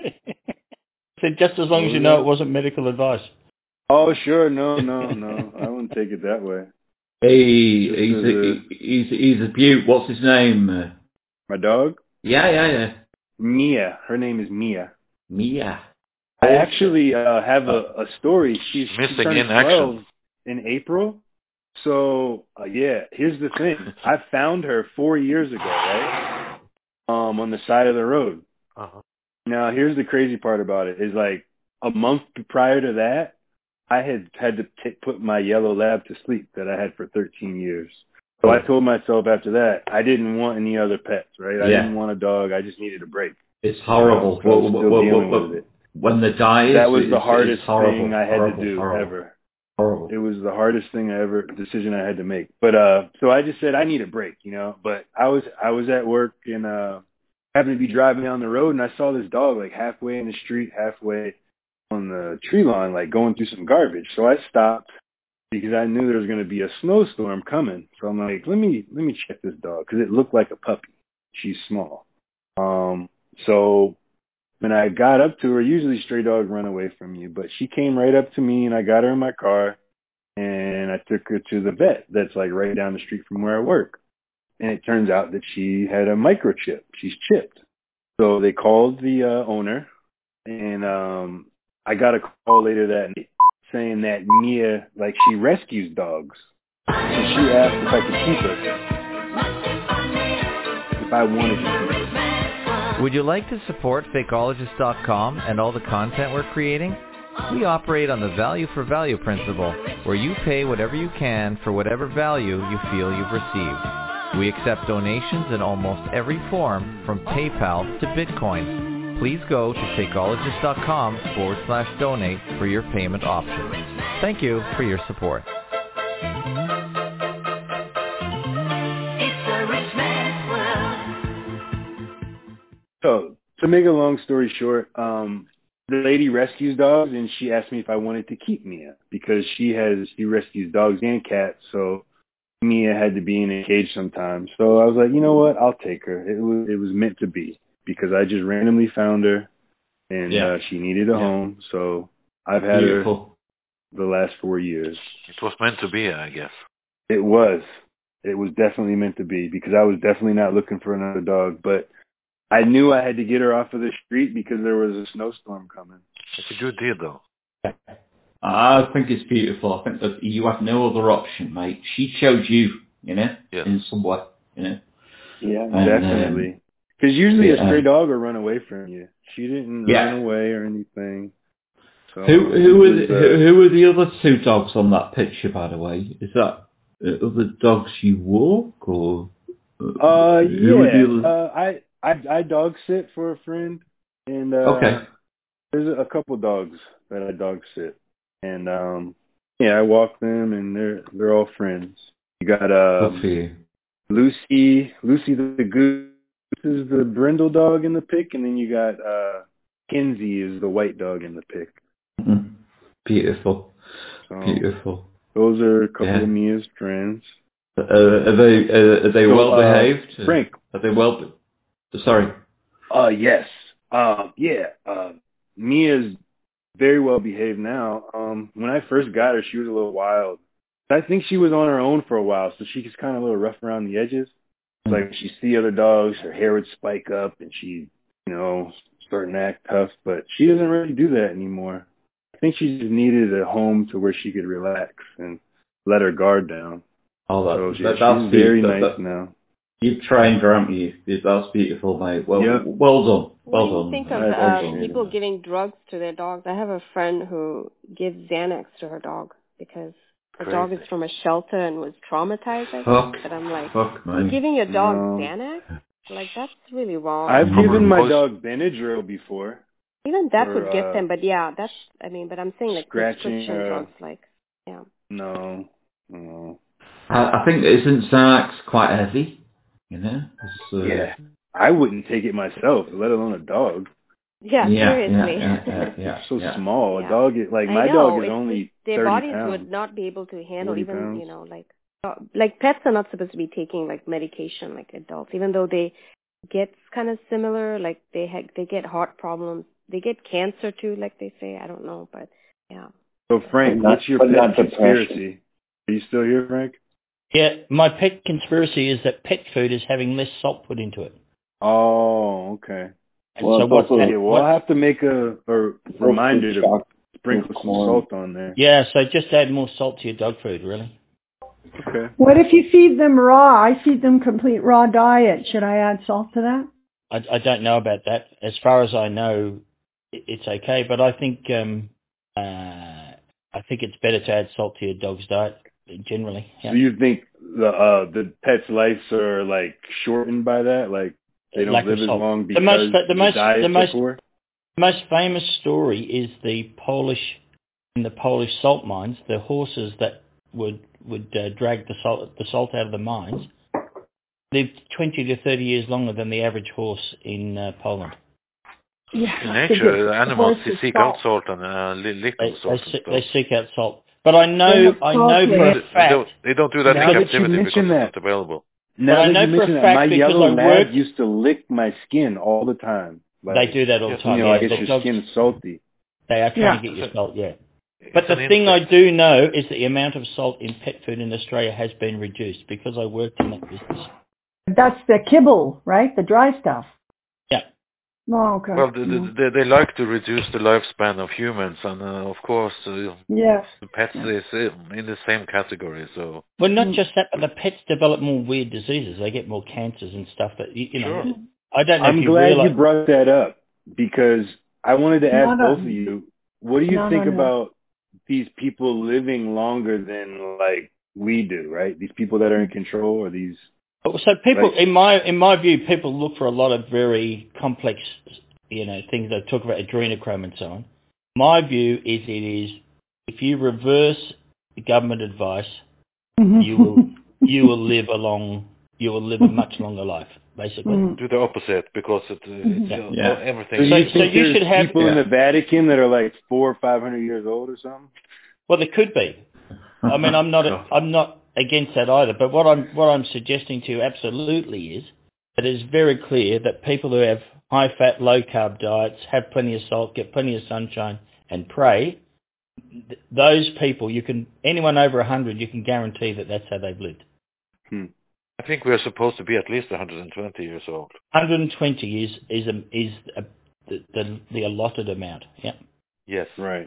Said just as long as you know it wasn't medical advice. Oh, sure. No, no, no. I wouldn't take it that way. Hey, Just he's as a, a- he's he's a beaut. What's his name? Uh, My dog, yeah, yeah, yeah. Mia. Her name is Mia. Mia. I actually uh, have a, a story. She's she's Missing turning in action. twelve in April. So uh, yeah, here's the thing. I found her four years ago, right? Um, on the side of the road. Uh-huh. Now, here's the crazy part about it is like a month prior to that, I had had to t- put my yellow lab to sleep that I had for thirteen years. So I told myself after that I didn't want any other pets, right? I Yeah. didn't want a dog. I just needed a break. It's horrible. So I was Well, still well, dealing well, with it. When the dies, That was it's, the it's hardest horrible, thing I had horrible, to do horrible, ever. Horrible. It was the hardest thing I ever decision I had to make. But uh so I just said I need a break, you know. But I was I was at work and uh happened to be driving down the road and I saw this dog like halfway in the street, halfway on the tree lawn, like going through some garbage. So I stopped because I knew there was going to be a snowstorm coming. So I'm like, let me let me check this dog because it looked like a puppy. She's small. Um, so when I got up to her, usually stray dogs run away from you, but she came right up to me and I got her in my car and I took her to the vet that's like right down the street from where I work. And it turns out that she had a microchip. She's chipped. So they called the uh, owner and um, I got a call later that night saying that Mia, like she rescues dogs. So she asked if I could keep her. If I wanted to keep her. Would you like to support Fakeologist dot com and all the content we're creating? We operate on the value for value principle, where you pay whatever you can for whatever value you feel you've received. We accept donations in almost every form, from PayPal to Bitcoin. please go to Fakeologist.com forward slash donate for your payment options. Thank you for your support. So, to make a long story short, um, the lady rescues dogs, and she asked me if I wanted to keep Mia because she has she rescues dogs and cats. So Mia had to be in a cage sometimes. So I was like, you know what, I'll take her. It was it was meant to be because I just randomly found her, and Yeah. uh, she needed a Yeah. home. So I've had Beautiful. her the last four years. It was meant to be, I guess. It was. It was definitely meant to be because I was definitely not looking for another dog, but I knew I had to get her off of the street because there was a snowstorm coming. It's a good deal, though. I think it's beautiful. I think that you have no other option, mate. She chose you, you know, Yes. in some way, you know. Yeah, And, definitely. Because usually yeah. a stray dog will run away from you. She didn't Yeah. run away or anything. So Who who were it the, was, uh, who, who were the other two dogs on that picture, by the way? Is that uh, other dogs you walk or? Uh, who were the yeah. other? Uh, I, I I dog sit for a friend, and uh, Okay. there's a, a couple dogs that I dog sit, and um, yeah, I walk them, and they're they're all friends. You got um, Good for you. Lucy, Lucy the, the goose is the brindle dog in the pic, and then you got uh, Kinsey is the white dog in the pic. Mhm. Beautiful, So beautiful. those are a couple Yeah. of Mia's friends. Uh, are they uh, are they So, well behaved? uh, Frank. Are they well? Be- Sorry. Uh, yes. Um, yeah. Uh, Mia's very well behaved now. Um, when I first got her, she was a little wild. I think she was on her own for a while, so she was kind of a little rough around the edges. It's like she see other dogs, her hair would spike up, and she, you know, starting to act tough. But she doesn't really do that anymore. I think she just needed a home to where she could relax and let her guard down. Oh, that, So she, that, that's she's very beautiful. nice That, now. You've trained her, haven't you? That's beautiful, mate. Well, Yeah. well done. Well What do you done. think mate. of Well uh, done. people giving drugs to their dogs? I have a friend who gives Xanax to her dog because her Crazy. dog is from a shelter and was traumatized, I Fuck. think. But I'm like, Fuck, you're mate. giving your dog No. Xanax? Like, that's really wrong. I've given my Poison. dog Benadryl before. Even that for, would get uh, them, but yeah, that's, I mean, but I'm saying like scratching, prescription uh, drugs, like, yeah. No, no. I, I think isn't Xanax quite heavy? You know. It's, uh, Yeah, I wouldn't take it myself, let alone a dog. Yeah, Yeah, seriously. yeah, yeah, yeah, So yeah. small. Yeah. A dog is like I my know, dog is it's only just their thirty bodies pounds. would not be able to handle forty even, pounds. you know, like, uh, like pets are not supposed to be taking like medication like adults, even though they get kind of similar, like they ha- they get heart problems, they get cancer too, like they say. I don't know, but yeah. So Frank, But not- what's your but pet not depression. conspiracy? Are you still here, Frank? Yeah, my pet conspiracy is that pet food is having less salt put into it. Oh, okay. And Well, so it's what's also- that? Yeah, well, what- I'll have to make a, a reminder to chocolate sprinkle with some corn. salt on there. yeah, so just add more salt to your dog food, really. Okay. What if you feed them raw? I feed them complete raw diet. Should I add salt to that? I, I don't know about that. As far as I know, it, it's okay, but I think um, uh, I think it's better to add salt to your dog's diet generally. Yeah. So you think the uh, the pet's lives are like shortened by that? Like they don't Lack of live as salt. long The because most- the the, most- diets the most- are poor? The most famous story is the Polish, in the Polish salt mines, the horses that would would uh, drag the salt the salt out of the mines lived twenty to thirty years longer than the average horse in uh, Poland. Yeah. In nature, the animals they seek out salt and uh, li- lick They, on salt they, and se- stuff. they seek out salt, but I know They're I not know salty. for a They, they fact. don't. They don't do that Now in that you captivity because mention it's that- not available. Now But I that know you for a mention that, fact my because yellow I lab worked- used to lick my skin all the time. Like, They do that all the yes, time. you know, yeah, I guess the your dogs- skin's salty. They are trying Yeah. to get your salt, yeah. It's But the an thing I instinct. do know is that the amount of salt in pet food in Australia has been reduced because I worked in that business. That's the kibble, right? The dry stuff. Yeah. Oh, okay. Well, they, Mm. they, they like to reduce the lifespan of humans, and uh, of course, uh, Yes. the pets is in the same category. So Well, not Mm. just that, but the pets develop more weird diseases. They get more cancers and stuff that, you, you know, Sure. I don't know I'm if you glad realize. you brought that up because I wanted to ask No, no. both of you, what do you No, think no, no. about these people living longer than like we do, right? These people that are in control or these... So people, Like- in my in my view, people look for a lot of very complex you know, things that talk about adrenochrome and so on. My view is it is, if you reverse the government advice, you will you will live a long, you will live a much longer life, basically. Mm. Do the opposite, because it, it's yeah. yeah. everything. So, you so, so you should have people yeah. in the Vatican that are like four or five hundred years old or something. Well, there could be. I mean, I'm not a, I'm not against that either. But what I'm what I'm suggesting to you absolutely is that it is very clear that people who have high fat, low carb diets, have plenty of salt, get plenty of sunshine, and pray. Th- those people, you can anyone over a hundred, you can guarantee that that's how they've lived. Hmm. I think we're supposed to be at least one hundred twenty years old. one hundred twenty is is a, is a, the, the the allotted amount. Yeah. Yes. Right.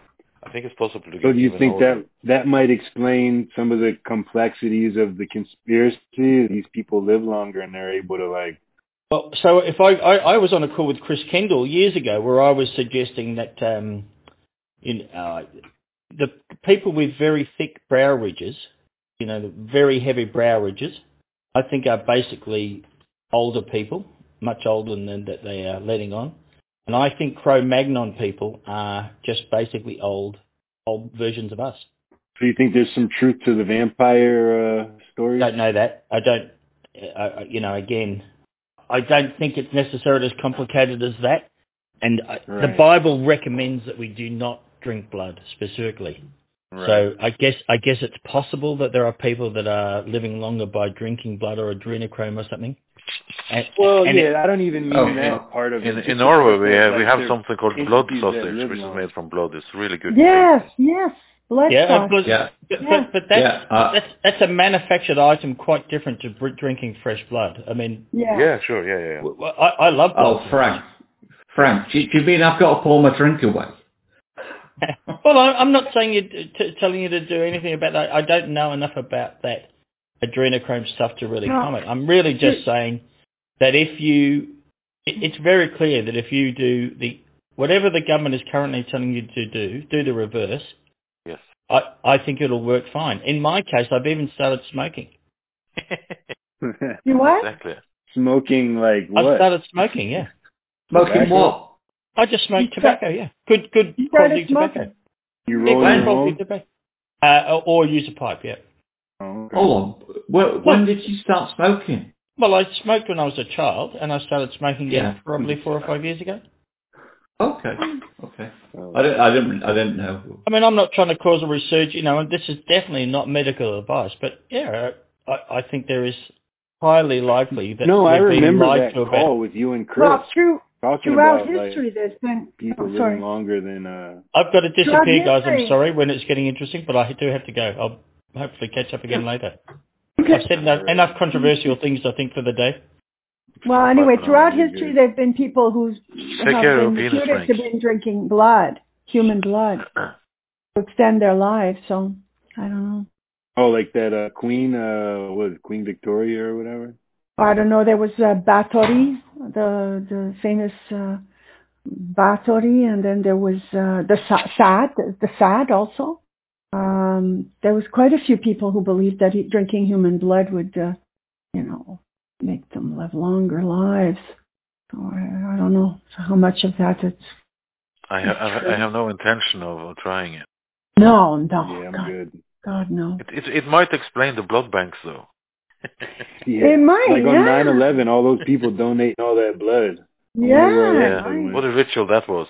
I think it's possible to get. So do you even think older. that that might explain some of the complexities of the conspiracy? These people live longer and they're able to like. Well, so if I, I, I was on a call with Chris Kendall years ago where I was suggesting that um, in uh, the people with very thick brow ridges, you know, the very heavy brow ridges, I think are basically older people, much older than that they are letting on. And I think Cro-Magnon people are just basically old, old versions of us. So you think there's some truth to the vampire uh, stories? I don't know that. I don't, I, you know, again, I don't think it's necessarily as complicated as that. And I, right. the Bible recommends that we do not drink blood specifically. Right. So I guess I guess it's possible that there are people that are living longer by drinking blood or adrenochrome or something. And, well, and yeah, it, I don't even mean oh, that part of in, it. In Norway, we have, like we have something called blood sausage, which long. is made from blood. It's really good. Yes, yes, blood yeah, sausage. blood, Yeah, but, but, but that's, yeah, uh, that's that's a manufactured item, quite different to br- drinking fresh blood. I mean, yeah, yeah, sure, yeah, yeah. yeah. I, I love blood. Oh, Frank, Frank, do, do you mean I've got to pour my drink away? Well, I, I'm not saying you t- telling you to do anything about that. I don't know enough about that adrenochrome stuff to really no. comment. I'm really just saying that if you, it, it's very clear that if you do the whatever the government is currently telling you to do, do the reverse. Yes. I, I think it'll work fine. In my case, I've even started smoking. You what? Exactly. Smoking like what? I started smoking, yeah. Smoking what? I just smoke tobacco, yeah. Good, good you quality tobacco. You roll yeah, your quality tobacco. Uh, or, or use a pipe, yeah. Oh, okay. Hold on. When, when did you start smoking? Well, I smoked when I was a child, and I started smoking Yeah. again probably four or five years ago. Okay. Okay. I didn't. I didn't. I didn't know. I mean, I'm not trying to cause a resurgence, you know, and this is definitely not medical advice, but yeah, I, I think there is highly likely that no, I remember lied that to call about, with you and Chris. Well, true. Talking Throughout about, history, like, there's been people oh, living sorry. longer than. Uh, I've got to disappear, guys. history. I'm sorry when it's getting interesting, but I do have to go. I'll hopefully catch up again later. Okay. I've said enough, enough controversial things, I think, for the day. Well, anyway, throughout you're history, good. there have been people who have care been of penis reputed to rings. have been drinking blood, human blood, to extend their lives. So I don't know. oh, like that uh, Queen, uh, what is it, Queen Victoria or whatever? I don't know. There was uh, Bathory, the the famous uh, Bathory, and then there was uh, the Sa- Sad, the Sad also. Um, there was quite a few people who believed that he, drinking human blood would, uh, you know, make them live longer lives. So I, I don't know how much of that it's. I have, I have no intention of trying it. No, no. Yeah, I'm God, good. God, no. It, it, it might explain the blood banks, though. Yeah. It might, like yeah. on nine eleven, all those people donating all that blood. Yeah. Yeah. What a ritual that was.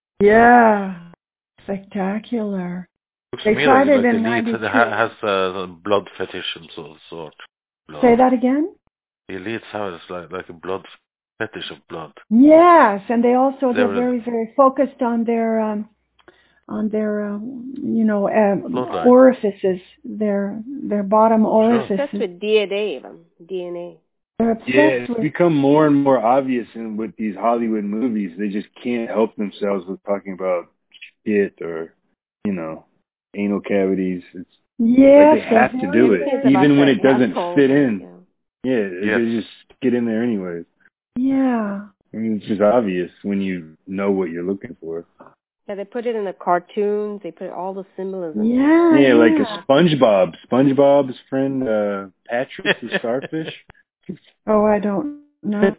Yeah. Spectacular. Looks They to me tried like it the in elite ninety-two. has a blood fetish of some sort. Blood. Say that again? The elites have like, like a blood fetish of blood. Yes, and they also they're They're- very very focused on their um, on their um, you know um, Bloodline. orifices, their their bottom orifices. That's with D N A, even. D N A. They're obsessed Yeah, it's with. become more and more obvious in with these Hollywood movies. They just can't help themselves with talking about shit or, you know, anal cavities. It's Yes, like they have to do it, It's even about when that it doesn't asshole. fit in. Yeah. Yeah, Yes. they just get in there anyways. Yeah. I mean, it's just obvious when you know what you're looking for. Yeah, they put it in the cartoons. They put all the symbolism. Yeah. Yeah, like a SpongeBob. SpongeBob's friend, uh, Patrick the starfish. Oh, I don't know.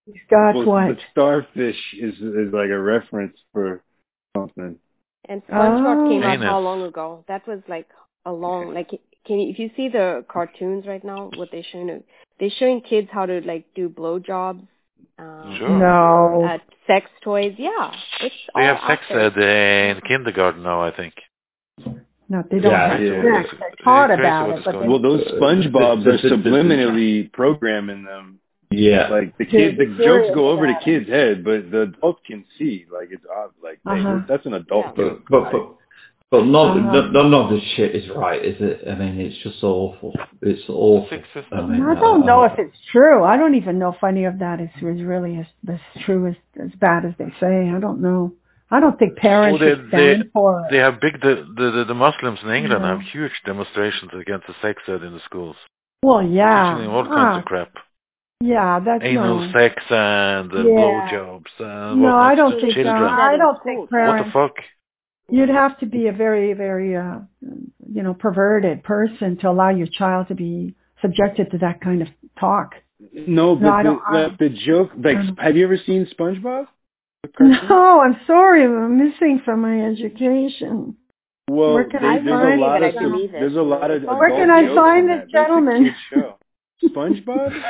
He's got well, what? The starfish is is like a reference for something. And SpongeBob Oh. came out Anus. how long ago? That was like a long, like, can you, if you see the cartoons right now, what they're showing, they're showing kids how to like do blowjobs. Um, Sure. No. uh, sex toys, yeah. It's They all have sex out there. ed in kindergarten now, I think. No, they don't Yeah, have yeah. sex. They're taught Crazy about what it, is but going they Well, those SpongeBobs Uh, are subliminally programming them. Yeah. Like the To kids, the be jokes serious go over the about it. kids' head, but the adults can see. Like it's odd. Like hey, Uh-huh. that's an adult Yeah. joke. But, but, but, but none, Uh-huh. none, none of this shit is right, is it? I mean, it's just awful. It's awful. Sexist. I mean, I don't know uh, if it's true. I don't even know if any of that is, is really as, as true as as bad as they say. I don't know. I don't think parents Oh, they, should stand they, for it. they have big, the, the, the Muslims in England Yeah. have huge demonstrations against the sex ed in the schools. Well, yeah. Teaching them all kinds Ah, of crap. yeah, that's Anal no. sex and uh, Yeah. blowjobs and No, whatnot I don't to think children. that. I don't think What parents. the fuck? You'd have to be a very, very, uh, you know, perverted person to allow your child to be subjected to that kind of talk. No, but No, I the, don't. I, like the joke. Like, I don't- have you ever seen SpongeBob? The cartoon? no, I'm sorry. I'm missing from my education. Well, Where can they, I there's find a lot it? of I believe it. there's a lot of Where adult can I jokes find in this that, but gentleman? It's a kid show. SpongeBob?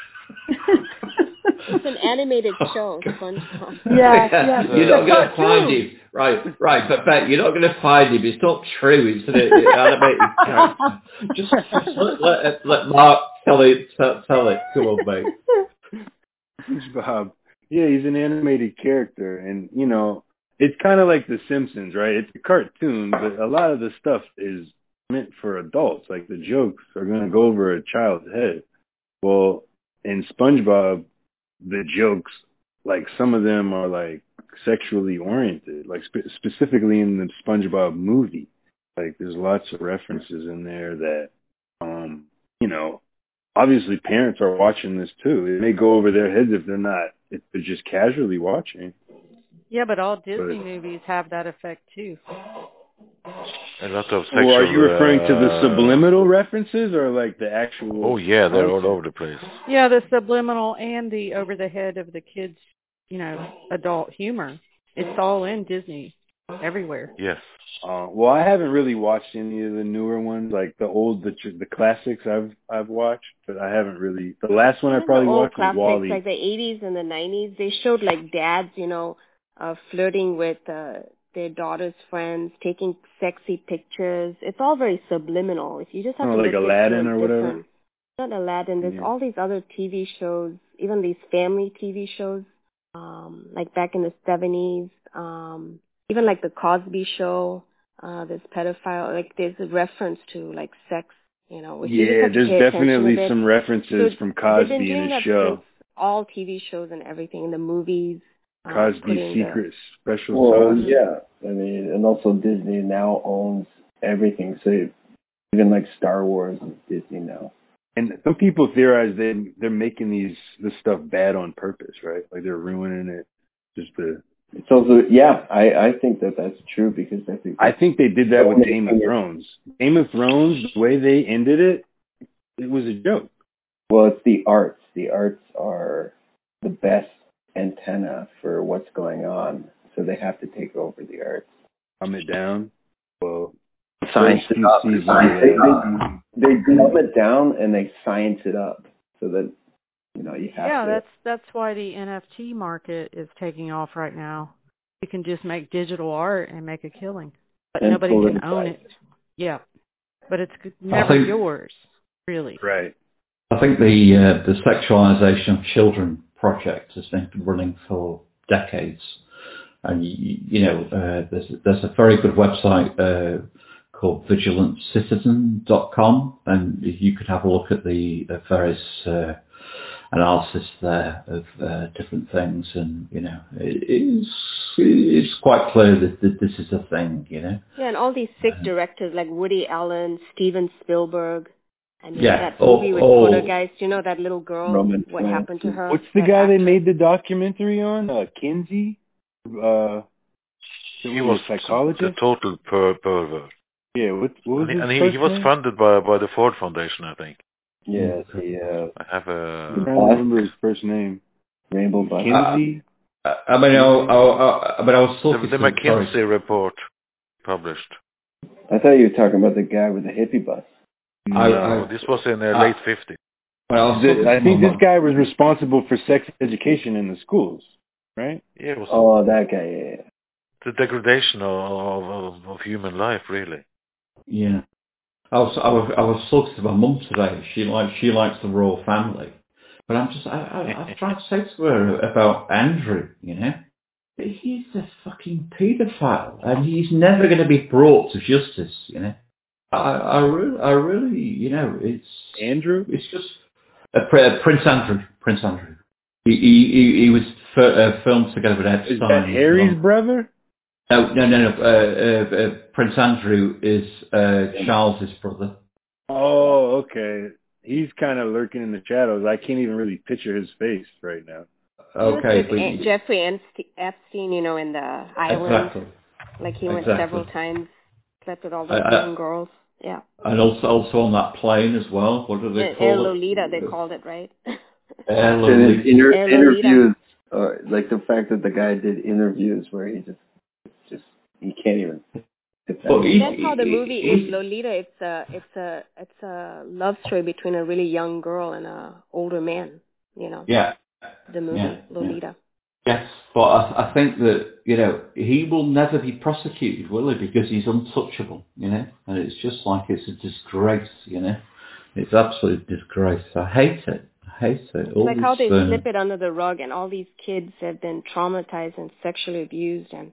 It's an animated show, SpongeBob. Yes, yes. You're It's not a going to find cartoon. him. Right, right, but Bet, you're not going to find him. It's not true. It's an an animated character. Just, just let, let, let Mark tell it. Tell, tell it. Come on, mate. SpongeBob. Yeah, he's an animated character, and you know, it's kind of like The Simpsons, right? It's a cartoon, but a lot of the stuff is meant for adults. Like the jokes are going to go over a child's head. Well, in SpongeBob, the jokes, like some of them are like sexually oriented, like spe- specifically in the SpongeBob movie. Like there's lots of references in there that, um, you know, obviously parents are watching this too. It may go over their heads if they're not, if they're just casually watching. Yeah, but all Disney But- movies have that effect too. A lot of sexual. Well, are you referring to the uh, subliminal references or like the actual? Oh yeah, they're all over the place. Yeah, the subliminal and the over the head of the kids, you know, adult humor. It's all in Disney, everywhere. Yes. Uh, well, I haven't really watched any of the newer ones, like the old, the the classics. I've I've watched, but I haven't really. The last one I Even probably the old watched was classics, Wall-E. like the eighties and the nineties, they showed like dads, you know, uh, flirting with uh, their daughter's friends, taking sexy pictures. It's all very subliminal. If you just have Oh, to like look Aladdin into or it whatever? different. Not Aladdin. There's Yeah. all these other T V shows, even these family T V shows, um, like back in the seventies, um, even like the Cosby Show. Uh, this pedophile, like there's a reference to like sex, you know. If you just Yeah, have to there's pay attention definitely a bit. some references So from they've Cosby been in doing his that show. since all T V shows and everything in the movies. Uh, Cosby's putting Secret the, Special Well, Sauce. yeah. I mean, and also Disney now owns everything. So even like Star Wars is Disney now. And some people theorize they they're making these this stuff bad on purpose, right? Like they're ruining it just to. It's also, yeah, I, I think that that's true because I think I think they did that with Game of Thrones. Game of Thrones, the way they ended it, it was a joke. Well, it's the arts. The arts are the best antenna for what's going on, so they have to take over the arts. Calm it down. Well, Science first it few up. seasons Science of it that. up. They dumb it down and they science it up so that, you know, you have Yeah, to. that's that's why the N F T market is taking off right now. You can just make digital art and make a killing, but And nobody pull can it own inside. it. Yeah, but it's never think- yours, really. Right. I think the uh, the sexualization of children project has been running for decades, and you, you know uh, there's there's a very good website uh, called vigilant citizen dot com, and you could have a look at the uh, various uh, analysis there of uh, different things, and you know it is it's quite clear that, that this is a thing, you know. yeah, and all these sick directors like Woody Allen, Steven Spielberg. I mean, Yeah, that movie oh, with oh. Poltergeist, you know that little girl, Roman what Polanski. happened to her? What's the that guy they actress? made the documentary on? Uh, Kinsey? Uh, He was a psychologist? the total per- pervert. Yeah, what, what was And, he, his and he, first he was name? funded by by the Ford Foundation, I think. Yes, the, uh, I have I'm a. trying to remember his first name. Rainbow Bus. Kinsey? Uh, I mean, I, I, I, but I was The, talking the to McKinsey sorry. report published. I thought you were talking about the guy with the hippie bus. I, No, I, this was in the I- late fifties. Well, I was The- talking I to think my this guy was responsible for sex education in the schools, right? Yeah, it was Oh, that guy, yeah, yeah. the degradation of, of, of human life, really. Yeah. I was, I was, I was talking to my mum today. She likes, she likes the royal family, but I'm just, I, I, I was trying to say to her about Andrew. You know, he's a fucking paedophile, and he's never going to be brought to justice. You know, I, I really, I really, you know, it's Andrew. It's just uh, Pr- Prince Andrew. Prince Andrew. He, he, he, he was f- uh, filmed together with Epstein. Is that Harry's brother? No, no, no, no. Uh, uh, uh, Prince Andrew is uh, Charles's brother. Oh, okay. He's kind of lurking in the shadows. I can't even really picture his face right now. Okay, With A- Jeffrey Epste- Epstein, you know, in the island. Exactly. Like he went Exactly. several times, slept with all those I- I- young girls. Yeah. And also, also on that plane as well. What do they Air call Lolita, it? they called it, right? Air And Lolita. in inter- Air Lolita. interviews, uh, like the fact that the guy did interviews where he just, just he can't even. Well, he- That's how the he- movie he- is. Lolita. It's a, it's a, it's a love story between a really young girl and a older man. You know. Yeah. The movie Yeah, Lolita. Yes, but I, I think that, you know, he will never be prosecuted, will he? Because he's untouchable, you know? And it's just like it's a disgrace, you know? It's absolute disgrace. I hate it. I hate it. It's All like how they this, um, slip it under the rug, and all these kids have been traumatized and sexually abused, and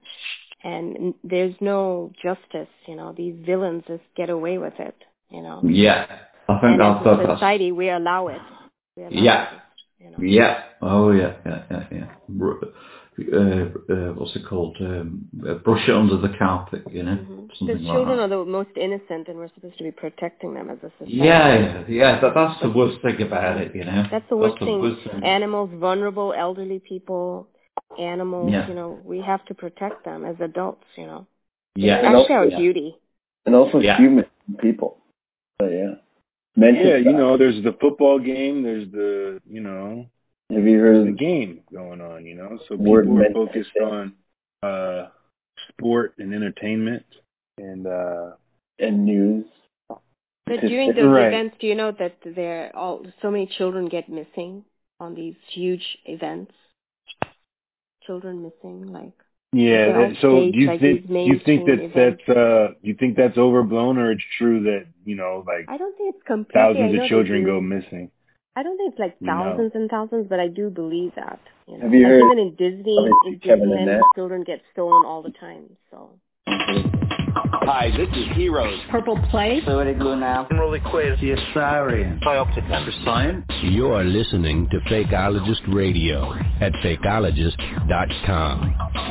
and there's no justice. You know, these villains just get away with it. You know. Yeah, I think And that's, as that's, a society, we allow it. We allow yeah. it. You know. Yeah. Oh, yeah, yeah, yeah, yeah. Br- Uh, uh, what's it called? Um, uh, brush it under the carpet, you know? Mm-hmm. Something The like children that. are the most innocent, and we're supposed to be protecting them as a society. Yeah, yeah, yeah. That, that's the worst thing about it, you know? That's the worst that's thing. The worst thing. Animals, vulnerable, elderly people, animals, Yeah. you know, we have to protect them as adults, you know. Yeah. It's And actually our also- duty. And also Yeah. human people. So yeah. Mental Yeah, you stuff. know, there's the football game, there's the, you know, Have you heard the of game going on, you know? So Word people are mental focused state. on uh, sport and entertainment and, uh, and news? But It's during just- those Right. events, do you know that there all so many children get missing on these huge events? Children missing, like yeah. they're That, off so stage, do you like think these do you think mainstream that that's events. uh, you think that's overblown, or it's true that, you know, like I don't think it's completely. thousands I know of children they do. go missing? I don't think it's like You know. thousands and thousands, but I do believe that. You know? Have you like heard even in Disney, obviously in Kevin and Disneyland, Nat? children get stolen all the time. So. Hi, this is Heroes. Purple Play. Fluidic Luna. Really quiz. The Assyrian. Bioptic for science. You're listening to Fakeologist Radio at fakeologist dot com.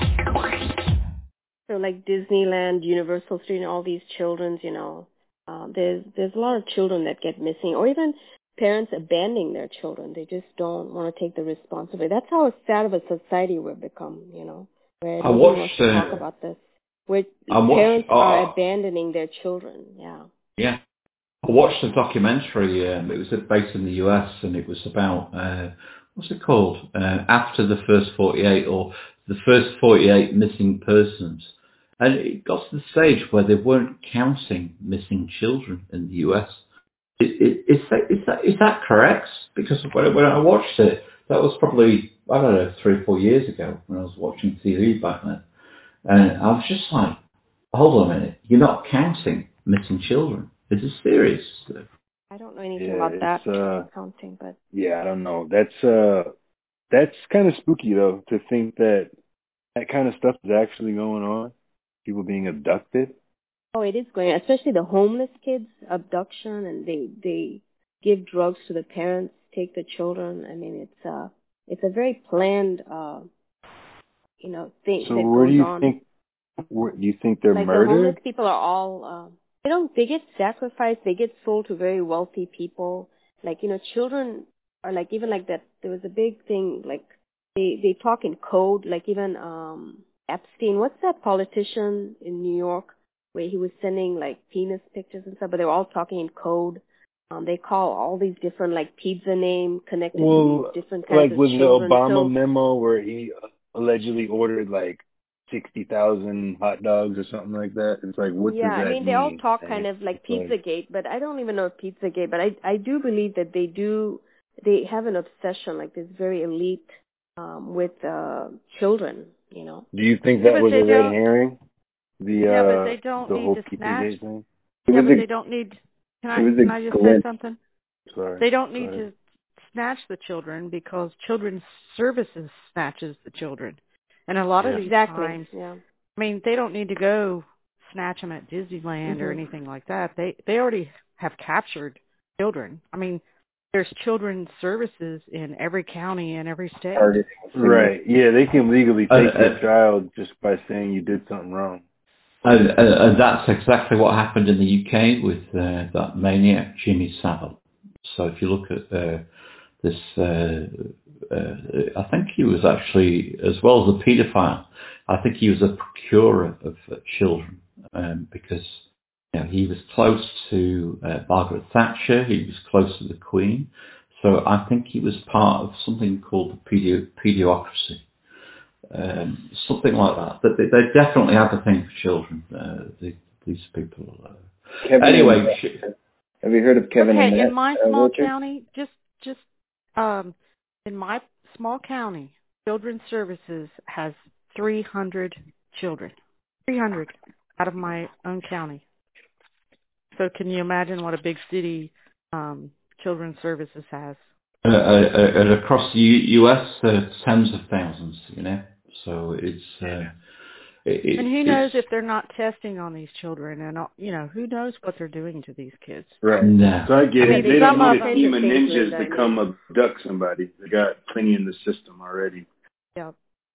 So like Disneyland, Universal Studios, all these children's, you know, uh, there's there's a lot of children that get missing, or even parents abandoning their children. They just don't want to take the responsibility. That's how sad of a society we've become, you know, where I nobody watched, wants to uh, talk about this. Where I watched, parents uh, are abandoning their children, yeah. Yeah. I watched a documentary, um, it was based in the U S, and it was about, uh, what's it called? Uh, after the first forty-eight, or the first forty-eight missing persons. And it got to the stage where they weren't counting missing children in the U S. Is, is, that, is, that, is that correct? Because when, when I watched it, that was probably, I don't know, three or four years ago when I was watching T V back then. And I was just like, hold on a minute, you're not counting missing children. Is this serious? I don't know anything Yeah, about that it's, uh, counting, but Yeah, I don't know. That's uh, that's kind of spooky though, to think that that kind of stuff is actually going on. People being abducted. oh, it is going, especially the homeless kids, abduction, and they they give drugs to the parents, take the children. I mean, it's uh, it's a very planned, uh, you know, thing So that where goes do you on. think? Where, do you think they're Like the homeless murdered? people are all, uh, they don't, they get sacrificed, they get sold to very wealthy people. Like, you know, children are like, even like that, there was a big thing, like, they, they talk in code, like even, um, Epstein, what's that politician in New York where he was sending like penis pictures and stuff, but they were all talking in code. Um, they call all these different like pizza name connected Well, to these different kinds like of with the children. Obama So, memo where he allegedly ordered like sixty thousand hot dogs or something like that. It's like, what yeah, does I that mean, they mean? all talk Like, kind of like it's like, Pizzagate, but I don't even know if Pizzagate, but I I do believe that they do, they have an obsession, like this very elite, um, with, uh, children, you know. do you think Yeah, that but was they a red don't. herring? The, Yeah, but uh, they don't the need whole to snatch. Pizzagate thing? It Yeah, was but a they don't need. Can it I was can a I just say glint. something? Sorry. They don't Go need ahead. to snatch the children because children's services snatches the children, and a lot of Yeah. these Exactly. times, Yeah. I mean, they don't need to go snatch them at Disneyland or Mhm. anything like that. They they already have captured children. I mean, there's children's services in every county and every state. Targeting a single- Right. Yeah, they can legally Uh, take your uh, child just by saying you did something wrong. And, and, and that's exactly what happened in the U K with uh, that maniac Jimmy Savile. So if you look at uh, this, uh, uh, I think he was actually, as well as a paedophile, I think he was a procurer of uh, children um, because you know, he was close to uh, Margaret Thatcher, he was close to the Queen. So I think he was part of something called the pedio- pedocracy. Um, something like that. But they, they definitely have a thing for children. Uh, the, these people. Uh. Kevin Anyway, and, sh- have you heard of Kevin Okay, and in Matt, my uh, small Richard? county, just just um, in my small county, Children's Services has three hundred children, three hundred out of my own county. So can you imagine what a big city um, Children's Services has? uh, uh, uh, across the U- US, uh, tens of thousands. You know, so it's. Uh, it, And who it's, knows if they're not testing on these children, and all- you know who knows what they're doing to these kids. Right. No. So I get I it. mean, They don't some need of a them- team of Kinds of things, ninjas Linda, to I come mean. abduct somebody. They got plenty in the system already. Yeah.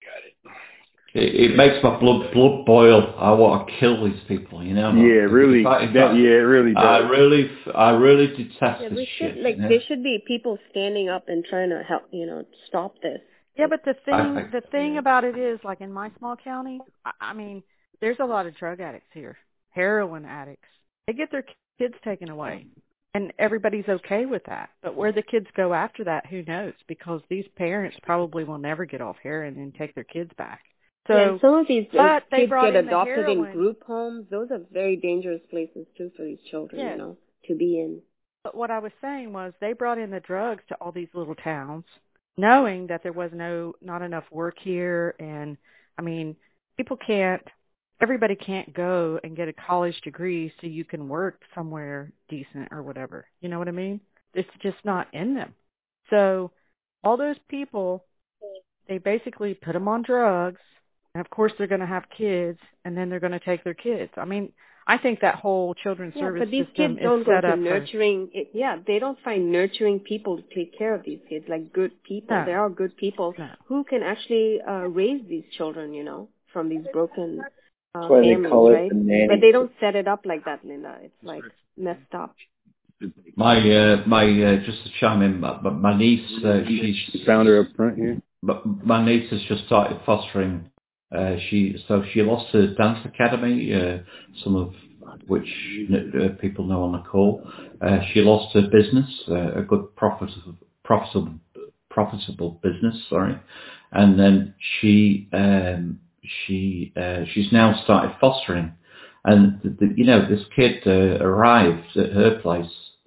It, it makes my blood blood boil. I want to kill these people. You know. Yeah, If- really. if I- if That, I- yeah, it really does. I really, I really detest Yeah, this we shit. should like you know? there should be people standing up and trying to help, you know, stop this. Yeah, but the thing I- I- the thing about it is, like in my small county, I, I mean, there's a lot of drug addicts here, heroin addicts. They get their kids taken away, and everybody's okay with that. But where the kids go after that, who knows? Because these parents probably will never get off heroin and take their kids back. So yeah, and some of these uh, but they kids brought get in the adopted in heroin. group homes. Those are very dangerous places too for these children, Yes. you know, to be in. But what I was saying was they brought in the drugs to all these little towns, knowing that there was no not enough work here, and I mean, people can't. Everybody can't go and get a college degree so you can work somewhere decent or whatever. You know what I mean? It's just not in them. So all those people, they basically put them on drugs, and of course they're going to have kids, and then they're going to take their kids. I mean, I think that whole children's Yeah, service but these system kids don't is go set to up for. nurturing. It, yeah, they don't find nurturing people to take care of these kids, like good people. No. There are good people No. who can actually uh, raise these children, you know, from these broken uh, That's why they families, call it right? the nanny. But they don't set it up like that, Linda. It's like messed up. My uh, my uh, just to chime in, my, my niece, uh, she's Found her up front here. But my niece has just started fostering. Uh, she so she lost her dance academy, uh, some of which uh, people know on the call. Uh, she lost her business, uh, a good profitable profitable profitable business. Sorry, and then she um, she uh, she's now started fostering, and the, the, you know this kid uh, arrived at her place.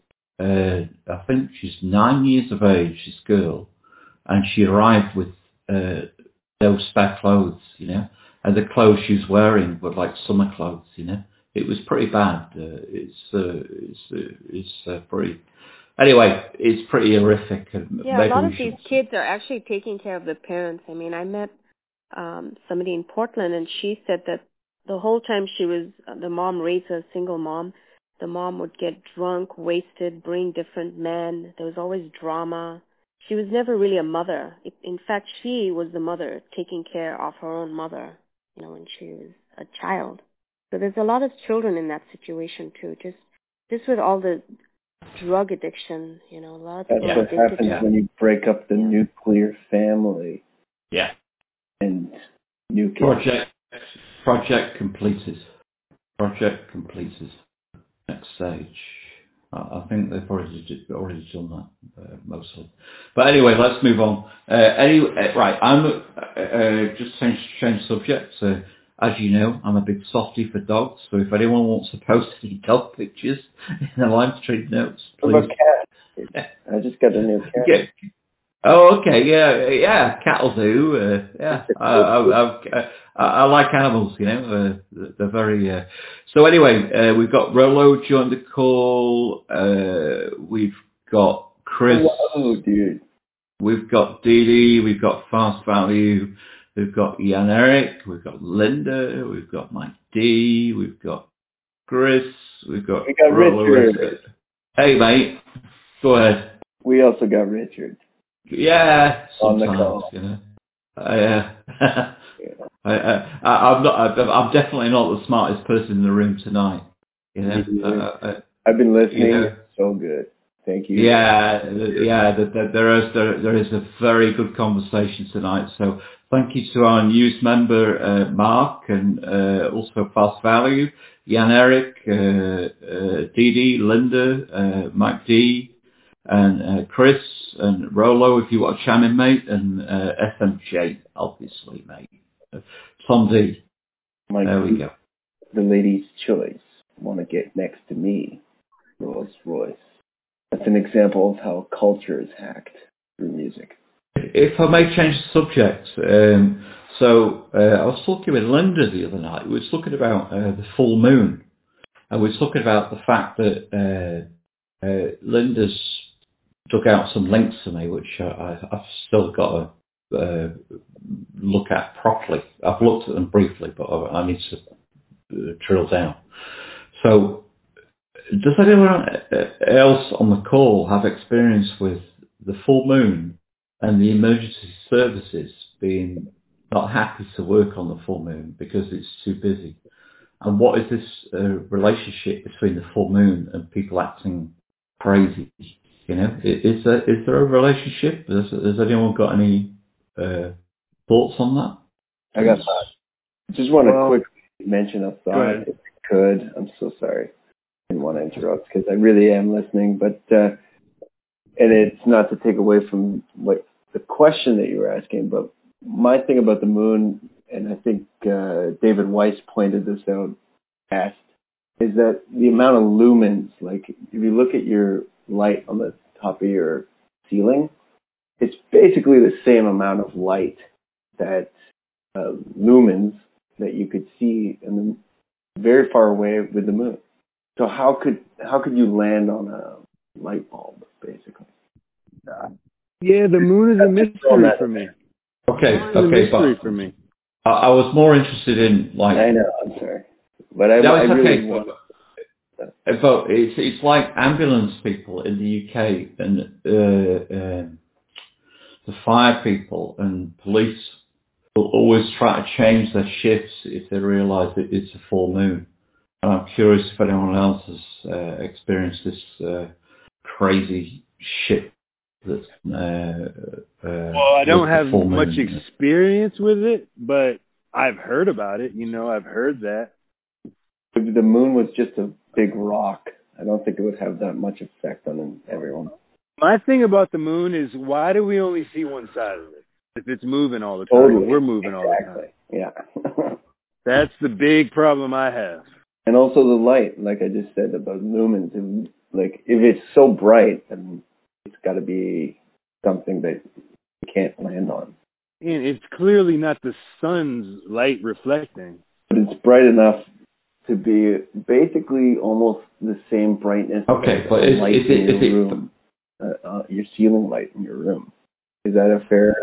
Uh, I think she's nine years of age. This girl. And she arrived with uh, no spare clothes, you know, and the clothes she was wearing were like summer clothes, you know. It was pretty bad. Uh, it's uh, it's uh, it's uh, pretty. Anyway, it's pretty horrific. Yeah, Maybe a lot we of these should... kids are actually taking care of the parents. I mean, I met um somebody in Portland, and she said that the whole time she was the mom raised a single mom. The mom would get drunk, wasted, bring different men. There was always drama. She was never really a mother. In fact, she was the mother taking care of her own mother, you know, when she was a child. So there's a lot of children in that situation too. Just, just with all the drug addiction, you know, a lot of people That's are what addicted happens to when you break up the nuclear family. Yeah. And nuke it. Project, project completed. Project completed. Next stage. I think they've already already done that uh, mostly. But anyway, let's move on. Uh, anyway, uh, right, I'm uh, uh, just change change subjects. Uh, as you know, I'm a big softie for dogs. So if anyone wants to post any dog pictures in the live stream notes, please. What about cats? I just got a new cat. Yeah. Oh, okay, yeah, yeah, cat'll do. Uh, yeah, I, I, I, I, I like animals, you know. Uh, they're very. Uh... So anyway, uh, we've got Rolo joined the call. Uh, we've got Chris. Oh, dude. We've got Dee Dee. We've got Fast Value. We've got Jan Eric. We've got Linda. We've got Mike D. We've got Chris. We've got, we got Rolo. Richard. Hey, mate. Go ahead. We also got Richard. Yeah, on sometimes, the call. you know. I, uh, I, I, I'm not. I'm definitely not the smartest person in the room tonight. You know. Uh, uh, I've been listening. You know, so good. Thank you. Yeah, yeah. The, the, there is there, there is a very good conversation tonight. So thank you to our news member uh, Mark and uh, also Fast Value, Jan Eric, uh, uh, Dee Dee, Linda, uh, Mike D. And uh, Chris and Rolo, if you want to chime in, mate, and uh, S M J, obviously, mate. Uh, Tom D. Mike there we D, go. The lady's choice. Want to get next to me, Rolls Royce. That's an example of how culture is hacked through music. If I may change the subject, um, so uh, I was talking with Linda the other night. We were talking about uh, the full moon, and we were talking about the fact that uh, uh, Linda's dug out some links to me, which I, I've still got to uh, look at properly. I've looked at them briefly, but I, I need to uh, drill down. So, does anyone else on the call have experience with the full moon and the emergency services being not happy to work on the full moon because it's too busy? And what is this uh, relationship between the full moon and people acting crazy? You know, is there, is there a relationship? Has, has anyone got any uh, thoughts on that? I got thoughts. Just want to Well, quickly mention a thought, if I could. I'm so sorry. I didn't want to interrupt because I really am listening. But uh, and it's not to take away from what the question that you were asking, but my thing about the moon, and I think uh, David Weiss pointed this out last, is that the amount of lumens, like if you look at your light on the top of your ceiling, it's basically the same amount of light that uh, lumens that you could see in the, very far away with the moon. So how could how could you land on a light bulb, basically? Uh, yeah, the moon is a mystery for me. Okay, It's a okay, mystery but for me. I, I was more interested in like. I know, I'm sorry, but I, No, I it's really okay. want. But it's it's like ambulance people in the U K and uh, um, the fire people and police will always try to change their shifts if they realise that it's a full moon. And I'm curious if anyone else has uh, experienced this uh, crazy shit. That, uh, uh, Well, I don't have full much moon. experience with it, but I've heard about it. You know, I've heard that. If the moon was just a big rock, I don't think it would have that much effect on everyone. My thing about the moon is, why do we only see one side of it? If it's moving all the time, Totally. we're moving Exactly. all the time. Yeah. That's the big problem I have. And also the light, like I just said about lumens. If, like if it's so bright, then it's got to be something that you can't land on. And it's clearly not the sun's light reflecting. But it's bright enough to be basically almost the same brightness Okay, as but the is, light is in it your is it room, uh, uh, your ceiling light in your room. Is that a fair?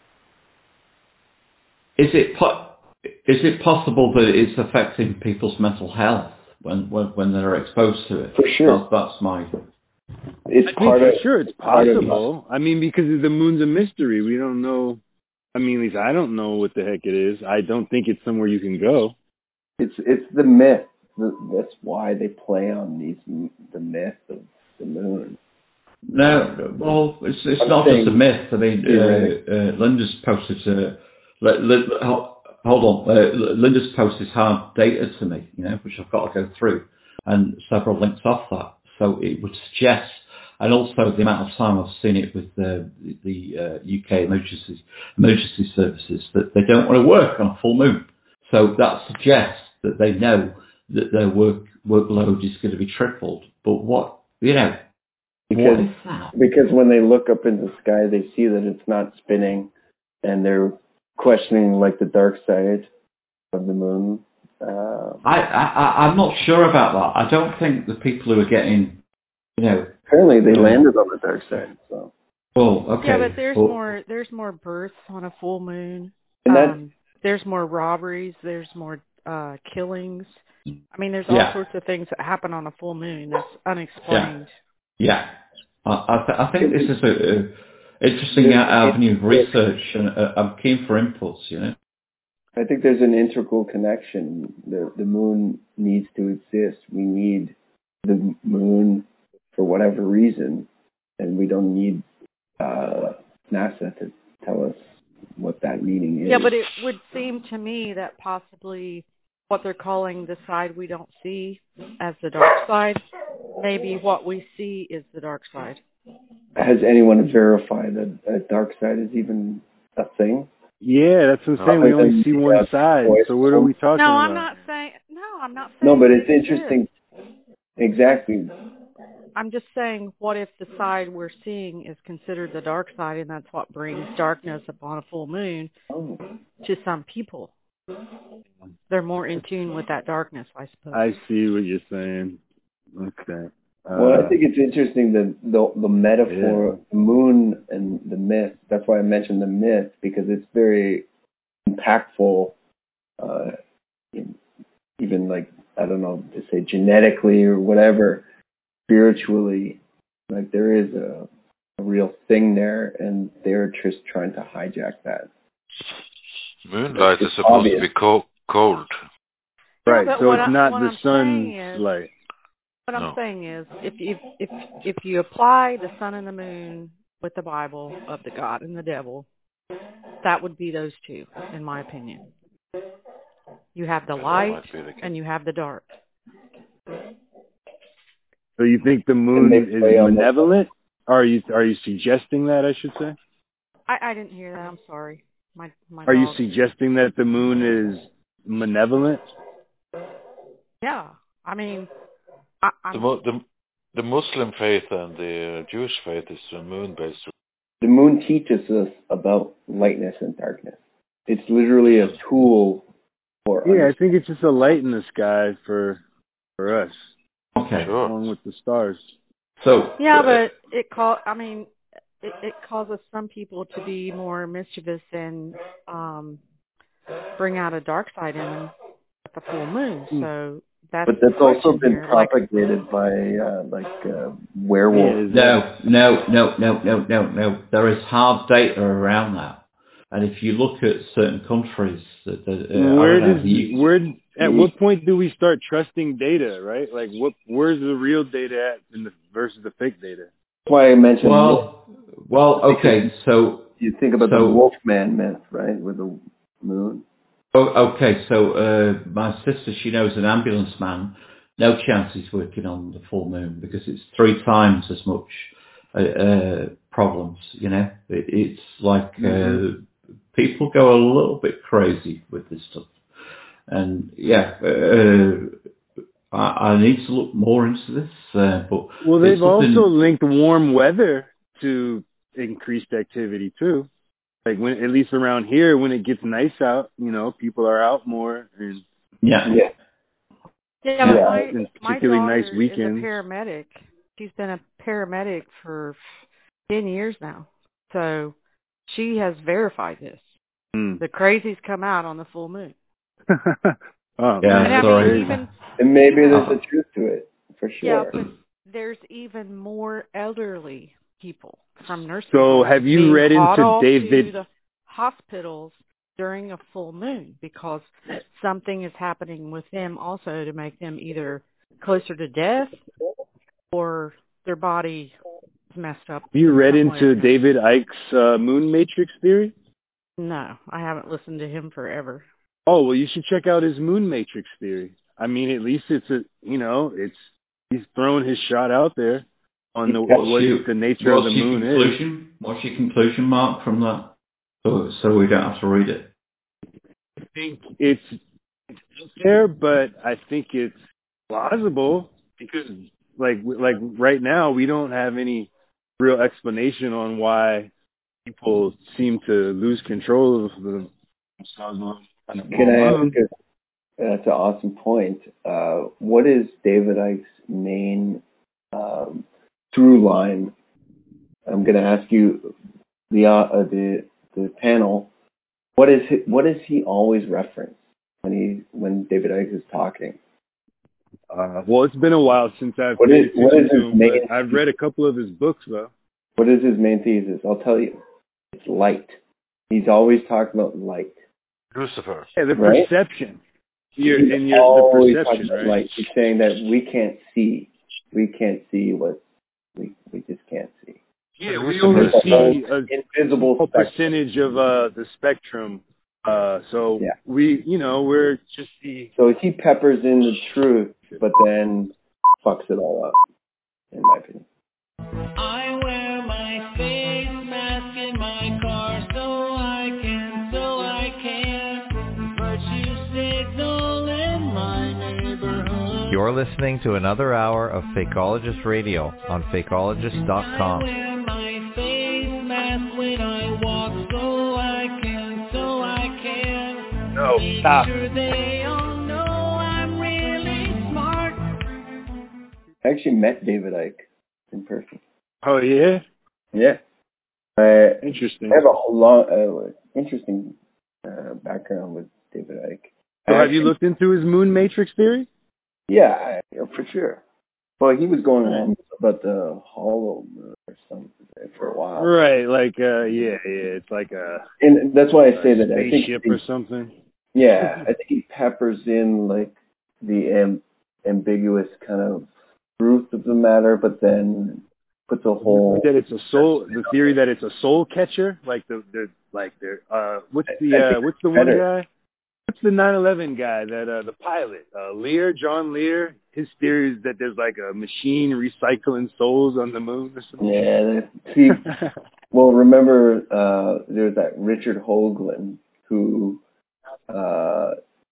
Is it po- is it possible that it's affecting people's mental health when when, when they're exposed to it? For sure. That's, that's my. It's I part think of. for sure it's part of it. possible. I mean, because the moon's a mystery. We don't know. I mean, at least I don't know what the heck it is. I don't think it's somewhere you can go. It's it's the myth. That's why they play on these the myth of the moon. No, well, it's it's I'm not saying- just a myth. I mean, Yeah, uh, right. uh, Linda's posted. Uh, li- li- ho- hold on, uh, Linda's posted hard data to me, you know, which I've got to go through, and several links off that. So it would suggest, and also the amount of time I've seen it with the, the uh, U K emergency emergency services, that they don't want to work on a full moon. So that suggests that they know that their work workload is going to be tripled. But what, you know, because, what is that? Because when they look up in the sky, they see that it's not spinning, and they're questioning like the dark side of the moon. Uh, I, I, I'm not sure about that. I don't think the people who are getting, you know... Apparently they landed on the dark side, so... Well, okay. Yeah, but there's well, more there's more births on a full moon. And that, um, there's more robberies. There's more uh, killings. I mean, there's yeah. all sorts of things that happen on a full moon that's unexplained. Yeah. yeah. I, I, th- I think this is a, a interesting avenue of research, and uh, I'm keen for inputs, you know. I think there's an integral connection. The the moon needs to exist. We need the moon for whatever reason, and we don't need uh, NASA to tell us what that meaning is. Yeah, but it would seem to me that possibly what they're calling the side we don't see as the dark side, maybe what we see is the dark side. Has anyone verified that a dark side is even a thing? Yeah, that's what I'm saying. We only see one side. So what are we talking no, about? I'm not saying. No, I'm not saying. No, but it's it interesting. Is. Exactly. I'm just saying, what if the side we're seeing is considered the dark side, and that's what brings darkness upon a full moon oh. to some people? They're more in tune with that darkness, I suppose. I see what you're saying. Okay. Uh, well, I think it's interesting that the the metaphor, yeah. the moon and the myth. That's why I mentioned the myth, because it's very impactful. Uh, even like I don't know to say genetically or whatever, spiritually, like there is a, a real thing there, and they're just trying to hijack that. Moonlight it's is supposed obvious. to be cold. cold. Yeah, right, so it's I, not the I'm sun's is, light. What I'm no. saying is, if if if if you apply the sun and the moon with the Bible of the God and the devil, that would be those two, in my opinion. You have the light and you have the dark. So you think the moon is malevolent? Or are you are you suggesting that? I should say. I, I didn't hear that. I'm sorry. My my. Are dog. you suggesting that the moon is malevolent? Yeah, I mean. I, the, the the Muslim faith and the Jewish faith is moon-based. The moon teaches us about lightness and darkness. It's literally a tool for yeah. I think it's just a light in the sky for for us. Okay, sure. Along with the stars. So yeah, uh, but it call. I mean, it, it causes some people to be more mischievous and um, bring out a dark side in them at the full moon. Hmm. So. That's but that's also been here. propagated like, by uh, like uh, werewolves. No, no, no, no, no, no, no. There is hard data around that, and if you look at certain countries, that, that uh, where know, does the, where at what point do we start trusting data? Right, like what where's the real data at in the, versus the fake data? That's why I mentioned. Well, well, okay, so you think about so, the Wolfman myth, right, with the moon. Oh, okay, so uh, my sister, she knows an ambulance man. No chance he's working on the full moon because it's three times as much uh, uh, problems, you know. It, it's like mm-hmm. uh, people go a little bit crazy with this stuff. And, yeah, uh, I, I need to look more into this. Uh, but well, they've something... also linked warm weather to increased activity, too. Like when, at least around here, when it gets nice out, you know, people are out more. And yeah, yeah, yeah. But my, and my particularly daughter nice weekends. is a paramedic. She's been a paramedic for ten years now, so she has verified this. Mm. The crazies come out on the full moon. oh, yeah, and sorry. I mean, even, and maybe even, there's a truth to it for sure. Yeah, but there's even more elderly people from nursing so homes have you being read into David to the hospitals during a full moon because something is happening with them also to make them either closer to death or their body is messed up. Have you read way. into David Icke's uh, moon matrix theory? No, I haven't listened to him forever. Oh, well, you should check out his moon matrix theory. I mean, at least it's a, you know, it's he's thrown his shot out there on the what's what your, the nature of the moon conclusion? is. What's your conclusion, Mark, from that? So, so we don't have to read it. I think it's out there, but I think it's plausible because, like, like right now, we don't have any real explanation on why people seem to lose control of the. Can I ask a, that's an awesome point. Uh, what is David Icke's main um, through line? I'm going to ask you, the uh, the the panel. What is he, what does he always reference when he when David Icke is talking? Uh, well, it's been a while since I've what paid is, what is attention to him, main, but I've read a couple of his books, though. What is his main thesis? I'll tell you. It's light. He's always talking about light. Lucifer. Yeah, the right? perception. You're, He's and you're, always the talking perception, about right? light. He's saying that we can't see. We can't see what we we just can't see. Yeah, we only see a invisible small percentage of uh, the spectrum. Uh, so yeah. we, you know, we're just the. So he peppers in the truth, but then fucks it all up, in my opinion. I wear my face mask in my car so I can, so I can virtue signal in my neighborhood. You're listening to another hour of Fakeologist Radio on Fakeologist dot com. I wear my face mask when I walk so I can, so I can. No, stop. Sure they all know I'm really smart. I actually met David Icke in person. Oh yeah, yeah. Uh, interesting. I have a long, uh, interesting uh, background with David Icke. So have actually, you looked into his moon matrix theory? Yeah, I, for sure. Well, he was going on about the hollow moon or something for a while. Right, like uh, yeah, yeah, it's like a. And that's why I say that I think spaceship or something. Yeah, I think he peppers in like the am- ambiguous kind of truth of the matter, but then puts a whole that it's a soul. The theory that it's a soul catcher, like the the like the uh, what's the uh, what's the one guy? What's the nine eleven guy that uh, the pilot uh, Lear, John Lear? His theory is that there's like a machine recycling souls on the moon or something. Yeah, see, well, remember uh, there's that Richard Hoagland who uh,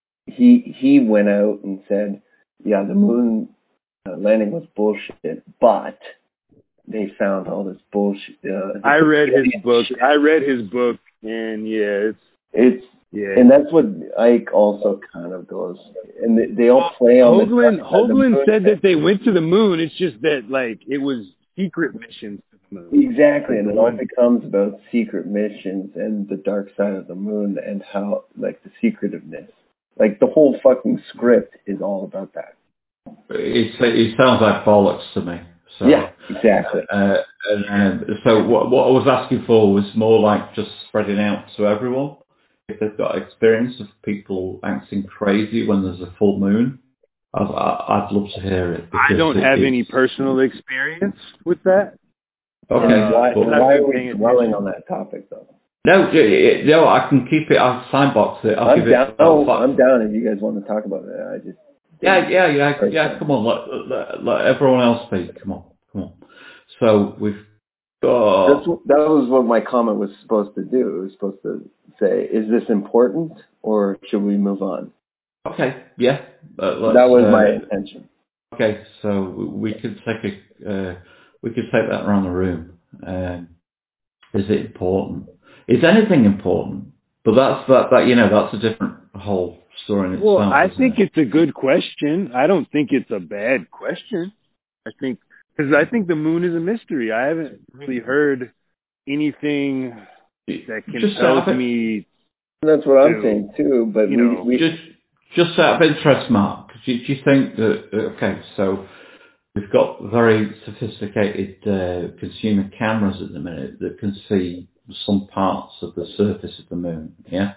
he he went out and said, yeah, the moon uh, landing was bullshit, but they found all this bullshit. Uh, I read his book. Shit. I read his book, and yeah, it's it's. Yeah. And that's what Icke also kind of goes, and they, they all play on. Hoagland, Hoagland said that they went to the moon. It's just that like it was secret missions to the moon. Exactly, and it all becomes about secret missions and the dark side of the moon and how like the secretiveness. Like the whole fucking script is all about that. It, it sounds like bollocks to me. So, yeah, exactly. Uh, and, and so what, what I was asking for was more like just spreading out to everyone. If they've got experience of people acting crazy when there's a full moon, I'd, I'd love to hear it. I don't have any personal experience with that. Okay. Uh, why, why are we dwelling on that topic, though? No, no, I can keep it. I'll signbox it. I'll I'm give down. It, oh, I'm down if you guys want to talk about it. I just. Yeah, yeah, yeah, yeah. Come on, let, let, let everyone else speak. Come on, come on. So we've. got... That's, that was what my comment was supposed to do. It was supposed to say, "Is this important, or should we move on?" Okay. Yeah. Uh, that was uh, my intention. Okay, so we could take a uh, we could take that around the room. Um, is it important? Is anything important? But that's that, that you know that's a different whole story in itself. Well, I think it? it's a good question. I don't think it's a bad question. I think because I think the moon is a mystery. I haven't really heard anything that compels me. That's what I'm to, saying too. But you we, know, we just just out of interest, Mark, do you, do you think that okay, so we've got very sophisticated uh, consumer cameras at the minute that can see some parts of the surface of the moon, yeah?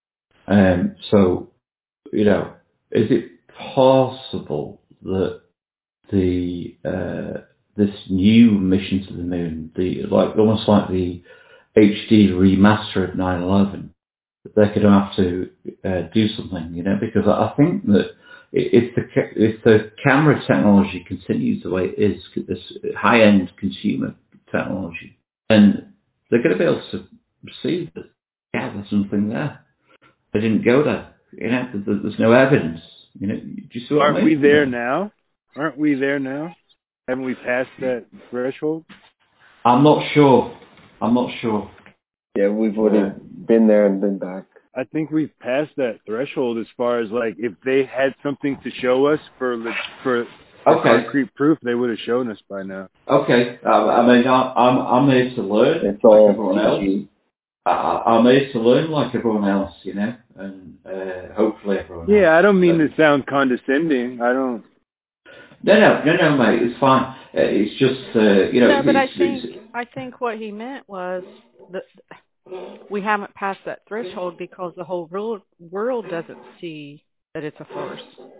Um, so, you know, is it possible that the uh, this new mission to the moon, the like almost like the H D remaster of nine eleven, that they're going to have to uh, do something, you know, because I think that if the if the camera technology continues the way it is, this high-end consumer technology, then they're going to be able to see that, yeah, there's something there. They didn't go there. You know, there's no evidence. You know, do you see what Aren't I mean? we there now? Aren't we there now? Haven't we passed that threshold? I'm not sure. I'm not sure. Yeah, we've already been there and been back. I think we've passed that threshold as far as like if they had something to show us for for, for okay. concrete proof, they would have shown us by now. Okay, I, I mean, I, I'm I'm here to learn it's like all everyone else. I, I'm here to learn like everyone else, you know, and uh, hopefully everyone. Yeah, else. I don't mean to sound condescending. I don't. No, no, no, no, mate. It's fine. Uh, it's just uh, you know. No, but I it's, think it's, I think what he meant was that we haven't passed that threshold because the whole world world doesn't see that it's a farce.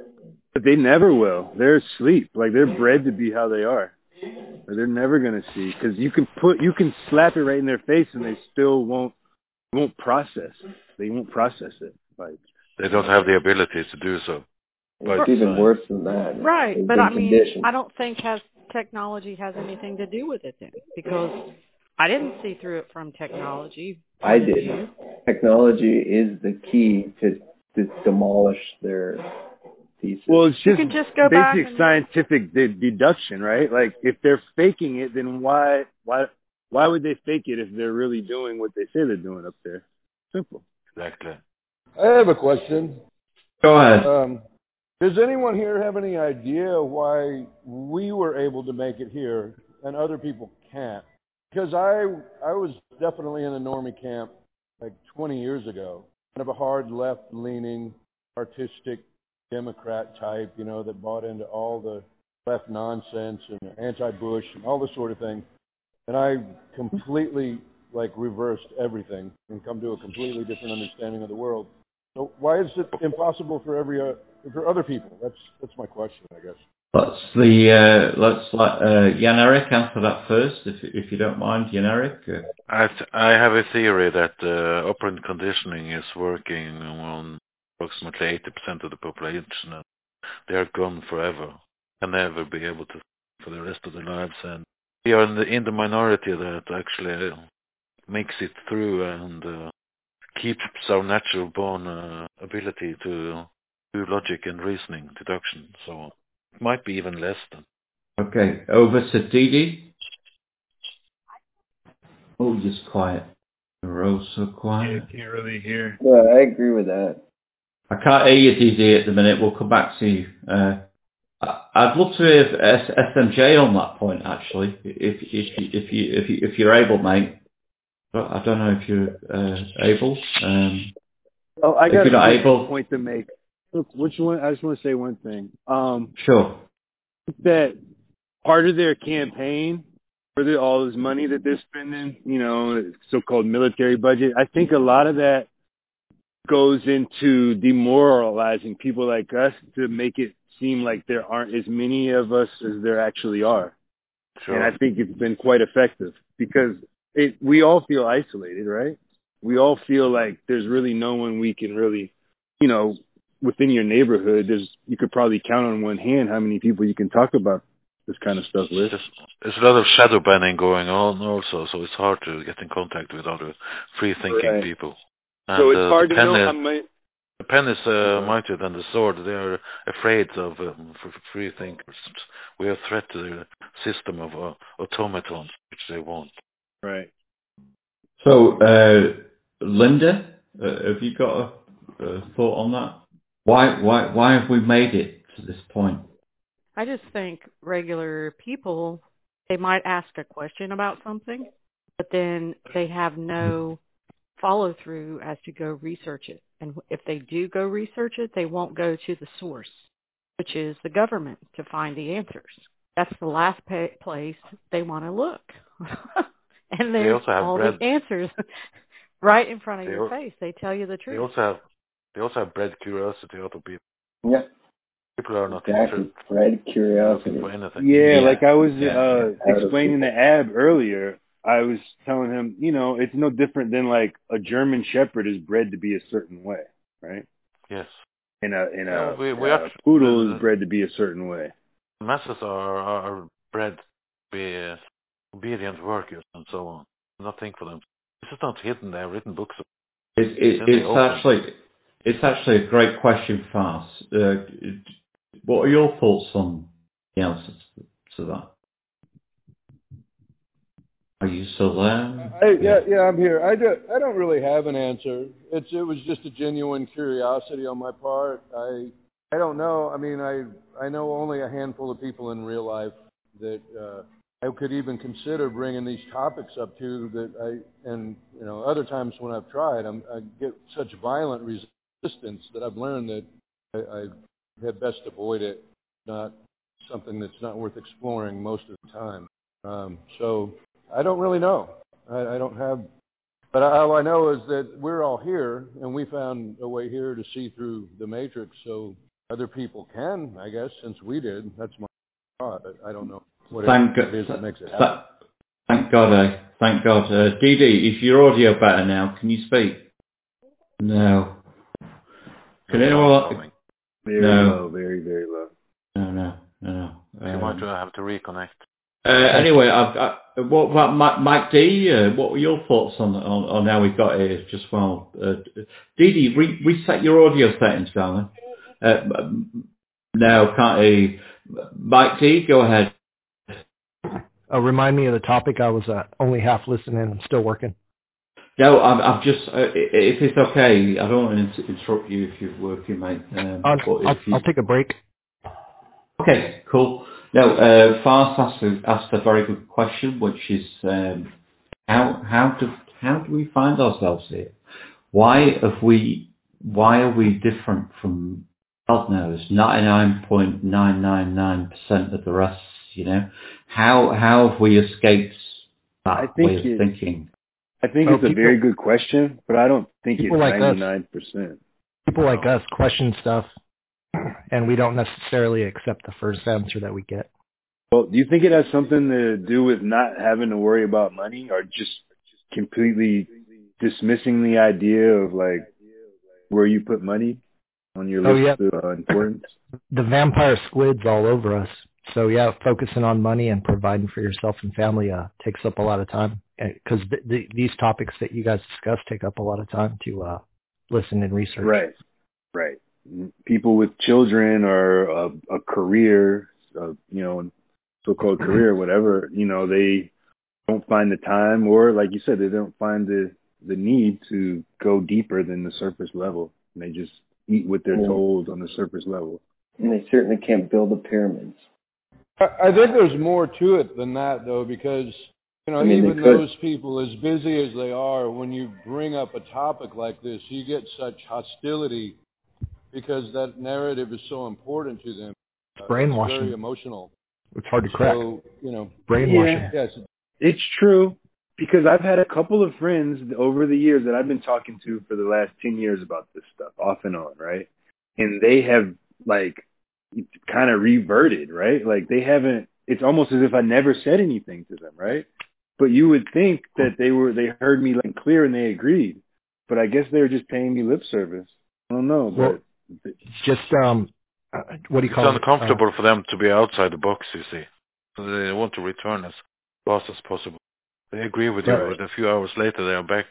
But they never will. They're asleep. Like they're bred to be how they are. Or they're never gonna see because you can put you can slap it right in their face and they still won't won't process. They won't process it. Like they don't have the ability to do so. It's even worse than that. Right, They've but been I mean, conditioned. I don't think has technology has anything to do with it then, because I didn't see through it from technology. I did. Technology is the key to, to demolish their thesis. Well, it's just, you can just go back basic and scientific de- deduction, right? Like if they're faking it, then why why why would they fake it if they're really doing what they say they're doing up there? Simple. Exactly. I have a question. Go ahead. Um, does anyone here have any idea why we were able to make it here and other people can't? Because I I was definitely in the normie camp like twenty years ago, kind of a hard left-leaning, artistic Democrat type, you know, that bought into all the left nonsense and anti-Bush and all this sort of thing. And I completely like reversed everything and come to a completely different understanding of the world. So why is it impossible for every uh, for other people? That's that's my question, I guess. Let's the uh, let's let uh, Jan Erik answer that first, if if you don't mind, Jan Erik. Uh, I th- I have a theory that uh, operant conditioning is working on approximately eighty percent of the population. They are gone forever, can never be able to for the rest of their lives, and we are in the in the minority that actually uh, makes it through and uh, keeps our natural born uh, ability to do logic and reasoning, deduction. So. It might be even less than. Okay, over to Didi. Oh, just quiet. You're all so quiet. Yeah, can't really hear. Yeah, I agree with that. I can't hear you, Didi, at the minute. We'll come back to you. Uh, I, I'd love to hear S- SMJ on that point, actually, if if you, if you if you if you're able, mate. But I don't know if you're uh, able. Um, oh, I got a a able, point to make. Look, which one? I just want to say one thing. Um, sure. That part of their campaign, for the, all this money that they're spending, you know, so-called military budget, I think a lot of that goes into demoralizing people like us to make it seem like there aren't as many of us as there actually are. Sure. And I think it's been quite effective because it, we all feel isolated, right? We all feel like there's really no one we can really, you know, within your neighborhood, there's you could probably count on one hand how many people you can talk about this kind of stuff with. There's, there's a lot of shadow banning going on also, so it's hard to get in contact with other free-thinking right. people. And, so it's uh, hard to pen know is, how many... The pen is uh, mightier than the sword. They are afraid of um, free thinkers. We are a threat to the system of uh, automatons, which they want. Right. So, uh, Linda, uh, have you got a, a thought on that? Why, why, why have we made it to this point? I just think regular people, they might ask a question about something, but then they have no follow through as to go research it. And if they do go research it, they won't go to the source, which is the government, to find the answers. That's the last pa- place they want to look. And there's all bread. the answers right in front of they your face. They tell you the truth. They also have, they also have bred curiosity out of people. Yeah. People are not exactly. Bred curiosity. For anything. Yeah, yeah, like I was yeah. uh, explaining to Ab earlier, I was telling him, you know, it's no different than like a German Shepherd is bred to be a certain way, right? Yes. and a and Yeah, a, we, we a actually, poodle the, is bred to be a certain way. the masses are, are bred to be uh, obedient workers and so on. Nothing for them. This is not hidden. They have written books. It, it, it's open. actually it's actually a great question, Fars. Uh, what are your thoughts on the answers to that? Are you still there? I, yeah, yeah, I'm here. I, do, I don't really have an answer. It's it was just a genuine curiosity on my part. I I don't know. I mean, I I know only a handful of people in real life that uh, I could even consider bringing these topics up to. That I and you know other times when I've tried, I'm, I get such violent resistance that I've learned that I, I had best avoid it. Not something that's not worth exploring most of the time. Um, so. I don't really know. I, I don't have, but all I know is that we're all here, and we found a way here to see through the matrix, so other people can, I guess, since we did. That's my thought. I, I don't know what Thank it, it is that makes it happen. Thank God, uh, thank God. Uh, Dee Dee, is your audio better now? Can you speak? No. Can no, anyone? Very no. low, very, very low. No, no, no. no. You Um, might have to reconnect. Uh, anyway, I've, I, what about Mike, Mike D? Uh, what were your thoughts on, on, on how we got here? Just well, uh, Dee Dee, re, reset your audio settings, darling. Uh, no, can't hear you. Mike D, go ahead. Uh, remind me of the topic. I was uh, only half listening. I'm still working. No, I'm, I'm just. Uh, if it's okay, I don't want to interrupt you if you're working, mate. Um, I'll, but I'll, if you... I'll take a break. Okay, cool. No, uh, Fast asked a, asked a very good question, which is um, how how do how do we find ourselves here? Why have we why are we different from God knows ninety-nine point nine nine nine percent of the rest? You know, how how have we escaped that I think way of it, thinking? I think oh, it's a people, very good question, but I don't think it's like ninety-nine percent. People like us question stuff, and we don't necessarily accept the first answer that we get. Well, do you think it has something to do with not having to worry about money, or just completely dismissing the idea of like where you put money on your oh, list yeah. of uh, importance? The vampire squid's all over us. So yeah, focusing on money and providing for yourself and family uh, takes up a lot of time, because th- th- these topics that you guys discuss take up a lot of time to uh, listen and research. Right, right. People with children or a, a career, uh, you know, so-called career, whatever, you know, they don't find the time, or like you said, they don't find the, the need to go deeper than the surface level. And they just eat what they're Yeah. told on the surface level. And they certainly can't build the pyramids. I, I think there's more to it than that, though, because you know, I mean, even those people, as busy as they are, when you bring up a topic like this, you get such hostility because that narrative is so important to them. It's brainwashing. It's very emotional. It's hard to crack. So, you know, brainwashing. Yeah, yes, it's true, because I've had a couple of friends over the years that I've been talking to for the last ten years about this stuff, off and on, right? And they have, like, kind of reverted, right? Like, they haven't, it's almost as if I never said anything to them, right? But you would think that they were, they heard me like clear and they agreed. But I guess they were just paying me lip service. I don't know, well, but... Just, um, uh, what do you call it's it? It's uncomfortable uh, for them to be outside the box, you see. So they want to return as fast as possible. They agree with right. you, but a few hours later they are back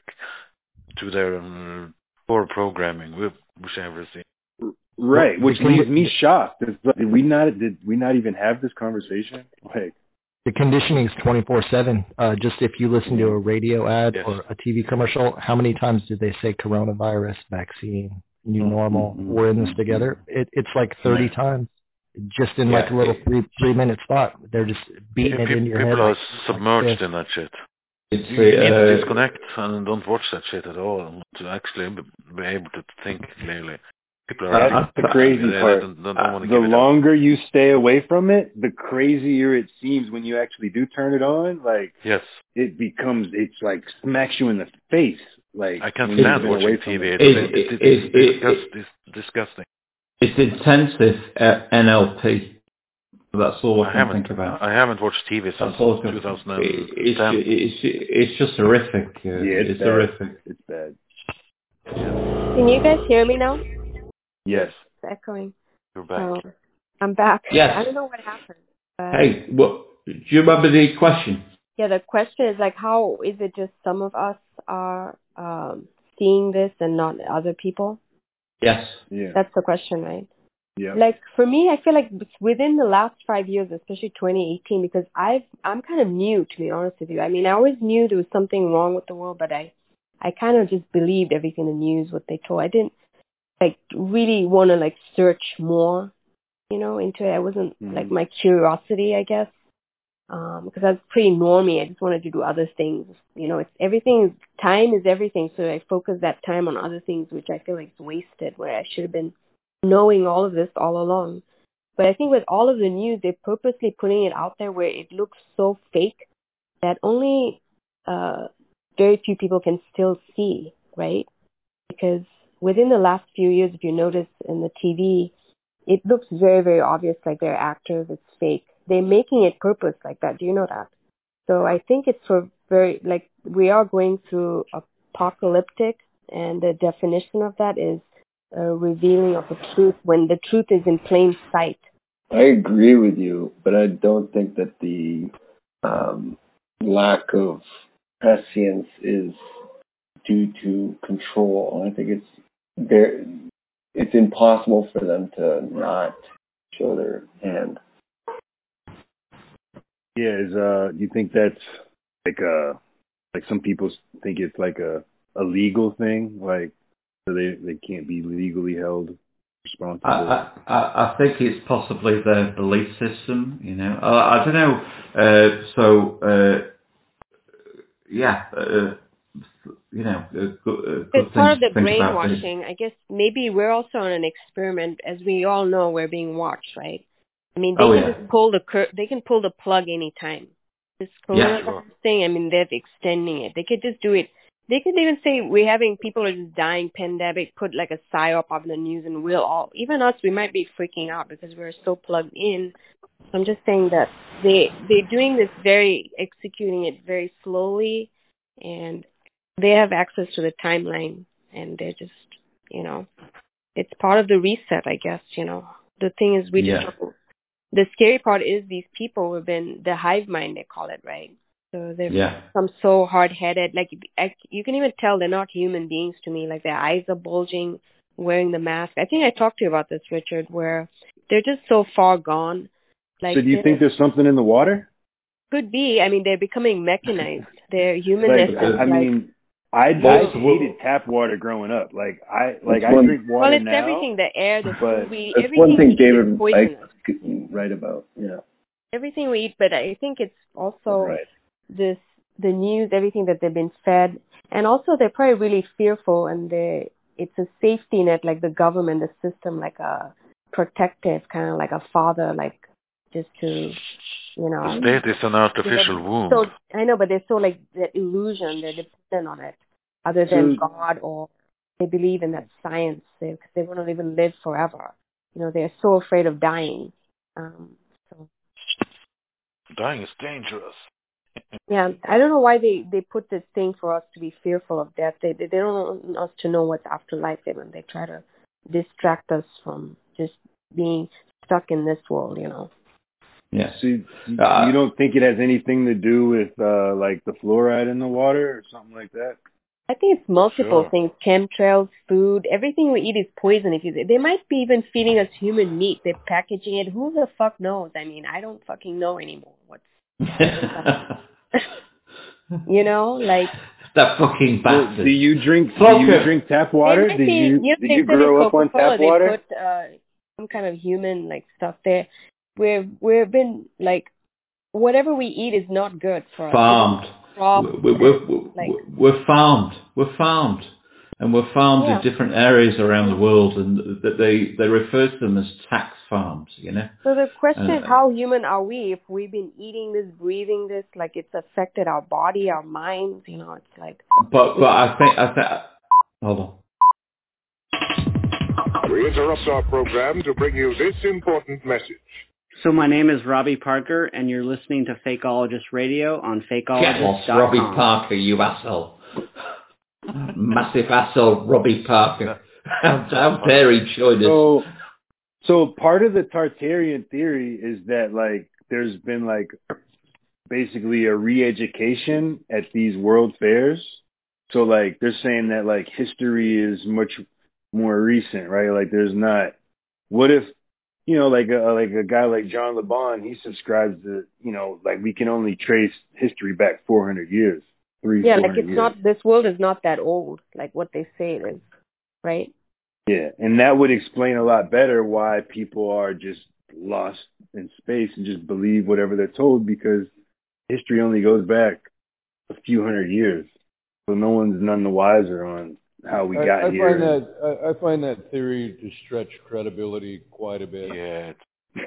to their um, core programming, which I ever see. Right, which leaves me shocked. Like, did we not did we not even have this conversation? Like, the conditioning is twenty-four seven. Uh, just if you listen to a radio ad yes. or a T V commercial, how many times did they say coronavirus, vaccine, new normal, mm-hmm. we're in this together? It, it's like thirty yeah. times, just in yeah. like a little three three minute spot. They're just beating yeah, it people, in your people head. People are like, submerged like in that shit. It's you the, need uh, to disconnect and don't watch that shit at all to actually be able to think clearly. People are That's the crazy they, part. They don't, they don't the longer you stay away from it, the crazier it seems when you actually do turn it on. Like, yes, it becomes, it's like smacks you in the face. Like, I can't stand watching T V. It, it's, it, it's, it, it's, it, disgust, it's disgusting. It's intensive uh, N L P. That's all I, I can think about. I haven't watched T V since two thousand ten. It's, it's, it's just horrific. Uh, yeah, it's, it's bad. horrific. It's bad. Can you guys hear me now? Yes. echoing. You're back. So, I'm back. Yes. I don't know what happened. Uh, Hey, what, do you remember the question? Yeah, the question is like, how is it just some of us are um, seeing this and not other people? Yes. Yeah. That's the question, right? Yeah. Like for me, I feel like within the last five years, especially twenty eighteen, because I've I'm kind of new, to be honest with you. I mean, I always knew there was something wrong with the world, but I I kind of just believed everything the news what they told. I didn't like really want to like search more, you know, into it. I wasn't mm-hmm. like my curiosity, I guess, um, because I was pretty normie. I just wanted to do other things, you know. It's everything. Time is everything, so I focused that time on other things, which I feel like is wasted. Where I should have been knowing all of this all along. But I think with all of the news, they're purposely putting it out there where it looks so fake that only uh, very few people can still see, right? Because within the last few years, if you notice in the T V, it looks very, very obvious like they're actors, it's fake. They're making it purpose like that. Do you know that? So I think it's for very, like, we are going through apocalyptic, and the definition of that is a revealing of the truth when the truth is in plain sight. I agree with you, but I don't think that the um, lack of prescience is due to control. I think it's there. It's impossible for them to not show their hand. Yeah, is uh, you think that's like a like some people think it's like a a legal thing, like so they they can't be legally held responsible. I, I, I think it's possibly their belief system, you know. I, I don't know. Uh, so, uh, yeah, uh, you know, uh, good, uh, good it's part of the think brainwashing. I guess maybe we're also on an experiment. As we all know, we're being watched, right? I mean, they oh, can yeah. just pull the cur- they can pull the plug anytime. This coronavirus yeah, sure. thing, I mean, they're extending it. They could just do it. They could even say we're having people are just dying, pandemic, put like a psyop on the news, and we'll all, even us, we might be freaking out because we're so plugged in. So I'm just saying that they they're doing this very, executing it very slowly, and they have access to the timeline, and they're just, you know, it's part of the reset, I guess. You know, the thing is, we just. Yeah. The scary part is these people have been the hive mind, they call it, right? So they've yeah. become so hard-headed. Like, I, you can even tell they're not human beings to me. Like, their eyes are bulging, wearing the mask. I think I talked to you about this, Richard, where they're just so far gone. Like, so do you think there's something in the water? Could be. I mean, they're becoming mechanized. Their humanness like, is I like... mean, I, I hated tap water growing up. Like, I like I one, drink water Well, it's now, everything, the air, the food we eat. That's Everything one thing we David eat is poisonous. I right about, yeah. Everything we eat, but I think it's also right. this, the news, everything that they've been fed. And also they're probably really fearful, and they it's a safety net, like the government, the system, like a protective, kind of like a father, like just to, you know. The state is an artificial womb. So, I know, but they're so like that illusion, they're dependent on it, other than so, God, or they believe in that science, because they, they want to even live forever. You know, they're so afraid of dying. Um, so. Dying is dangerous. Yeah, I don't know why they, they put this thing for us to be fearful of death. They they don't want us to know what's afterlife. They when they try to distract us from just being stuck in this world, you know. Yeah. So you, uh, you don't think it has anything to do with uh, like the fluoride in the water or something like that? I think it's multiple sure. things. Chemtrails, food, everything we eat is poison. If you, they might be even feeding us human meat. They're packaging it. Who the fuck knows? I mean, I don't fucking know anymore. What's you know, like that fucking bastard. Well, do you drink? Do you drink tap water? Did be, you? you Did you grow up on tap water? They put uh, some kind of human like stuff there. We've we've been like, whatever we eat is not good for us. Farmed. We're, we're, we're, like, we're farmed. We're farmed. And we're farmed yeah. in different areas around the world, and that they, they refer to them as tax farms, you know? So the question uh, is, how human are we if we've been eating this, breathing this, like it's affected our body, our minds, you know, it's like... But but I think... I think hold on. We interrupt our program to bring you this important message. So my name is Robbie Parker, and you're listening to Fakeologist Radio on fakeologist dot com. Robbie Parker, you asshole. Massive asshole, Robbie Parker. How, how dare he join us? So, So part of the Tartarian theory is that like there's been like basically a re-education at these world fairs. So like they're saying that like history is much more recent, right? Like there's not. What if, you know, like a like a guy like John LeBon, he subscribes to, you know, like we can only trace history back four hundred years, three. Yeah, like it's years. not. This world is not that old, like what they say it is, right? Yeah, and that would explain a lot better why people are just lost in space and just believe whatever they're told, because history only goes back a few hundred years. So no one's none the wiser on how we I, got I here. Find that, I, I find that theory to stretch credibility quite a bit. Yeah.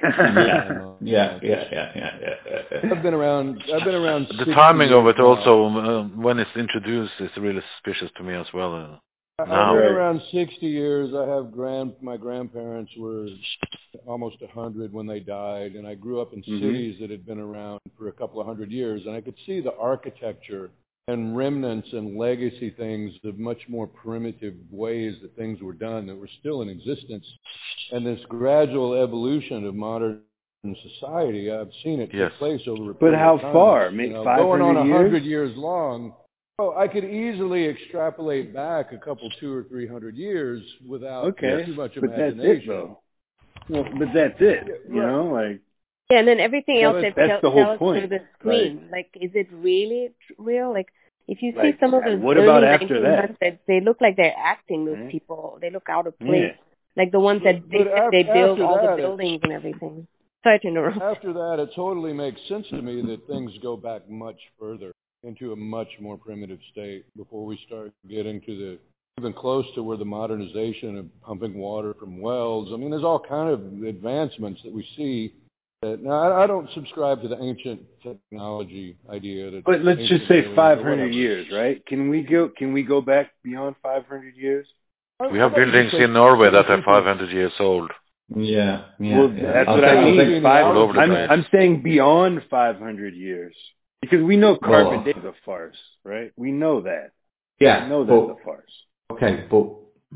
yeah, yeah, yeah, yeah, yeah, yeah. I've been around. I've been around. The timing of it also, uh, when it's introduced, is really suspicious to me as well. Uh, I've now. been around sixty years. I have grand. My grandparents were almost a hundred when they died, and I grew up in Mm-hmm. cities that had been around for a couple of hundred years, and I could see the architecture and remnants and legacy things of much more primitive ways that things were done that were still in existence. And this gradual evolution of modern society, I've seen it yes. take place over a But period how of time. far? You Make know, five going on hundred a years? hundred years long. Oh, I could easily extrapolate back a couple, two or three hundred years without Okay, too much but that's imagination. it, though. Well, but that's it, you right. know, like. Yeah, and then everything Well, else that that's tell, the whole tell us point. through the screen. Like, like, is it really tr- real? Like, if you see Like, some of those what early about after nineteen that? hundreds, they look like they're acting. Those Right. people, they look out of place. Yeah. Like the ones that But- they but said af- they build after all that, the it- buildings and everything. Sorry to interrupt. After that, it totally makes sense to me that things go back much further into a much more primitive state before we start getting to the even close to where the modernization of pumping water from wells. I mean, there's all kind of advancements that we see. That, now, I, I don't subscribe to the ancient technology idea. That But let's ancient just say aliens or five hundred whatever. years, right? Can we go? Can we go back beyond five hundred years? We have buildings in Norway that are five hundred years old. Yeah, yeah. Well, yeah. that's I'll what take- I I'll mean. take- Five, all over the I'm, place. I'm saying beyond five hundred years, because we know Well, carbon dating is a farce, right? We know that. Yeah, we know that's but- a farce. Okay, but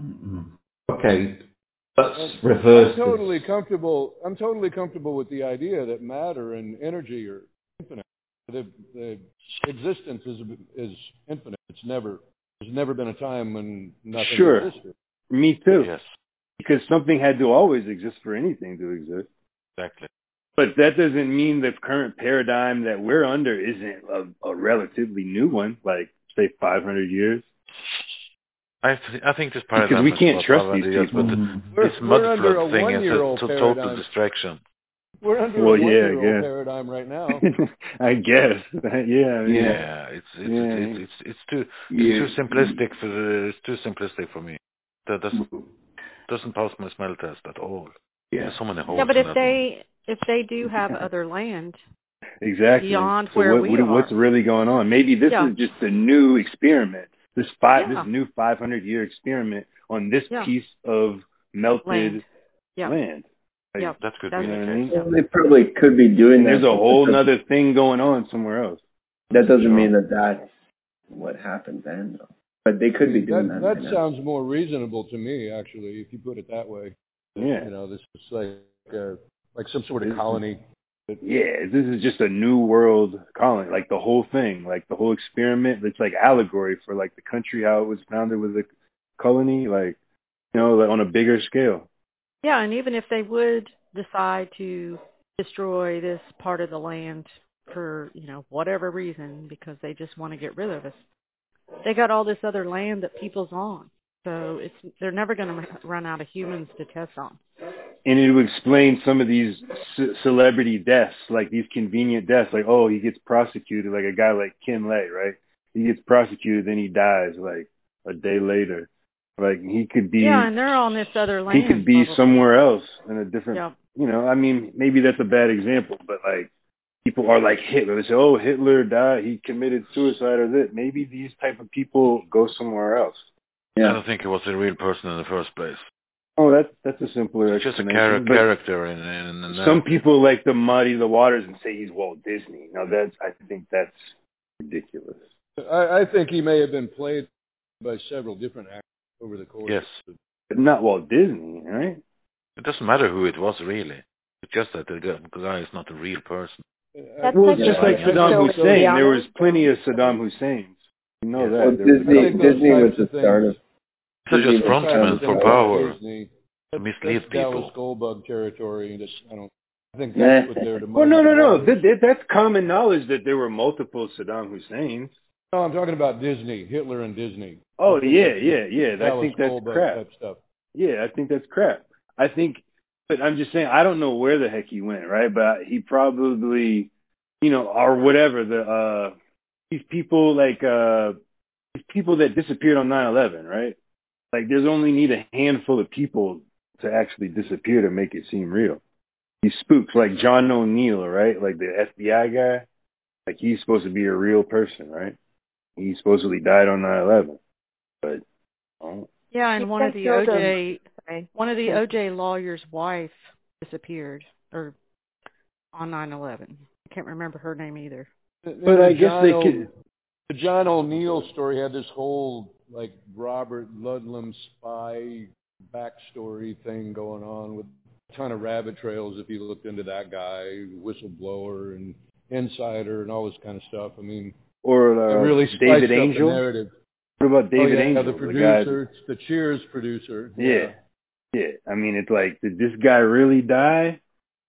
okay, let's I'm reverse totally this. comfortable. I'm totally comfortable with the idea that matter and energy are infinite. The, the existence is is infinite. It's never. There's never been a time when nothing Sure. existed. Me too. Yes, Because something had to always exist for anything to exist. exactly. But that doesn't mean the current paradigm that we're under isn't a, a relatively new one, like, say, five hundred years. I, th- I think this Because paradigm we is can't about trust five hundred these years, people. but the, Mm. We're, this we're mud under a flood thing is a one-year-old to- total paradigm. distraction. We're under Well, a yeah, one-year-old yeah. paradigm right now. I guess. yeah. I mean, Yeah, it's it's, Yeah. it's it's it's too Yeah. it's too simplistic for the, it's too simplistic for me. That doesn't doesn't pass my smell test at all. Yeah. There's so many holes. Yeah, but in if that they if they do have other land Exactly. beyond so where what, we what, are, what's really going on? Maybe this Yeah. is just a new experiment. This five, Yeah. this new five hundred year experiment on this Yeah. piece of melted land. Yeah. land. Like, Yeah. one. That could That's- be you know the what I mean? case. Well, they probably could be doing And that. there's a but whole that nother thing going on somewhere else. That doesn't Sure. mean that that's what happened then, though. But they could be doing that that. that right now. sounds more reasonable to me, actually, if you put it that way. Yeah. You know, this is like uh, like some sort of colony. Yeah, this is just a new world colony, like the whole thing, like the whole experiment. It's like allegory for like the country, how it was founded with a colony, like, you know, like on a bigger scale. Yeah, and even if they would decide to destroy this part of the land for, you know, whatever reason, because they just want to get rid of us, they got all this other land that people's on. So it's they're never going to run out of humans to test on. And it would explain some of these c- celebrity deaths, like these convenient deaths, like, oh, he gets prosecuted, like a guy like Ken Lay, right? He gets prosecuted, then he dies like a day later. Like he could be, Yeah, and they're on this other land. he could be probably. somewhere else in a different, Yeah. you know, I mean, maybe that's a bad example, but like people are like Hitler. They say, oh, Hitler died, he committed suicide or this. Maybe these type of people go somewhere else. I don't think he was a real person in the first place. Oh, that's that's a simpler It's just a explanation. char- but character in, in, in that. Some people like to muddy the waters and say he's Walt Disney. Now that's, I think that's ridiculous. I, I think he may have been played by several different actors over the course. Yes. Of, But not Walt Disney, right? It doesn't matter who it was really. It's just that the guy is not a real person. That's well, it's just like Saddam Hussein. There was plenty of Saddam Husseins. You know that. Well, Disney, Disney was the start of. They're just frontmen for power. Disney. To mislead That's people. Dallas Goldbug territory. That's, I don't. I think that's what they're. Well, no, no, no. That, that, that's common knowledge that there were multiple Saddam Husseins. No, I'm talking about Disney, Hitler and Disney. Oh yeah, yeah, yeah. I think that's Goldberg crap. Type stuff. Yeah, I think that's crap. I think, but I'm just saying, I don't know where the heck he went, right? But he probably, you know, or whatever. The uh, these people like uh, these people that disappeared on nine eleven, right? Like, there's only need a handful of people to actually disappear to make it seem real. These spooks, like John O'Neill, right? Like the F B I guy, like he's supposed to be a real person, right? He supposedly died on nine eleven, but oh. Yeah, and one of the O J, one of the O J lawyer's wife disappeared, or on nine eleven. I can't remember her name either. But I guess John they o- could. The John O'Neill story had this whole like Robert Ludlum spy backstory thing going on with a ton of rabbit trails. If you looked into that guy, whistleblower and insider and all this kind of stuff. I mean. Or uh, really David up Angel. the narrative. What about David oh, yeah, Angel? the producer, the, the Cheers producer. Yeah. yeah, yeah. I mean, it's like, did this guy really die,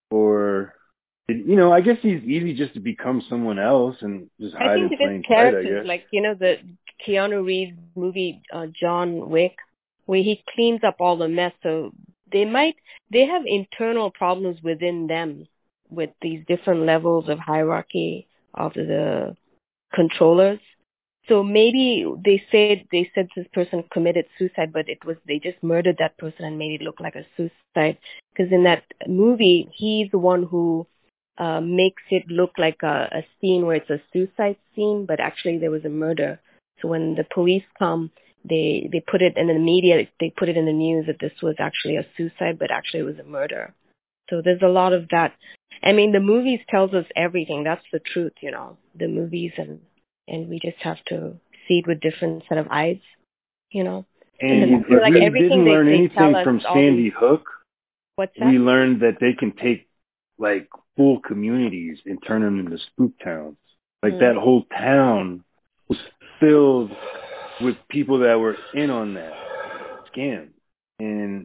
or did, you know? I guess he's easy just to become someone else and just hide I in think plain it is sight. I characters, guess. like you know the Keanu Reeves movie uh, John Wick, where he cleans up all the mess. So they might they have internal problems within them with these different levels of hierarchy of the controllers. So maybe they said they said this person committed suicide, but it was they just murdered that person and made it look like a suicide. Because in that movie, he's the one who uh, makes it look like a, a scene where it's a suicide scene, but actually there was a murder. So when the police come, they they put it in the media, they put it in the news that this was actually a suicide, but actually it was a murder. So there's a lot of that. I mean, the movies tells us everything. That's the truth, you know, the movies, and and we just have to see it with different set of eyes, you know. And I feel if like we everything didn't they, learn they anything tell us from all Sandy these- Hook, What's that? we learned that they can take like full communities and turn them into spook towns. Like Mm. that whole town was filled with people that were in on that scam. And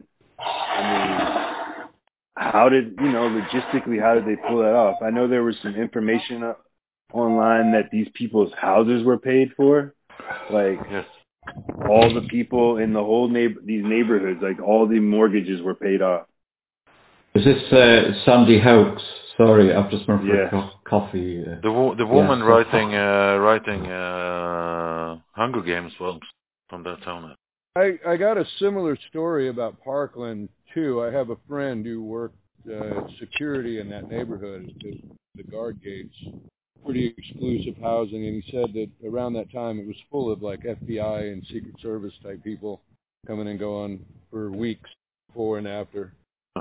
I mean, how did, you know, logistically, how did they pull that off? I know there was some information uh, online that these people's houses were paid for. Like, Yes. all the people in the whole neighbor, these neighborhoods, like all the mortgages were paid off. Is this uh, Sandy Hoax? Sorry, I've just went for Yes. a co- coffee. Uh, The wo- the woman yeah. writing uh, writing uh, Hunger Games was from that town. I, I got a similar story about Parkland too. I have a friend who worked uh, security in that neighborhood, the, the guard gates, pretty exclusive housing, and he said that around that time it was full of like F B I and Secret Service type people coming and going for weeks before and after.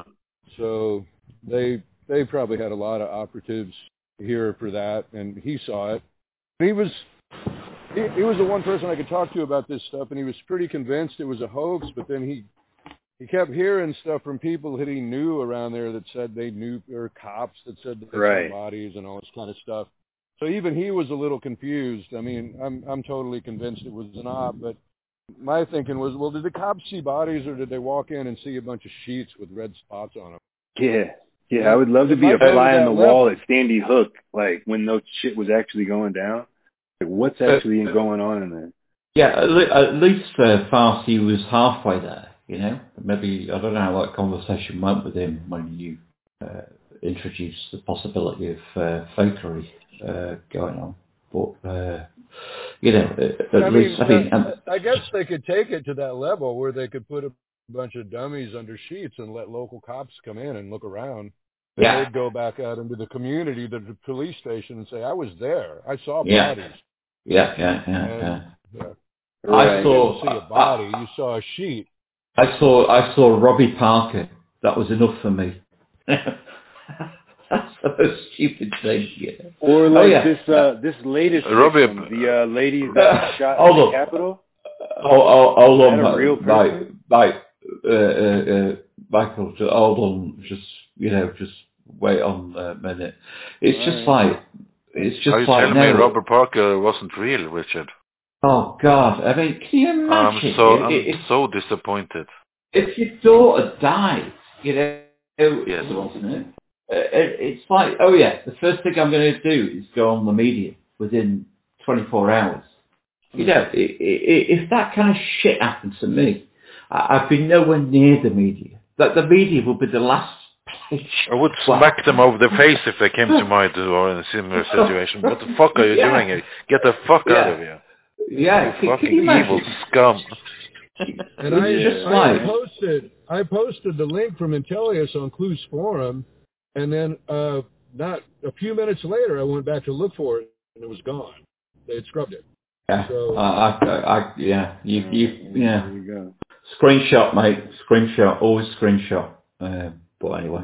So they they probably had a lot of operatives here for that, and he saw it. He was he, he was the one person I could talk to about this stuff, and he was pretty convinced it was a hoax. But then he he kept hearing stuff from people that he knew around there that said they knew, or cops that said they Right. saw bodies and all this kind of stuff. So even he was a little confused. I mean, I'm I'm totally convinced it was an op, but my thinking was, well, did the cops see bodies, or did they walk in and see a bunch of sheets with red spots on them? Yeah. Yeah, I would love to It be a might go to fly on that the level. wall at Sandy Hook, like when no shit was actually going down. Like, what's actually going on in there? Yeah, at, le- at least uh, Farsi was halfway there, you know. Maybe, I don't know how that conversation went with him when you uh, introduced the possibility of uh, fakery uh, going on. But, uh, you know, at I least, mean, I mean... uh, Um, I guess they could take it to that level where they could put a bunch of dummies under sheets and let local cops come in and look around. And Yeah. they'd go back out into the community, to the police station, and say, I was there. I saw Yeah. bodies. yeah, yeah, yeah, And, yeah. yeah. I You saw... didn't see a body. You saw a sheet. I saw I saw Robbie Parker. That was enough for me. That's the most stupid thing. Yeah. Or like oh, yeah. this uh, this latest Uh, Robbie- victim, the uh, lady that shot Hold in on. the Capitol. Oh, oh, hold Is on, that a real mate. person? Mate, uh, uh, uh, Michael, just, hold on, just, you know, just wait on a minute. It's All just right. like, it's just Are you like, telling no, me Robert Parker wasn't real, Richard? oh God, I mean, can you imagine? I'm so, I'm if, so disappointed. if your daughter died, you know, Yes. wasn't it? Uh, it, it's like, oh yeah, the first thing I'm going to do is go on the media within twenty-four hours. You know, i- i- if that kind of shit happened to me, I- I'd be nowhere near the media. That the media would be the last place. I would smack them over the face if they came to my door in a similar situation. What the fuck are you Yeah. doing here? Get the fuck Yeah. out of here. Yeah, You can, can fucking you imagine? evil scum. And I, It's just I like, posted I posted the link from Intellius on Clues Forum, and then uh, not a few minutes later, I went back to look for it, and it was gone. They had scrubbed it. yeah, So, I, I, I, yeah, you, you, yeah. There you go. Screenshot, mate. Screenshot. Always screenshot. Uh, but anyway,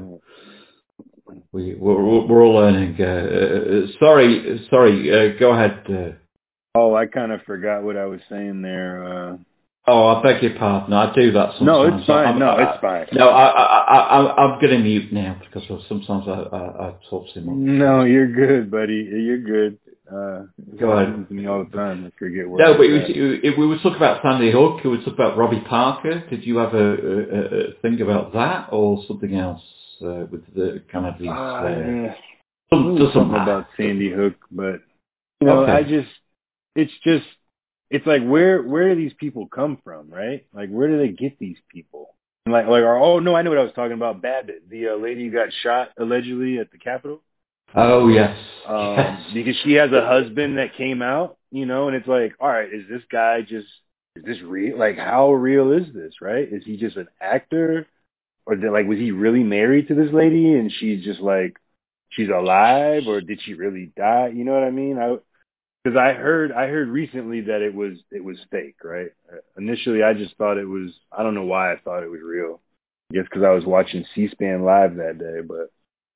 we we're, we're all learning. Uh, uh, sorry, sorry. Uh, go ahead. Uh, Oh, I kind of forgot what I was saying there. Uh, oh, I beg your pardon. I do that sometimes. no, it's fine. I'm, no, I, it's fine. No, I, I, I, I'm going to mute now because sometimes I, I, I talk too much. No, you're good, buddy. You're good. Uh, Go it ahead. happens to me all the time. I forget where. No, I but it was was, at. it, we were talking about Sandy Hook. We were talking about Robbie Parker. Did you have a, a, a thing about that or something else uh, with the kind of these? Uh, Uh, yeah. some, Something something about Sandy Hook, but you know, Okay. I just, it's just, it's like where where do these people come from, right? Like where do they get these people? Like like oh no, I know what I was talking about. Babbitt, the uh, lady who got shot allegedly at the Capitol. Oh yes. Um, yes. Because she has a husband that came out, you know, and it's like, all right, is this guy just, is this real? Like, how real is this, right? Is he just an actor? Or did, like, was he really married to this lady and she's just like, she's alive? Or did she really die? You know what I mean? I, because I heard, I heard recently that it was, it was fake, right? Initially, I just thought it was, I don't know why I thought it was real. I guess because I was watching C-SPAN live that day, but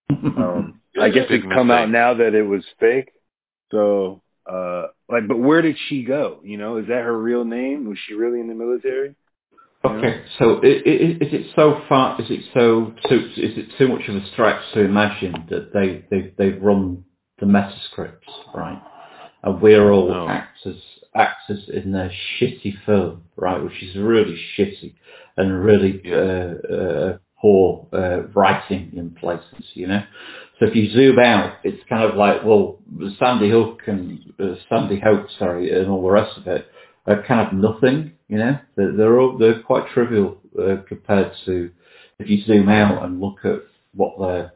um, I guess it's come out now that it was fake. So, uh, like, but where did she go? You know, is that her real name? Was she really in the military? Okay, so is, is it so far? Is it so? Too, is it too much of a stretch to imagine that they they they run the metascripts, right? And we're all No. actors actors in their shitty film, right? Which is really shitty and really Yeah. uh, uh, poor uh, writing in places, you know. So if you zoom out, it's kind of like, well, Sandy Hook and uh, Sandy Hook, sorry, and all the rest of it are kind of nothing, you know. They're they're, all, they're quite trivial uh, compared to if you zoom out and look at what the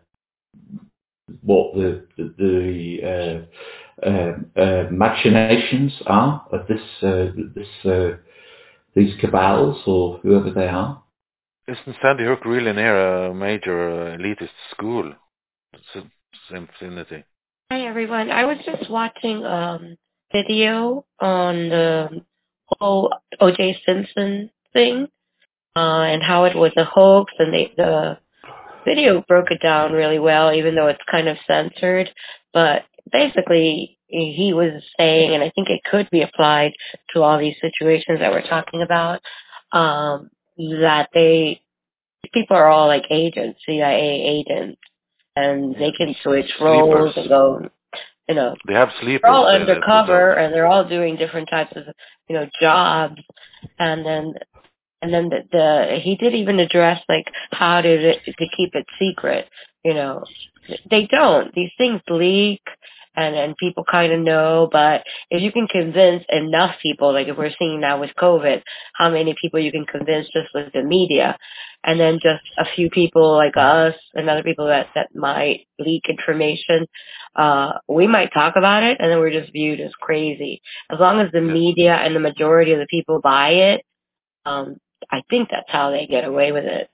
what the the, the uh, uh, uh, machinations are of this uh, this uh, these cabals or whoever they are. Isn't Sandy Hook really near a major uh, elitist school? It's a same vicinity. Hi everyone. I was just watching um video on the whole O J Simpson thing, uh, and how it was a hoax, and they, the video broke it down really well, even though it's kind of censored. But basically, he was saying, and I think it could be applied to all these situations that we're talking about, um, that they people are all like agents, C I A agents, and they can switch roles and go, you know, They have sleepers. they're all they- they undercover put and they're all doing different types of, you know, jobs. And then, and then the, the he did even address like how to to keep it secret. You know, they don't. These things leak, and and people kind of know. But if you can convince enough people, like if we're seeing now with COVID, how many people you can convince just with the media, and then just a few people like us and other people that that might leak information, uh, we might talk about it, and then we're just viewed as crazy. As long as the media and the majority of the people buy it, um, I think that's how they get away with it.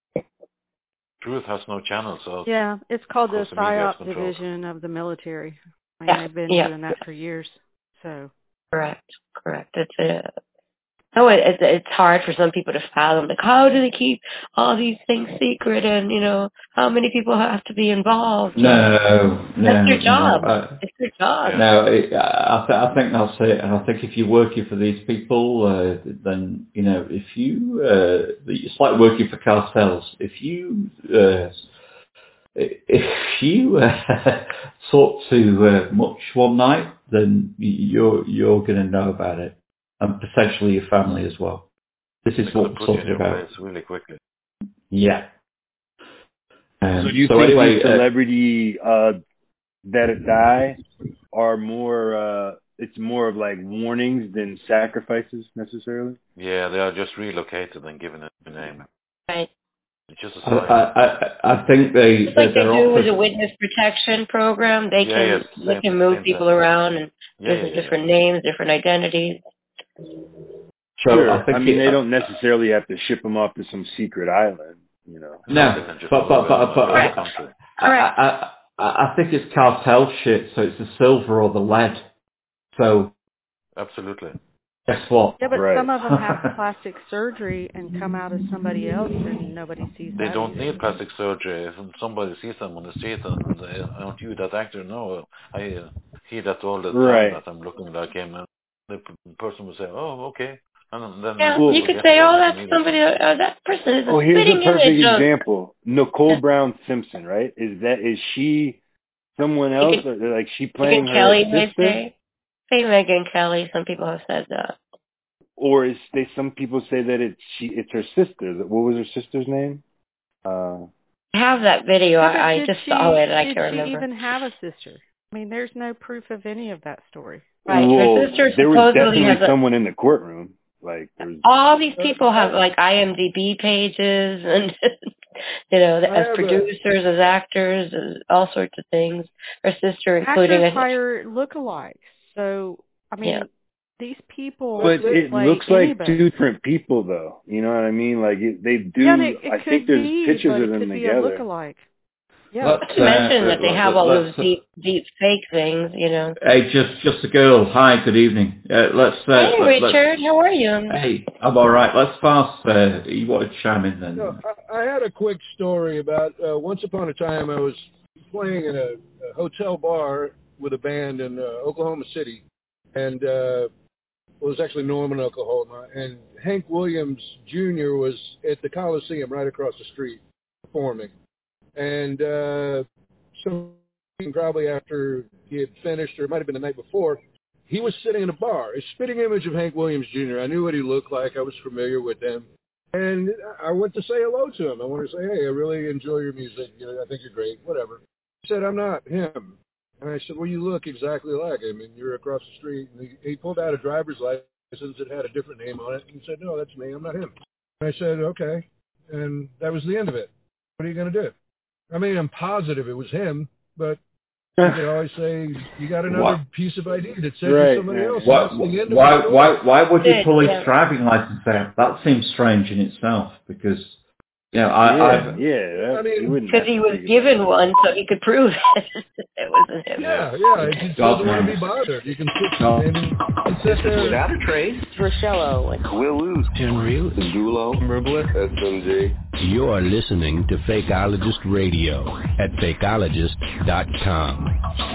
Truth has no channel, so Yeah, it's called the Of course the media has PSYOP control. division of the military. I mean, Yeah, they've been yeah. doing that for years. So Correct, correct. It's a know it, it's it's hard for some people to fathom. Like, how do they keep all these things secret? And you know, how many people have to be involved? No, no, That's their job. No, uh, it's their job. No, it, I, th- I think that's it. And I think if you're working for these people, uh, then you know, if you, uh, it's like working for cartels. If you, uh, if you uh, talk to uh, much one night, then you're you're going to know about it, and potentially your family as well. This is what we're talking about. Really quickly. Yeah. Um, so do you so think anyway, these celebrity uh, that die are more? Uh, it's more of like warnings than sacrifices necessarily. Yeah, they are just relocated and given a name. Right. It's just a I, sign. I, I, I think they. Just like they do offered, with the witness protection program, they yeah, can yes, they same, can move same people thing. around and yeah, give yeah, different yeah. names, different identities. Sure. I, think I mean, it, they don't necessarily have to ship them off to some secret island, you know. No, but but but, but Correct. I, I, I, I, I think it's cartel shit. So it's the silver or the lead. So absolutely. Guess what? Yeah, but right. some of them have plastic surgery and come out as somebody else, and nobody sees They that. don't either. need plastic surgery. If somebody sees them on the street and they, aren't you that actor? No, I uh, hear that all the time right. that I'm looking like him. And the p- person will say, "Oh, okay." And then Yeah, well, you could say, "Oh, that's somebody. Uh, that person is a oh, here's spitting a perfect image of." example. Nicole Brown Simpson, right? Is that is she someone else, Can, or like she playing her Kelly, sister? say, say Megyn Kelly. Some people have said that. Or is they? Some people say that it's she. It's her sister. What was her sister's name? Uh, I have that video. Yeah, I, I just she, saw it. And I did can't she remember. even have a sister? I mean, there's no proof of any of that story. Right. well, her sister there was supposedly definitely has a, someone in the courtroom. Like there was, all these people have like I M D B pages, and you know, as producers, as actors, as all sorts of things. Her sister, including actors hire lookalikes. So I mean. Yeah. These people, but it like looks like anybody. two different people, though. You know what I mean? Like it, they do. Yeah, it, it I could think there's be, pictures but of it them could be together. a lookalike. Yeah. Not to mention that they have all those deep, deep fake things. You know. Hey, just just a girl. Hi, good evening. Uh, let's. Uh, hey, let, Richard, how are you? Hey, I'm all right. Let's pass. Uh, you want to chime in then? No, I, I had a quick story about uh, once upon a time I was playing in a, a hotel bar with a band in uh, Oklahoma City, and. Uh, Well, it was actually Norman, Oklahoma, and Hank Williams Junior was at the Coliseum right across the street performing. And uh, so probably after he had finished, or it might have been the night before, he was sitting in a bar. A spitting image of Hank Williams Junior I knew what he looked like. I was familiar with him. And I went to say hello to him. I wanted to say, hey, I really enjoy your music. You know, I think you're great, whatever. He said, I'm not him. And I said, well, you look exactly like him, and you're across the street. And he, he pulled out a driver's license that had a different name on it, and he said, no, that's me, I'm not him. And I said, okay. And that was the end of it. What are you going to do? I mean, I'm positive it was him, but you could always say, you got another what? piece of I D that says right. you're somebody else. Why, That's the end why, of it. why, why would you pull his yeah. driving license out? That seems strange in itself, because... You know, I, yeah, I've, yeah. I mean, because he was given one, so he could prove it. It wasn't him. Yeah, yeah. He just doesn't want to be bothered. You can sit no. and, and sit there without a trace. Rochelle, Will lose. Tenreal, Zulo, Ribler, S M G. You're listening to Fakeologist Radio at fakeologist dot com.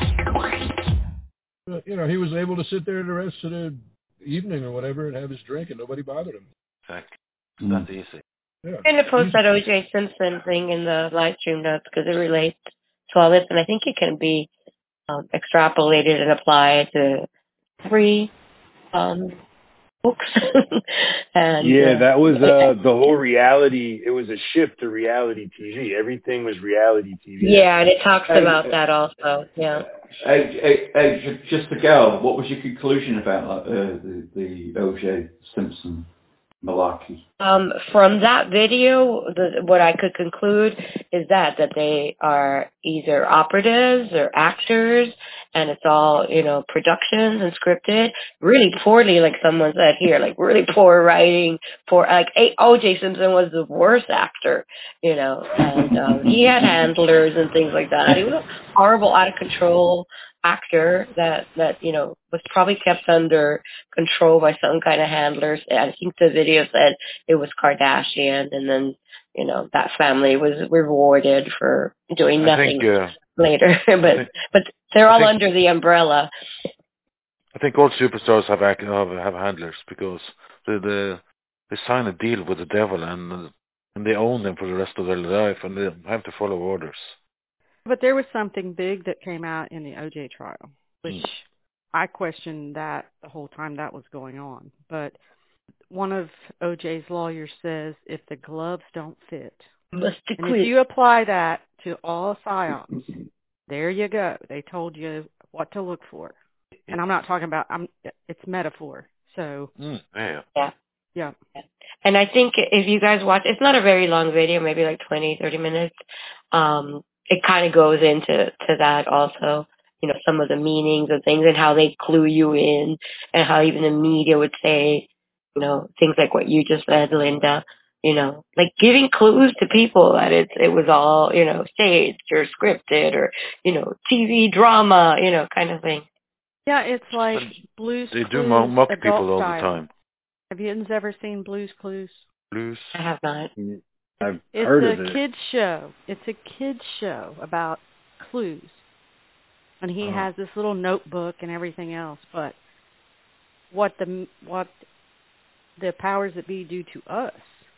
You know, he was able to sit there the rest of the evening or whatever and have his drink, and nobody bothered him. Exactly. It's not easy. Yeah. I'm going to post that O J Simpson thing in the live stream notes because it relates to all this, and I think it can be um, extrapolated and applied to three um, books. and, yeah, uh, that was uh, the whole reality. It was a shift to reality T V. Everything was reality T V. Yeah, and it talks about uh, that also. Yeah. Hey, hey, hey, just to go, what was your conclusion about uh, the, the O J Simpson malarkey? Um, from that video, the, what I could conclude is that that they are either operatives or actors, and it's all, you know, productions and scripted really poorly, like someone said here, like really poor writing. Poor, like O J Simpson was the worst actor, you know, and um, he had handlers and things like that. He was horrible, out of control. actor that, that, you know, was probably kept under control by some kind of handlers. I think the video said it was Kardashian, and then, you know, that family was rewarded for doing nothing I think, uh, later. but think, but they're all think, under the umbrella. I think all superstars have act, have, have handlers because the, the they sign a deal with the devil and and they own them for the rest of their life, and they have to follow orders. But there was something big that came out in the O J trial, which mm. I questioned that the whole time that was going on. But one of O J's lawyers says if the gloves don't fit, must and quit. if you apply that to all psyops, there you go. They told you what to look for. And I'm not talking about, I'm, it's metaphor. So, mm, yeah. yeah. Yeah. And I think if you guys watch, it's not a very long video, maybe like twenty, thirty minutes. Um, it kind of goes into to that also, you know, some of the meanings of things and how they clue you in, and how even the media would say, you know, things like what you just said, Linda, you know, like giving clues to people that it's, it was all, you know, staged or scripted or, you know, T V drama, you know, kind of thing. Yeah, it's like Blue's They Clues, do mock adult people all style. the time. Have you ever seen Blue's Clues? Blues? I have not. I've it's heard a of it. kids show. It's a kids show about clues. And he oh. has this little notebook and everything else. But what the what the powers that be do to us,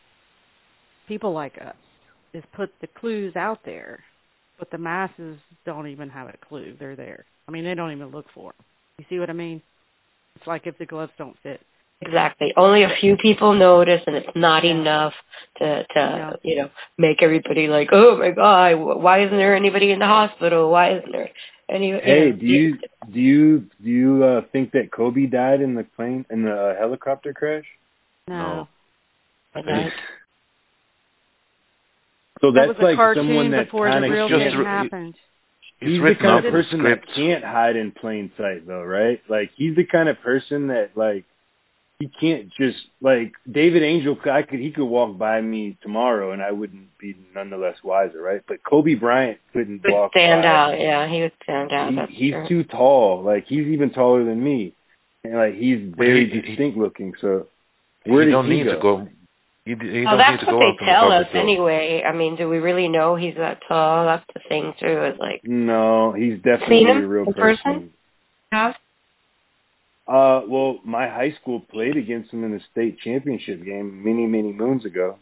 people like us, is put the clues out there. But the masses don't even have a clue. They're there. I mean, they don't even look for them. You see what I mean? It's like if the gloves don't fit. Exactly. Only a few people notice, and it's not yeah. enough to, to yeah. you know, make everybody like, oh my God, why isn't there anybody in the hospital? Why isn't there any? Hey, you know, do you do you do you uh, think that Kobe died in the plane in the uh, helicopter crash? No. no. So that's that was a like someone that kind of just happened. He's the kind of person that can't hide in plain sight, though, right? Like he's the kind of person that like. He can't just, like, David Angel, I could, he could walk by me tomorrow and I wouldn't be nonetheless wiser, right? But Kobe Bryant couldn't would walk stand by. out, yeah, he would stand out. He, that's he's true. too tall. Like, he's even taller than me. And, like, he's very he, distinct looking, so where he did don't he need go? to go. He, he oh, don't that's need to what go they tell us the anyway. I mean, do we really know he's that tall? That's the thing, too, is like... No, he's definitely seen him a real in person. person? Have? Uh, well, my high school played against him in the state championship game many, many moons ago.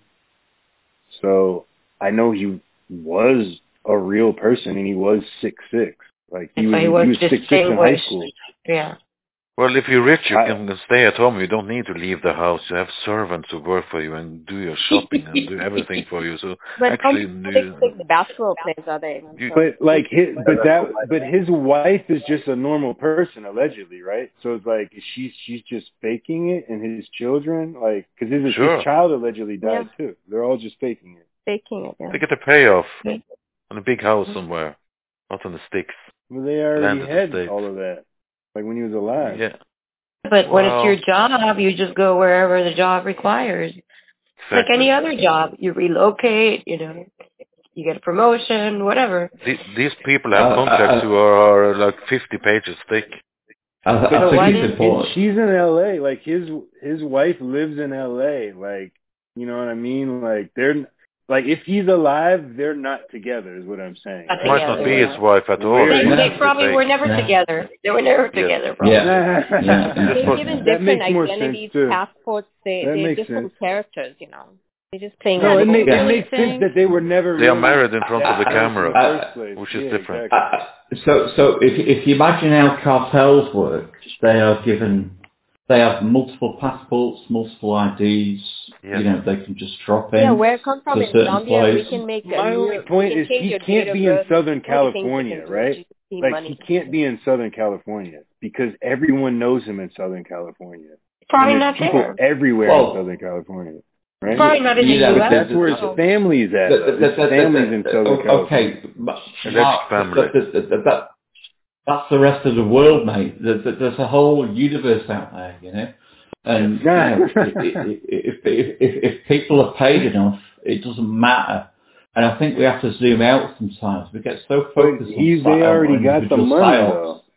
So I know he was a real person, and he was six six. Like he so was, he was, he was six six in high school. Yeah. Well, if you're rich, you I, can stay at home. You don't need to leave the house. You have servants who work for you and do your shopping and do everything for you. So but actually, six, six basketball players are they? You, but like his, but that, but his wife is just a normal person, allegedly, right? So it's like she's she's just faking it, and his children, like, because his, sure. his child allegedly died yeah. too. They're all just faking it. Faking it. Yeah. They get a payoff on a big house somewhere, not on the sticks. Well, they already Landed had all of that, like when he was alive. Yeah. But well, when it's your job, you just go wherever the job requires. Exactly. Like any other job, you relocate, you know, you get a promotion, whatever. These, these people have uh, contracts uh, who are, are like fifty pages thick. I, I so think it's important. She's in L A. Like his his wife lives in L A. Like, you know what I mean? Like they're like if he's alive, they're not together. Is what I'm saying. It might not be his wife at all. They, they probably were never yeah. together. They were never yeah. together. Probably. Yeah. yeah. They're given different identities, passports. They that they're different sense. characters. You know, they're just playing. No, it, make, yeah. it makes sense that they were never. They really are married in front of the camera, uh, which is yeah, different. Exactly. Uh, so, so if if you imagine how cartels work, they are given, they have multiple passports, multiple I Ds. Yeah. You know, they can just drop in. Yeah, where it comes from in Colombia, place. we can make a My new, only point is he can't be in Southern California, right? Like money. he can't be in Southern California because everyone knows him in Southern California. Probably and not people there. everywhere well, in Southern California. Right? Probably not in the yeah, U S. That's where his family's at. The, the, the, his family's in Southern okay, California. Okay, Mark, family. the, the, the, the, that's the rest of the world, mate. There's, there's a whole universe out there, you know. And you know, if, if, if, if, if people are paid enough, it doesn't matter. And I think we have to zoom out sometimes. We get so focused He's, on they already on got the money, sales. though.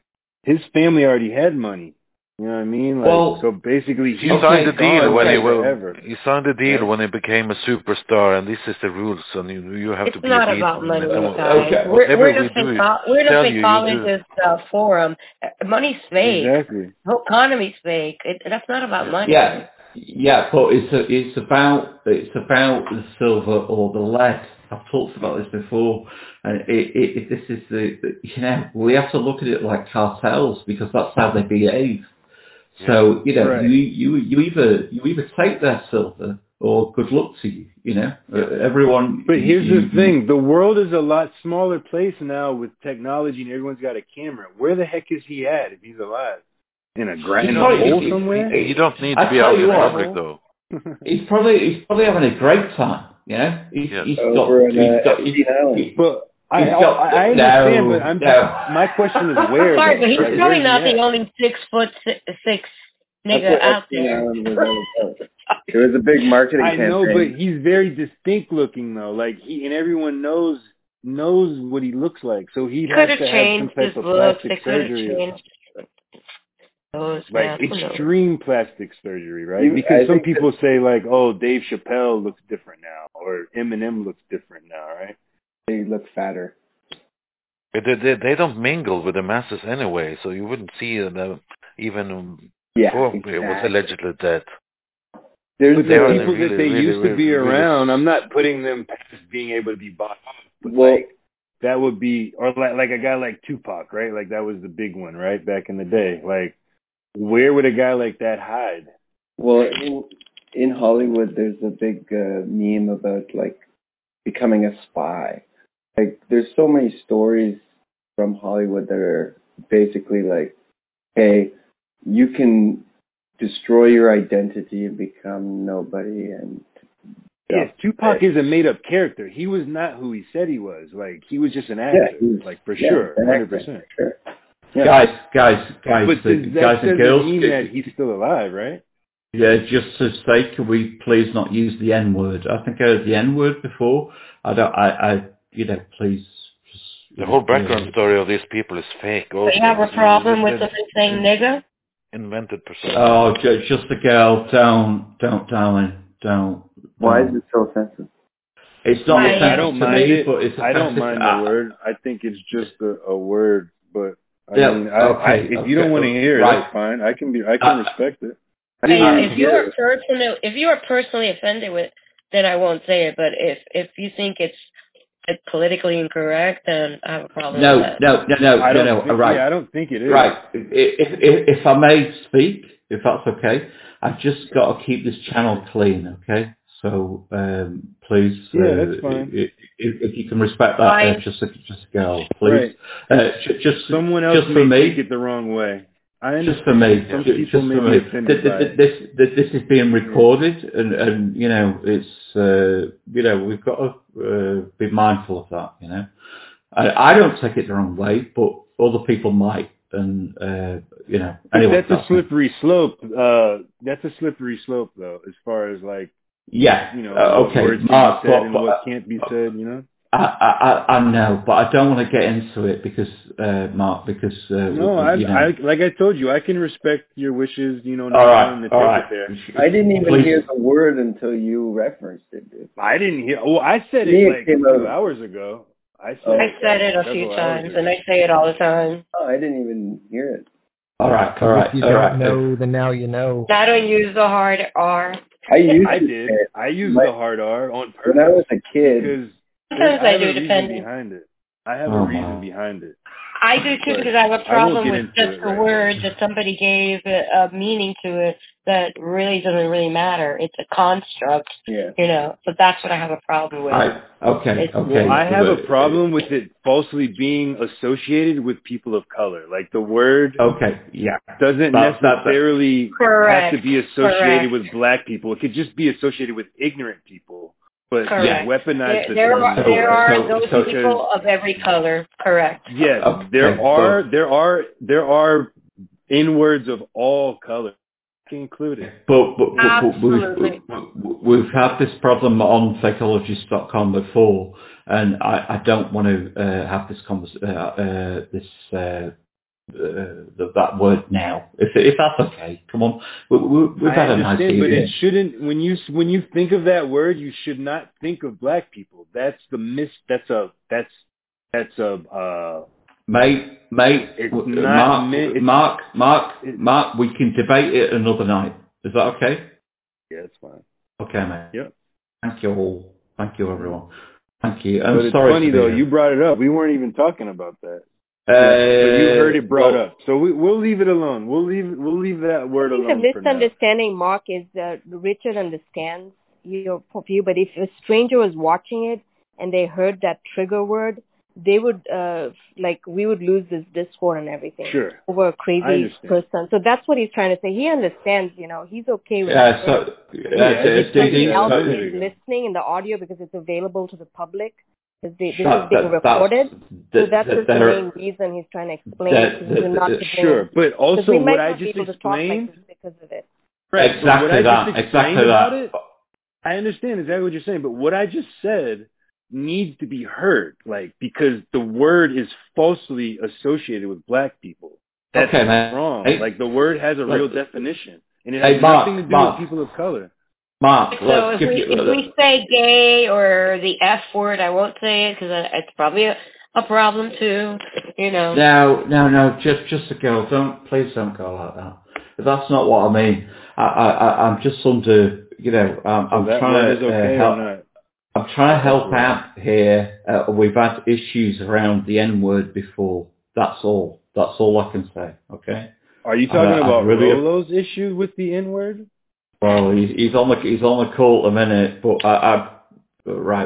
his family already had money. You know what I mean? Like, Well, so basically, He he signed the deal when he was well, he signed the deal when he became a superstar, and this is the rules, and you, you have It's to be not obedient. about money, And you guys. Okay. We're, whatever we're we the do, psycho- we're tell the you, you do. psychologist uh, forum. Uh, Money's fake. Exactly. The whole economy's fake. It, that's not about money. Yeah, yeah, but it's a, it's about it's about the silver or the lead. I've talked about this before, and it, it, it, this is the, the you know we have to look at it like cartels because that's how they behave. So you know Right. you you you either you either take their silver or good luck to you. You know uh, everyone. But here's you, the thing: the world is a lot smaller place now with technology, and everyone's got a camera. Where the heck is he at if he's alive? In a, gra- in a probably- hole he- somewhere? he- You don't need I to be tell out you in what, public, though. He's probably he's probably having a great time. You know he's, Yes. he's Over got in, he's uh, got Epstein he's, Island. he- But I, he's got- I, I understand, no, but I'm no. my question is where. Sorry, though? but he's Like, probably where's not he the at? only six foot six, six That's nigga what out Epstein there. Island was all about. It was a big marketing I campaign. know, but he's very distinct looking though. Like he and everyone knows knows what he looks like. So he'd Could have have to have some changed his type of looks. They plastic could have surgery. changed those. Like man. Who knows? extreme plastic surgery, right? You- Because I some think people say like, oh, Dave Chappelle looks different now, or Eminem looks different now, right? They look fatter. But They, they, they don't mingle with the masses anyway, so you wouldn't see them even um, Yeah, before it was exactly. allegedly dead. There's But the they are people really, that they really, used to be really, really- around. I'm not putting them past being able to be bought off, but Well, like that would be, or like like a guy like Tupac, right? Like that was the big one, right? Back in the day, like where would a guy like that hide? well, in, in Hollywood, there's a big uh, meme about like becoming a spy. Like, there's so many stories from Hollywood that are basically like, hey, you can destroy your identity and become nobody. And Yes, Tupac is a made-up character. He was not who he said he was. Like he was just an actor, Yeah, he was- like for yeah, sure, an one hundred actor, percent. for sure. Yeah. Guys, guys, guys, But the, does that guys and doesn't girls. mean c- that he's still alive, right? Yeah, just to say, can we please not use the N word? I think I heard the N word before. I don't. I. I you know, please. Just, The whole yeah. background story of these people is fake. So Also, you have a It's- problem it's- with it's somebody saying nigga? Invented persona. Oh, ju- just a girl. Don't, don't, darling, don't. Why don't. is it so offensive? It's not I- offensive I don't to mind me, it. but it's I don't offensive- mind ah, the word. I think it's just a, a word, but I Yeah, mean, I, I, okay, if okay, you don't want to hear it, right. that's fine. I can be. I can Uh, respect it. Hey, Um, if you are personally, if you are personally offended with, then I won't say it. But if if you think it's it's politically incorrect, then I have a problem No, with that. no, no, no, I no, don't. no. think, Right, Yeah, I don't think it is. right. If, if, if I may speak, if that's okay, I've just got to keep this channel clean, okay? So um, please, Yeah, uh, that's fine. If, if you can respect that, uh, Fine. just a, just a girl, please. Right. Uh, ju- just Someone else just for may me, take it the wrong way. I understand. just for me, Some ju- people just may for be me. offended Th- by th- it. This, th- this is being recorded, and, and you know, it's uh, you know, we've got to uh, be mindful of that. You know, I, I don't take it the wrong way, but other people might, and uh, you know, anyway. That's a slippery slope. Uh, that's a slippery slope, though, as far as like, Yeah. you know, uh, what okay. words can Mark, be said but, and but, what can't be said. You know. I, I, I I know, but I don't want to get into it because, uh, Mark, because uh, No, we- I, you know. I, like I told you, I can respect your wishes. You know, All not right, wanting to all take right. it there. I didn't even Please. hear the word until you referenced it. I didn't hear. Well, I said Me, it it like came two out. hours ago. I said, Oh, I said it a several few hours times, ago. and I say it all the time. Oh, I didn't even hear it. All right, all right, If you all don't right. know, then now you know. I don't use the hard R. I used I to did. say it. I used My- the hard R on purpose When I was a kid, because Sometimes I I have do, a reason depending. behind it. I have Oh, a reason wow. behind it. I do too But because I have a I won't problem get with into just it a right word now. that somebody gave a, a meaning to it that really doesn't really matter. It's a construct, yeah. you know. So that's what I have a problem with. All right, okay, It's- okay. Well, I have a but- problem with it falsely being associated with people of color. Like the word Okay, yeah. doesn't That- that- necessarily Correct. have to be associated Correct. with black people. It could just be associated with ignorant people. But Correct. weaponize There, the there term are that there way. are So- those so- people of every color. Correct. Yes, Okay, there so- are there are there are in words of all colors included. But, but, but, but we've, Absolutely. we- we've had this problem on fakeologist dot com before, and I, I don't want to uh, have this convers- uh, uh, this uh, uh, the, that word now. If if that's okay, come on. We, we, we've had I a nice understand, but evening. it shouldn't. When you when you think of that word, you should not think of black people. That's the miss. That's a that's that's a. Uh, Mate, mate, it's uh, not Mark, meant, it's, Mark, Mark, Mark, we can debate it another night. Is that okay? Yeah, it's fine. Okay, mate. Yep. Thank you all. Thank you, everyone. Thank you. But I'm it's sorry funny to be though. here. You brought it up. We weren't even talking about that. Uh, but you heard it brought well, up, so we, we'll leave it alone. We'll leave we'll leave that word I think alone the for now. misunderstanding, Mark, is that Richard understands your view, but if a stranger was watching it and they heard that trigger word, they would, uh, like, we would lose this Discord and everything. Sure. Over a crazy person. So that's what he's trying to say. He understands, you know, he's okay with yeah, that. so, yeah, yeah, it's something else so, is listening in the audio because it's available to the public. Because this that, is being that, recorded. That, so that's that, just the main reason he's trying to explain that, it. You're not to sure, but also we what might I not be just able to talk explained. like this because of it. Right, exactly what I that. Just explained exactly about that. It, I understand exactly what you're saying, but what I just said needs to be heard, like, because the word is falsely associated with black people. That's okay, man. wrong. Hey, like the word has a look, real definition, and it hey, has Mark, nothing to do Mark, with people of color. Mark, so let's if give we, you. if we say gay or the F word, I won't say it because it's probably a, a problem too. You know. No, no, no. Just, just a girl. Don't please don't go like that. That's not what I mean. I, I, I'm just under. You know, I'm, so I'm that trying word to is okay uh, help. Or not? I'm trying to help out here. Uh, we've had issues around the N word before. That's all. That's all I can say. Okay. Are you talking uh, about really, Rolo's issue with the N word? Well, he's, he's on the he's on the call at the minute, but I, I right.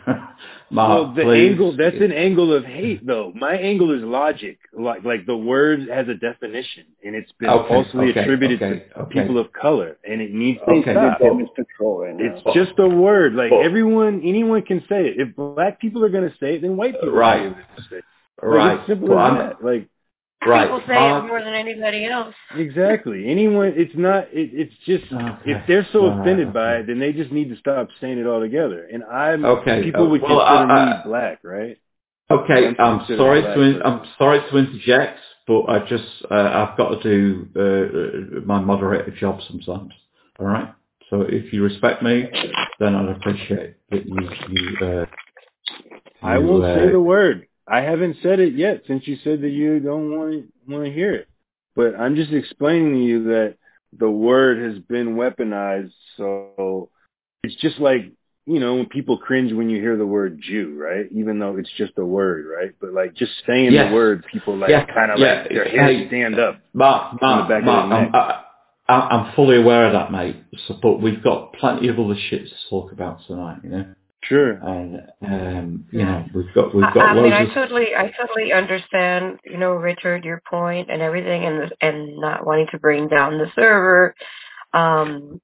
Mark, well, the please. angle that's an angle of hate, though. My angle is logic. Like, like the word has a definition, and it's been okay, falsely okay, attributed okay, to okay. people of color, and it needs to okay. stop. Damage control right now. It's just a word. Like well, everyone, anyone can say it. If black people are going to say it, then white people right. are going to say it. Like, right. It's simple well, as I'm, that. Like. Right. People say Mark, it more than anybody else. Exactly. Anyone, it's not, it, it's just, okay. if they're so All offended right, by okay. it, then they just need to stop saying it altogether. And I'm, okay. people uh, would well, consider I, I, me black, right? Okay, I'm, I'm sorry black, to, in, I'm sorry to interject, but I just, uh, I've got to do uh, my moderator job sometimes. All right? So if you respect me, then I'd appreciate that you, you, uh, I you, won't uh, say the word. I haven't said it yet since you said that you don't want want to hear it. But I'm just explaining to you that the word has been weaponized. So it's just like, you know, when people cringe when you hear the word Jew, right? Even though it's just a word, right? But like just saying yes. the word, people like yeah. kind of yeah. like their hairs hey, stand up. Mark, Mark, the back Mark, of their neck. I'm, I, I'm fully aware of that, mate. So, but we've got plenty of other shit to talk about tonight, you know? Sure. And um, you know, we've got we've got I, I loads mean, I of... totally, I totally understand, you know, Richard, your point and everything, and and not wanting to bring down the server. Um,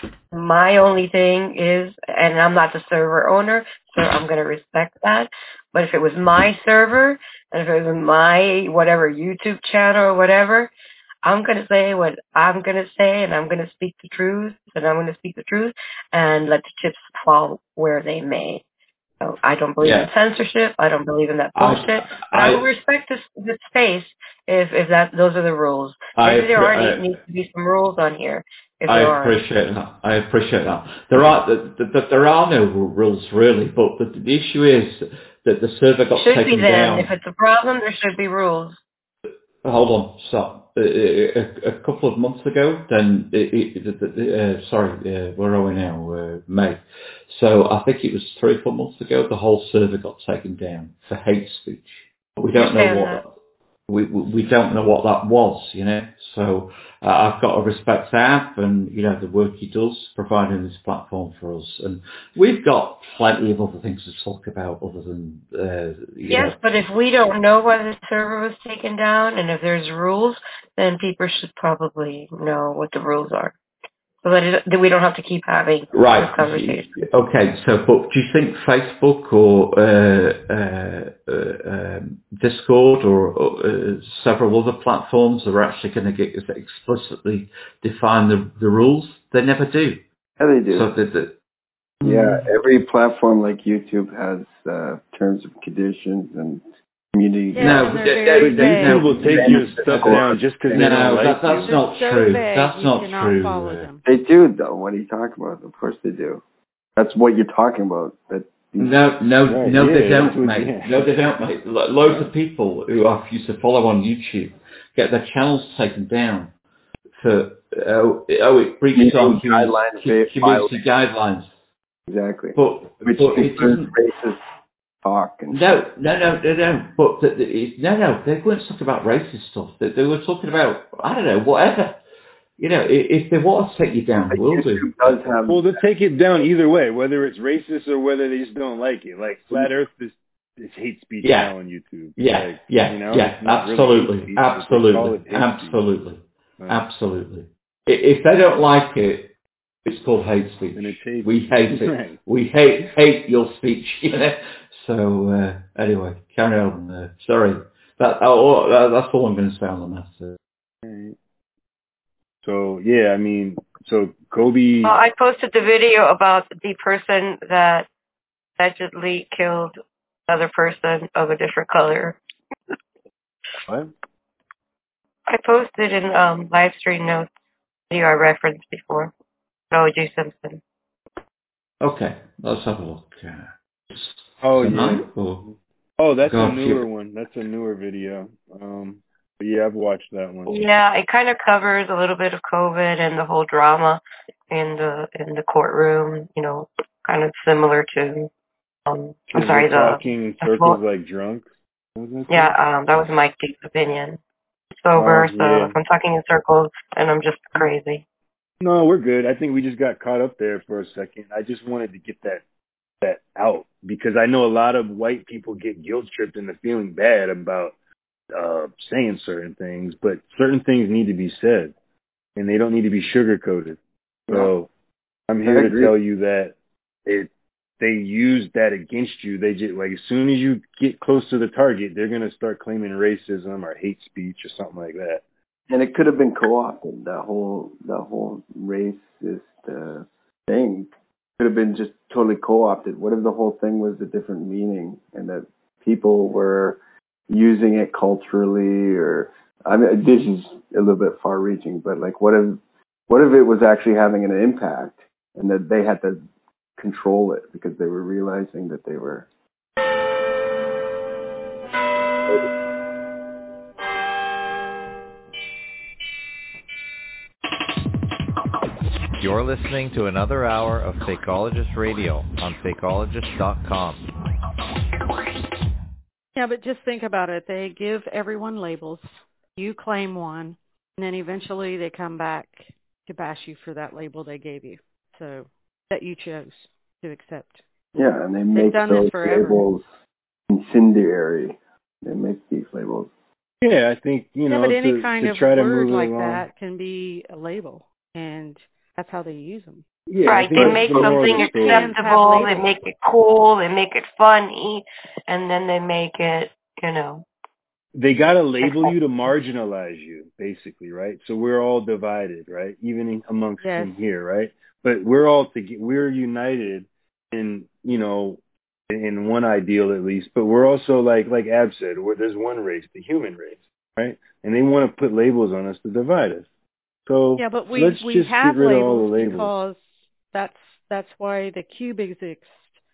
my only thing is, and I'm not the server owner, so I'm going to respect that. But if it was my server, and if it was my whatever YouTube channel or whatever, I'm going to say what I'm going to say, and I'm going to speak the truth, and I'm going to speak the truth, and let the chips fall where they may. So I don't believe Yeah. in censorship. I don't believe in that bullshit. I, but I, I will respect this, this space if if that those are the rules. Maybe I, there are I, need, needs to be some rules on here. If I there are. appreciate that. I appreciate that. There are the, the, the, there are no rules really, but the, the issue is that the server got Should taken be then. down. If it's a problem, there should be rules. Hold on, stop. A, a, a couple of months ago, then it, it, uh, sorry, uh, where are we now? Uh, May. So I think it was three or four months ago. The whole server got taken down for hate speech. But we don't know what. That. We, we don't know what that was, you know. So uh, I've got to respect Ab and, you know, the work he does providing this platform for us. And we've got plenty of other things to talk about other than, uh, you Yes, know. but if we don't know why the server was taken down and if there's rules, then people should probably know what the rules are. So that, it, that we don't have to keep having right. this conversation. Okay, so but do you think Facebook or uh, uh, uh, um, Discord or uh, several other platforms are actually going to get explicitly define the, the rules? They never do. Yeah, they do. So the, the, yeah, every platform like YouTube has uh, terms and conditions, and community. Yeah, No, and but they're they- very they- vague. no, YouTube will take your stuff down just because they No, don't like that, that's you. not They're so true. vague, That's you not cannot true. follow uh, them. They do, though. What are you talking about? Of course they do. That's what you're talking about. That No, no, Right, no, yeah, they that's don't, what- mate. yeah. No, they don't, mate. Lo- Loads of people who I used to follow on YouTube get their channels taken down for oh, oh it breaches our Meeting community, guidelines, community violation. guidelines. exactly. But Which but it includes doesn't. racist talk and No, no, no, no, no. But the, the, it, no, no, they weren't talking about racist stuff. They, they were talking about I don't know, whatever. You know, i- if they want to take you down, they will do. YouTube does have. Well, they'll take it down either way, whether it's racist or whether they just don't like it. Like Flat Earth is, is hate speech Yeah. now on YouTube. Yeah, Like, yeah, you know, yeah, it's not really absolutely, hate speech, but they call absolutely, it hate speech. absolutely, Right. absolutely. I- If they don't like it, it's called hate speech. And it's hate We hate it. Right. We hate hate your speech. You know? So uh, anyway, carry on. Uh, sorry, that, oh, that that's all I'm going to say on the matter. Right. So yeah, I mean, so Kobe. Well, I posted the video about the person that allegedly killed another person of a different color. What? I posted in um, live stream notes video I referenced before. O J Simpson. Okay, let's have a look. Uh, Oh tonight, yeah. or- Oh, that's Go a on, newer shoot. one. That's a newer video. Um, but yeah, I've watched that one. Yeah, it kind of covers a little bit of COVID and the whole drama in the in the courtroom. You know, kind of similar to um. I'm Is sorry, it the talking the circles flo- like drunk? What was that yeah. called? Um, that was Mike D's opinion. Sober, Oh so yeah. if I'm talking in circles and I'm just crazy. No, we're good. I think we just got caught up there for a second. I just wanted to get that that out because I know a lot of white people get guilt tripped into feeling bad about uh saying certain things, but certain things need to be said and they don't need to be sugar coated. So I'm I here to agree. tell you that it they use that against you. They just like as soon as you get close to the target, they're gonna start claiming racism or hate speech or something like that. And it could have been co-opted. That whole that whole racist uh, thing could have been just totally co-opted. What if the whole thing was a different meaning and that people were using it culturally? Or I mean, this is a little bit far-reaching, but like, what if what if it was actually having an impact and that they had to control it because they were realizing that they were. You're listening to another hour of Fakeologist Radio on Fakeologist dot com. Yeah, but just think about it. They give everyone labels. You claim one, and then eventually they come back to bash you for that label they gave you, so that you chose to accept. Yeah, and they They've make done those this forever. labels incendiary. They make these labels. Yeah, I think, you know, yeah, but any to, kind to of try to word move it like along. that can be a label, and that's how they use them. Yeah, right, they make something acceptable, they make it cool, they make it funny, and then they make it, you know. They got to label you to marginalize you, basically, right? So we're all divided, right? Even in, amongst Yes. in here, right? But we're all to, we're united in, you know, in one ideal at least. But we're also like, like Ab said, where there's one race, the human race, right? And they want to put labels on us to divide us. So yeah, but we let's we just have get rid labels, of all the labels. because that's that's why the cube exists.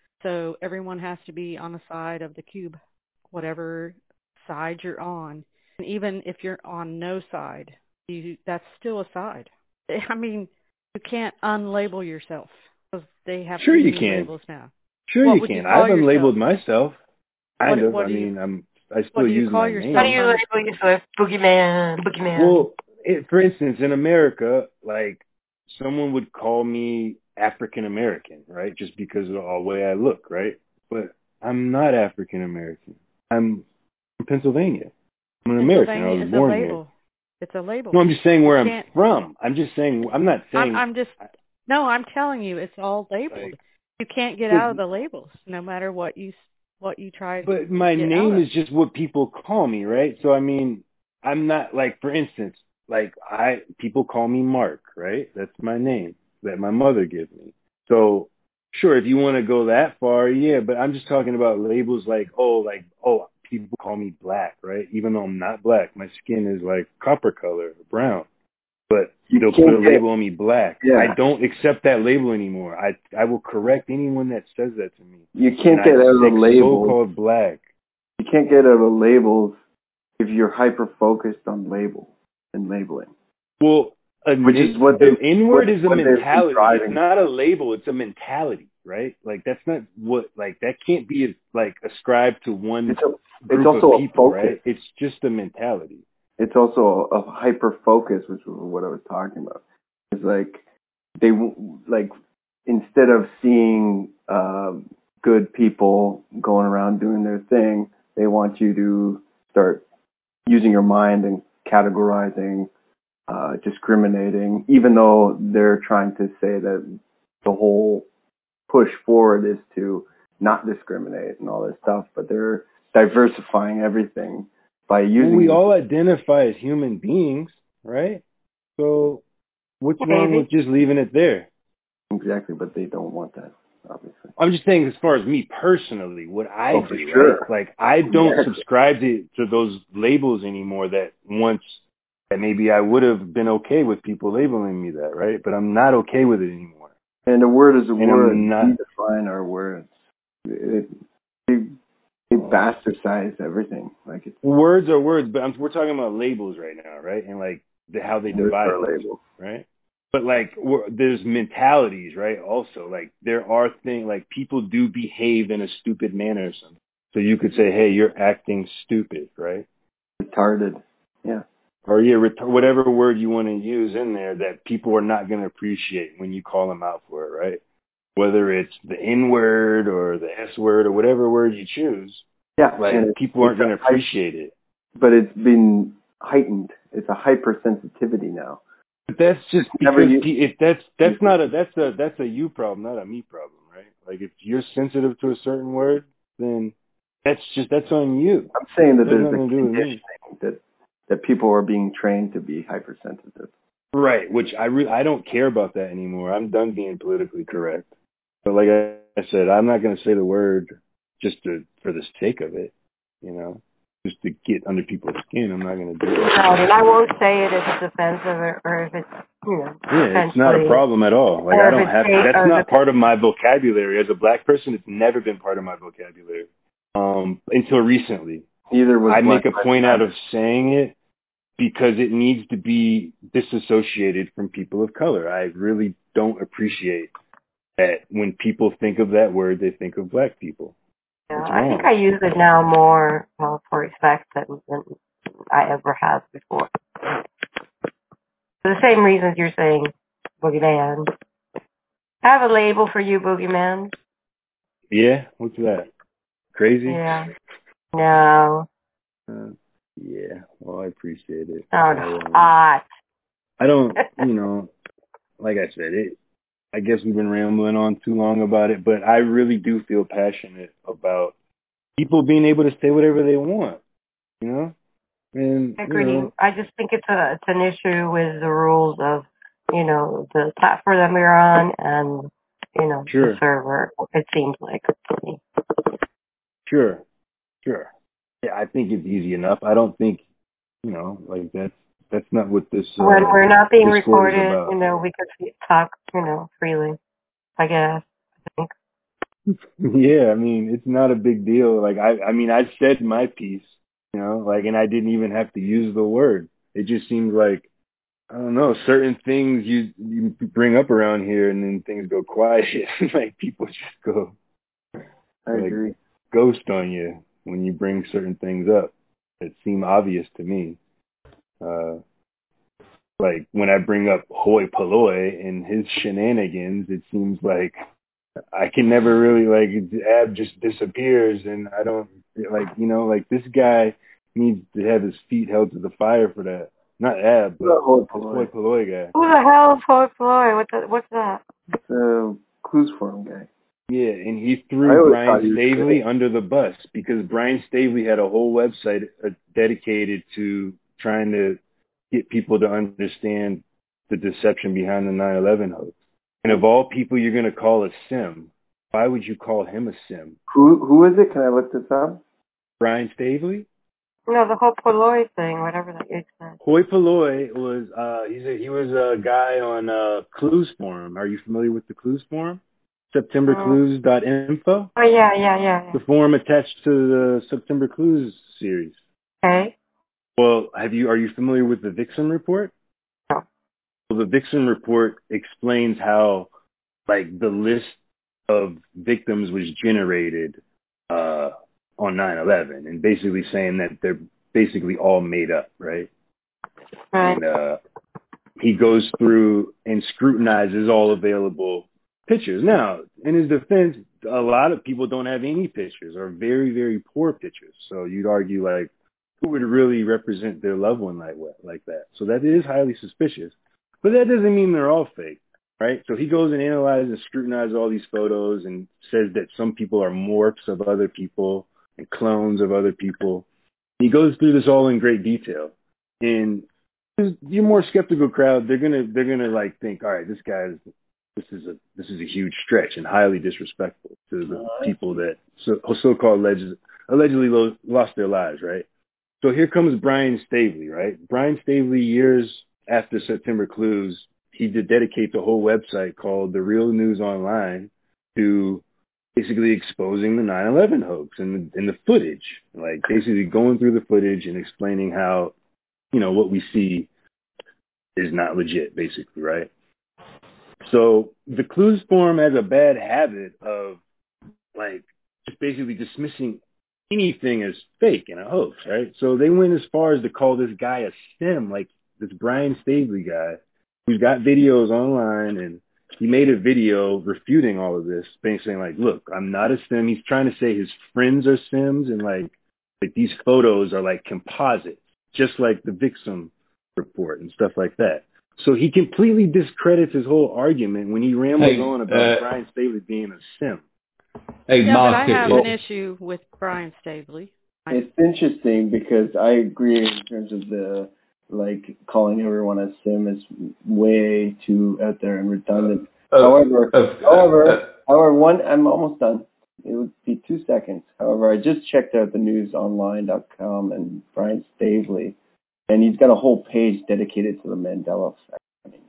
So everyone has to be on the side of the cube, whatever side you're on. And even if you're on no side, you that's still a side. I mean, you can't unlabel yourself because they have Sure too you many can. labels now. Sure What you would you can. call I've unlabeled yourself? myself. Kind What- of. what I do you- mean, I'm I still what do you use call my yourself? name. How do you label yourself? Boogeyman, boogeyman. Well, it, for instance, in America, like someone would call me African American, right? Just because of the way I look, right? But I'm not African American. I'm from Pennsylvania. I'm an American. I Pennsylvania was is born a here. label. It's a label. No, I'm just saying where You I'm can't- from. I'm just saying. I'm not saying. I'm, I'm just no. I'm telling you, it's all labeled. Like, you can't get but- out of the labels, no matter what you what you try. But my to get name out of. is just what people call me, right? So I mean, I'm not like, for instance, like I people call me Mark, right? That's my name that my mother gave me. So sure, if you want to go that far, yeah. But I'm just talking about labels like, oh, like oh, people call me black, right? Even though I'm not black, my skin is like copper color, brown. But You they'll can't put a get- label on me black. Yeah. I don't accept that label anymore. I I will correct anyone that says that to me. You can't And get I out of the say labels. so-called black. You can't get out of the labels if you're hyper focused on labels and labeling. Well, a Which ni- is what the they- N-word what- is a what they've been mentality. driving. It's not a label. It's a mentality, right? Like that's not what like that can't be like ascribed to one It's, a, group it's also of a people, focus. right? It's just a mentality. It's also a, a hyper focus, which was what I was talking about. It's like they w- like instead of seeing um, good people going around doing their thing, they want you to start using your mind and categorizing, uh, discriminating, even though they're trying to say that the whole push forward is to not discriminate and all this stuff, but they're diversifying everything by using. Well, we all identify as human beings, right? So what's wrong with just leaving it there? Exactly, but they don't want that, obviously. I'm just saying, as far as me personally, what I Oh, do, for sure. right? Like, I don't Yes. subscribe to, to those labels anymore that once, that maybe I would have been okay with people labeling me that, right? But I'm not okay with it anymore. And a word is a And word. I'm not- We define our words. It, it, it bastardize everything. Like it's Words are words, but I'm, we're talking about labels right now, right? And like the, how they Words divide are us, labels. right? But like, we're, there's mentalities, right? Also, like there are things like people do behave in a stupid manner or something. So you could say, hey, you're acting stupid, right? retarded. Yeah. Or yeah, ret- whatever word you want to use in there that people are not going to appreciate when you call them out for it, right? Whether it's the N word or the S word or whatever word you choose, Yeah. like and people aren't it's a going to hype- appreciate it. But it's been heightened. It's a hypersensitivity now. But that's just Never because u- pe- if that's that's not a that's a that's a you problem, not a me problem, right? Like if you're sensitive to a certain word, then that's just that's on you. I'm saying that It has there's a nothing to do with me. conditioning that that people are being trained to be hypersensitive. Right, which I re- I don't care about that anymore. I'm done being politically correct. But like I, I said, I'm not going to say the word just to for the sake of it, you know, just to get under people's skin. I'm not going to do it. No, and I won't say it if it's offensive or, or if it's, you know, Yeah, it's not a essentially- problem at all. Like or I if don't it's have to. hate- That's or if not it's- part of my vocabulary. As a black person, it's never been part of my vocabulary um, until recently. Neither was I Black make a Lives point out Matter. of saying it because it needs to be disassociated from people of color. I really don't appreciate that when people think of that word, they think of black people. Yeah, That's I wrong. think I use it now more uh, for respect than, than I ever have before. For the same reasons you're saying, Boogeyman. I have a label for you, Boogeyman. Yeah, what's that? Crazy? Yeah. No. Uh, yeah. Well, I appreciate it. Sound I, um, hot. I don't, you know, like I said, it. I guess we've been rambling on too long about it, but I really do feel passionate about people being able to say whatever they want, you know? And, I you agree. know, I just think it's a it's an issue with the rules of, you know, the platform that we're on and, you know, Sure. the server. It seems like to me. sure, sure. Yeah, I think it's easy enough. I don't think, you know, like that's, that's not what this, uh, When we're not being Discord is recorded, about. you know, we could talk, you know, freely. I guess. I think. Yeah, I mean, it's not a big deal. Like, I, I mean, I said my piece, you know, like, and I didn't even have to use the word. It just seems like, I don't know, certain things you, you bring up around here and then things go quiet. Like, people just go, I like, agree. ghost on you when you bring certain things up that seem obvious to me. Uh, like, when I bring up Hoi Polloi and his shenanigans, it seems like I can never really, like, Ab just disappears and I don't, like, you know, like, this guy needs to have his feet held to the fire for that. Not Ab, but Not Hoi this Polloi. Hoi Polloi guy. Who the hell is Hoi Polloi? What the, what's that? The Clues Forum guy. Yeah, and he I threw always Brian thought he was Staveley great. under the bus because Brian Staveley had a whole website uh, dedicated to trying to get people to understand the deception behind the nine eleven hoax. And of all people you're going to call a sim, why would you call him a sim? Who who is it? Can I look this up? Brian Staveley? No, the whole Polloi thing, whatever that you said. Hoi Polloi was uh he's a, he was a guy on uh Clues Forum. Are you familiar with the Clues Forum? September Clues dot info. Oh yeah, yeah, yeah, yeah. The forum attached to the September Clues series. Okay. Well, have you are you familiar with the Vixen report? No. Well, the Vixen report explains how like the list of victims was generated uh on nine eleven, and basically saying that they're basically all made up, right? Right. And uh, he goes through and scrutinizes all available pictures. Now, in his defense, a lot of people don't have any pictures or very, very poor pictures. So you'd argue, like, who would really represent their loved one like like that? So that is highly suspicious. But that doesn't mean they're all fake, right? So he goes and analyzes and scrutinizes all these photos and says that some people are morphs of other people and clones of other people. He goes through this all in great detail. And your more skeptical crowd, they're gonna they're gonna like think, all right, this guy is this is a this is a huge stretch and highly disrespectful to the people that so so-called alleged, allegedly lo- lost their lives, right? So here comes Brian Staveley, right? Brian Staveley, years after September Clues, he did dedicate the whole website called The Real News Online to basically exposing the nine eleven hoax and the, and the footage, like basically going through the footage and explaining how, you know, what we see is not legit, basically, right? So the Clues Forum has a bad habit of, like, just basically dismissing anything as fake and a hoax, right? So they went as far as to call this guy a sim, like this Brian Staveley guy, who's got videos online, and he made a video refuting all of this, basically saying, like, look, I'm not a sim. He's trying to say his friends are sims, and, like, like these photos are, like, composites, just like the Vixen report and stuff like that. So he completely discredits his whole argument when he rambles Hey, on about uh, Brian Staveley being a sim. Hey, Yeah, Mark, but I have it- an issue with Brian Staveley. It's interesting because I agree in terms of the, like, calling everyone a sim is way too out there and redundant. Uh, however, uh, however, uh, however, one, I'm almost done. It would be two seconds. However, I just checked out the news online dot com and Brian Staveley, and he's got a whole page dedicated to the Mandela effect.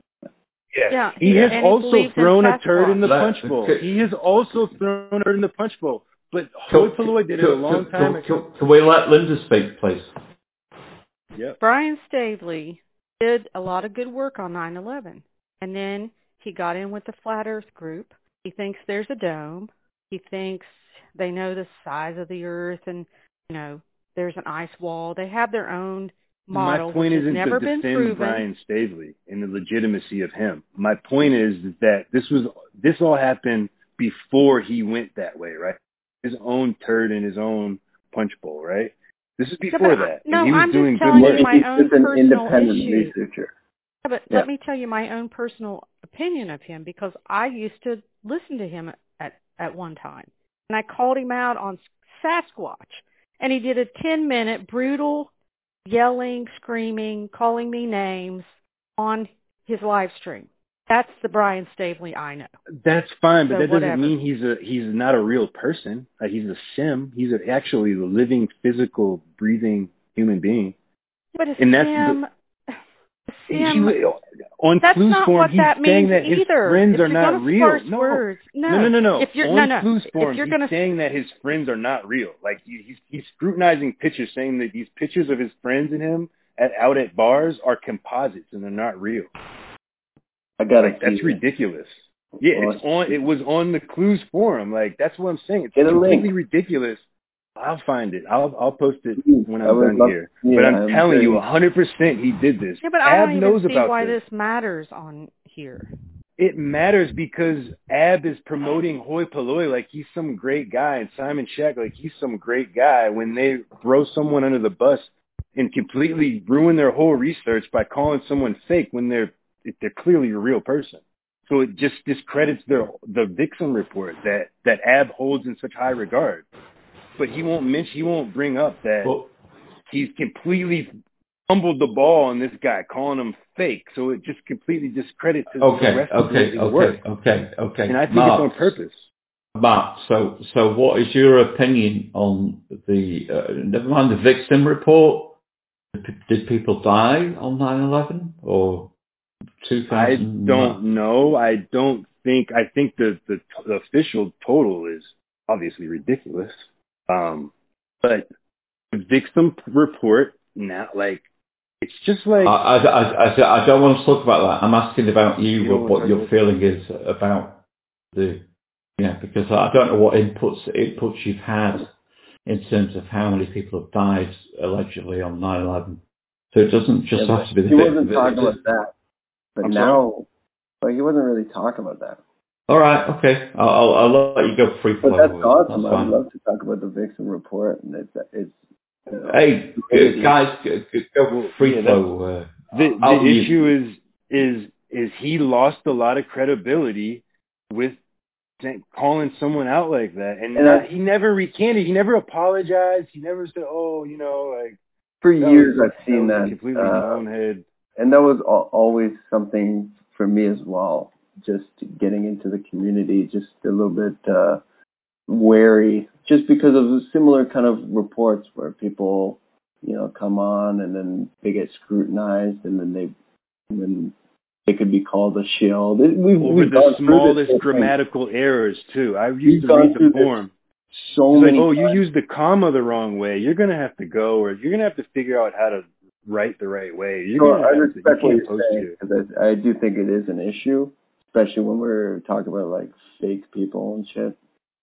Yes. Yeah, he he- has and he also believes in thrown a turd Sasquatch. in the Let- punch bowl. okay. He has also thrown a turd in the punch bowl. But Hoi Polloi did it a long can, time can, ago. can, can we let Linda speak, please? Yep. Brian Staveley did a lot of good work on nine eleven, and then he got in with the Flat Earth group. He thinks there's a dome. He thinks they know the size of the Earth, and you know there's an ice wall. They have their own model, My point which has isn't never to been defend proven. Brian Staveley and the legitimacy of him. My point is that this was this all happened before he went that way, right? His own turd in his own punch bowl, right? This is Yeah, before but I- that. no, and he was I'm doing just good telling work. you my own He's just an personal independent issue. researcher. Yeah, but Yeah. let me tell you my own personal opinion of him, because I used to listen to him at, at one time. And I called him out on Sasquatch. And he did a ten-minute brutal yelling, screaming, calling me names on his live stream. That's the Brian Staveley I know. That's fine, but So that doesn't whatever. mean he's a he's not a real person. Like he's a sim. He's a, actually a living, physical, breathing human being. But a And that's sim, a He- sim he- on that's Clues not Forum, what he's that saying means that his either. friends if are you're not gonna real. parse No. words, no, no, no, no, no. If you're on no, no. Clues If Forum, you're he's gonna saying that his friends are not real. Like he, he's he's scrutinizing pictures, saying that these pictures of his friends and him at out at bars are composites and they're not real. I gotta Like see that's it. ridiculous. Yeah, Well, it's on. It was on the Clues Forum. Like that's what I'm saying. It's Get a completely link. ridiculous. I'll find it. I'll I'll post it when I I'm would done love- here. yeah, but I'm I'm telling very- you, one hundred percent he did this. Yeah, but I Ab don't knows even see about why this. this matters on here. It matters because Ab is promoting Hoi Polloi like he's some great guy, and Simon Scheck like he's some great guy when they throw someone under the bus and completely ruin their whole research by calling someone fake when they're they're clearly a real person. So it just discredits their the Vixen report that that Ab holds in such high regard. But he won't mention, he won't bring up that Well, he's completely fumbled the ball on this guy, calling him fake. So it just completely discredits his, the okay, rest of okay, his okay, work. okay, okay. And I think Mark, it's on purpose. Matt, so so what is your opinion on the, uh, never mind the victim report, did people die on nine eleven or two thousand? I don't know. I don't think, I think the, the, the official total is obviously ridiculous. Um, but the victim report, now, like, it's just like... I, I, I, I, I don't want to talk about that. I'm asking about you, you what, what your feeling is about the... Yeah, because I don't know what inputs inputs you've had in terms of how many people have died allegedly on nine eleven. So it doesn't just yeah, have to be the... He wasn't the, talking the, about that. But I'm now... But he wasn't really talking about that. All right, okay. I'll, I'll, I'll let you go free flow. But that's awesome. That's I'd love to talk about the victim report. And it's... it's you know, hey, crazy. guys, go free yeah, flow. Uh, the the I'll issue is is is he lost a lot of credibility with calling someone out like that, and, and not, I, he never recanted. He never apologized. He never said, "Oh, you know, like." For years, was, I've seen that. that, Completely uh, bonehead. And that was al- always something for me as well. Just getting into the community, just a little bit uh, wary, just because of similar kind of reports where people, you know, come on and then they get scrutinized, and then they, and then they could be called a shill. We've, Over we've the gone smallest grammatical errors too. I used we've to read the this form. So it's many. Like, oh, times. you used the comma the wrong way. You're gonna have to go, or you're gonna have to figure out how to write the right way. You're so gonna I have respect to, what you you're saying, to. because I, I do think it is an issue, especially when we're talking about like fake people and shit.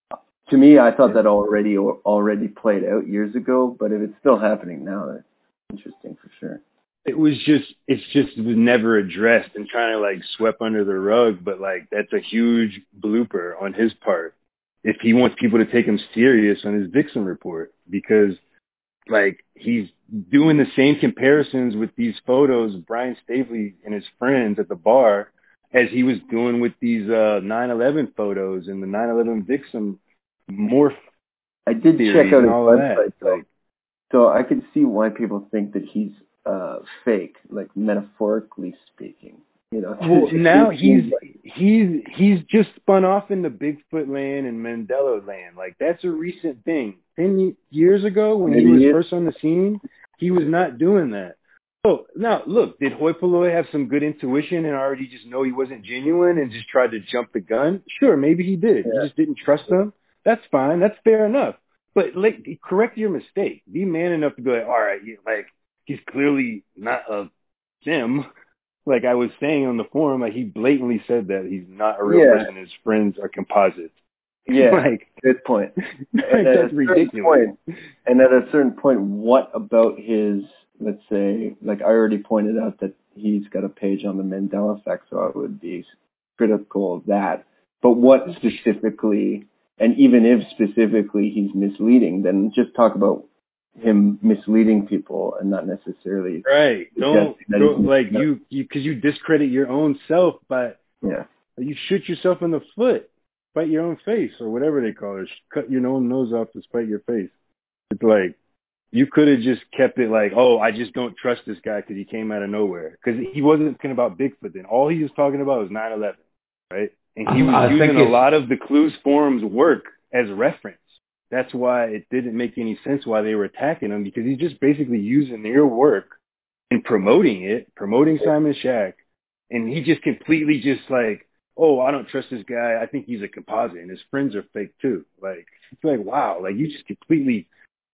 To me, I thought Yeah. that already already played out years ago, but if it's still happening now, that's interesting for sure. It was just, it's just was never addressed and trying to like sweep under the rug, but like that's a huge blooper on his part if he wants people to take him serious on his Vixen report, because like he's doing the same comparisons with these photos of Brian Staveley and his friends at the bar as he was doing with these uh, nine eleven photos and the nine eleven Vixen morph. I did check out his website, that. Like, so I could see why people think that he's uh, fake, like metaphorically speaking. You know, well, now he's he's he's just spun off into Bigfoot land and Mandela land. Like that's a recent thing. Ten years ago, when Maybe he was he first on the scene, he was not doing that. Oh, now look, did Hoi Polloi have some good intuition and already just know he wasn't genuine and just tried to jump the gun? Sure, maybe he did. Yeah. He just didn't trust him. That's fine. That's fair enough. But like, correct your mistake. Be man enough to be like, all right, you, like he's clearly not a sim. Like I was saying on the forum, like he blatantly said that he's not a real yeah. person. His friends are composites. Yeah, like, good point. like, and that's ridiculous. Point, and at a certain point, what about his, let's say, like I already pointed out that he's got a page on the Mandela effect, so I would be critical of that. But what specifically, and even if specifically he's misleading, then just talk about him misleading people and not necessarily right. Don't, don't like you, you, because you discredit your own self, but yeah, you shoot yourself in the foot, spite your own face, or whatever they call it. Cut your own nose off to spite your face. It's like you could have just kept it like, oh, I just don't trust this guy because he came out of nowhere. Because he wasn't talking about Bigfoot then. All he was talking about was nine eleven, right? And he was I using a lot of the Clues Forum's work as reference. That's why it didn't make any sense why they were attacking him, because he's just basically using their work and promoting it, promoting Simon Shack. And he just completely just like, oh, I don't trust this guy. I think he's a composite and his friends are fake too. Like, it's like, wow, like you just completely,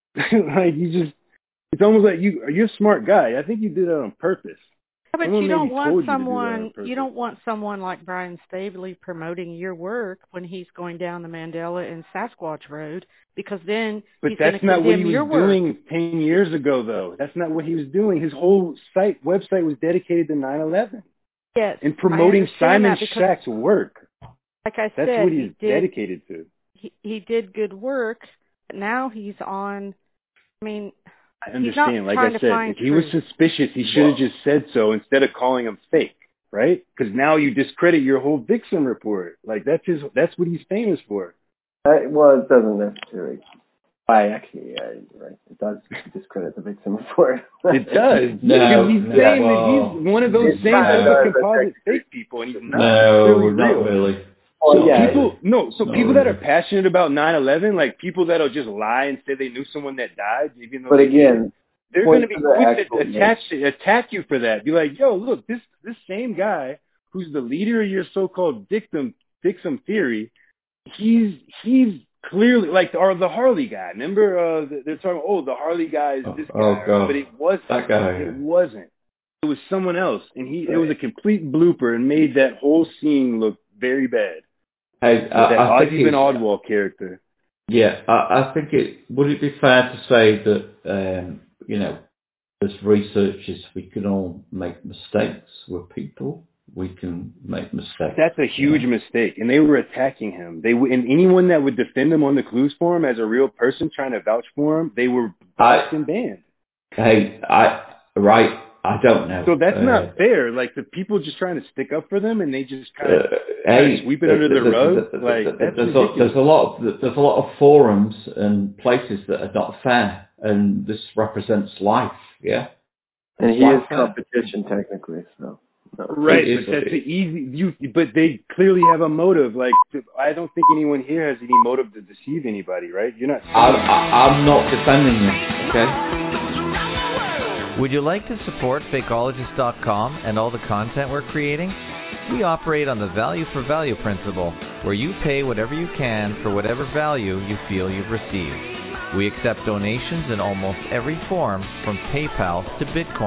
like you just, it's almost like you, you're a smart guy. I think you did it on purpose. Yeah, but Someone you don't maybe want told you to do that someone on purpose. you don't want someone like Brian Staveley promoting your work when he's going down the Mandela and Sasquatch Road, because then But he's going to that's not what he condemn your was work. doing ten years ago, though. That's not what he was doing. His whole site website was dedicated to nine eleven Yes, and promoting Simon because, Shack's work. Like I That's said, what he's he did, dedicated to. He, he did good work, but now he's on. I mean, I understand. He's not like trying I to said, find if he was truth. suspicious, he should have just said so instead of calling him fake, right? Because now you discredit your whole Vixen report. Like that's his. That's what he's famous for. I, well, it doesn't necessarily. I actually, yeah, you're right. It does discredit the Vixen report. It does. No, because he's no, saying well, that he's one of those it same does, type of does, composite fake people, and he's not. No, He's not real. really. So Oh, yeah. people, no, so No, people that yeah. are passionate about nine eleven, like people that'll just lie and say they knew someone that died, even though But they again, they're going to point be to the quick actual to attach attack you for that. Be like, yo, look, this this same guy who's the leader of your so-called dictum dictum theory, he's he's clearly like, or the Harley guy. Remember, uh, they're talking, oh, the Harley guy is this guy, Oh God, but it wasn't. that guy. It wasn't. It was someone else, and he it was a complete blooper and made that whole scene look very bad. Hey, With I, that I think Ozzy Ben it's, Oddwall character. yeah, I, I think it would it be fair to say that um, you know, as researchers, we can all make mistakes. We're people. We can make mistakes. That's a huge mistake, and they were attacking him. They w- and anyone that would defend him on the Clues Forum as a real person trying to vouch for him, they were blocked and banned. Hey, I right. I don't know. So that's Uh, not fair. Like the people just trying to stick up for them, and they just kind of Uh, hey, sweep it under the there's- rug. there's- Like there's- that's there's a, ridiculous. there's a lot of there's a lot of forums and places that are not fair, and this represents life. Yeah, And he Life is fair. competition technically, so. No. Right, It is- but that's the easy. You, but they clearly have a motive. Like I don't think anyone here has any motive to deceive anybody. Right? You're not. I, I, I'm not defending you. Okay. Would you like to support Fakeologist dot com and all the content we're creating? We operate on the value for value principle, where you pay whatever you can for whatever value you feel you've received. We accept donations in almost every form, from PayPal to Bitcoin.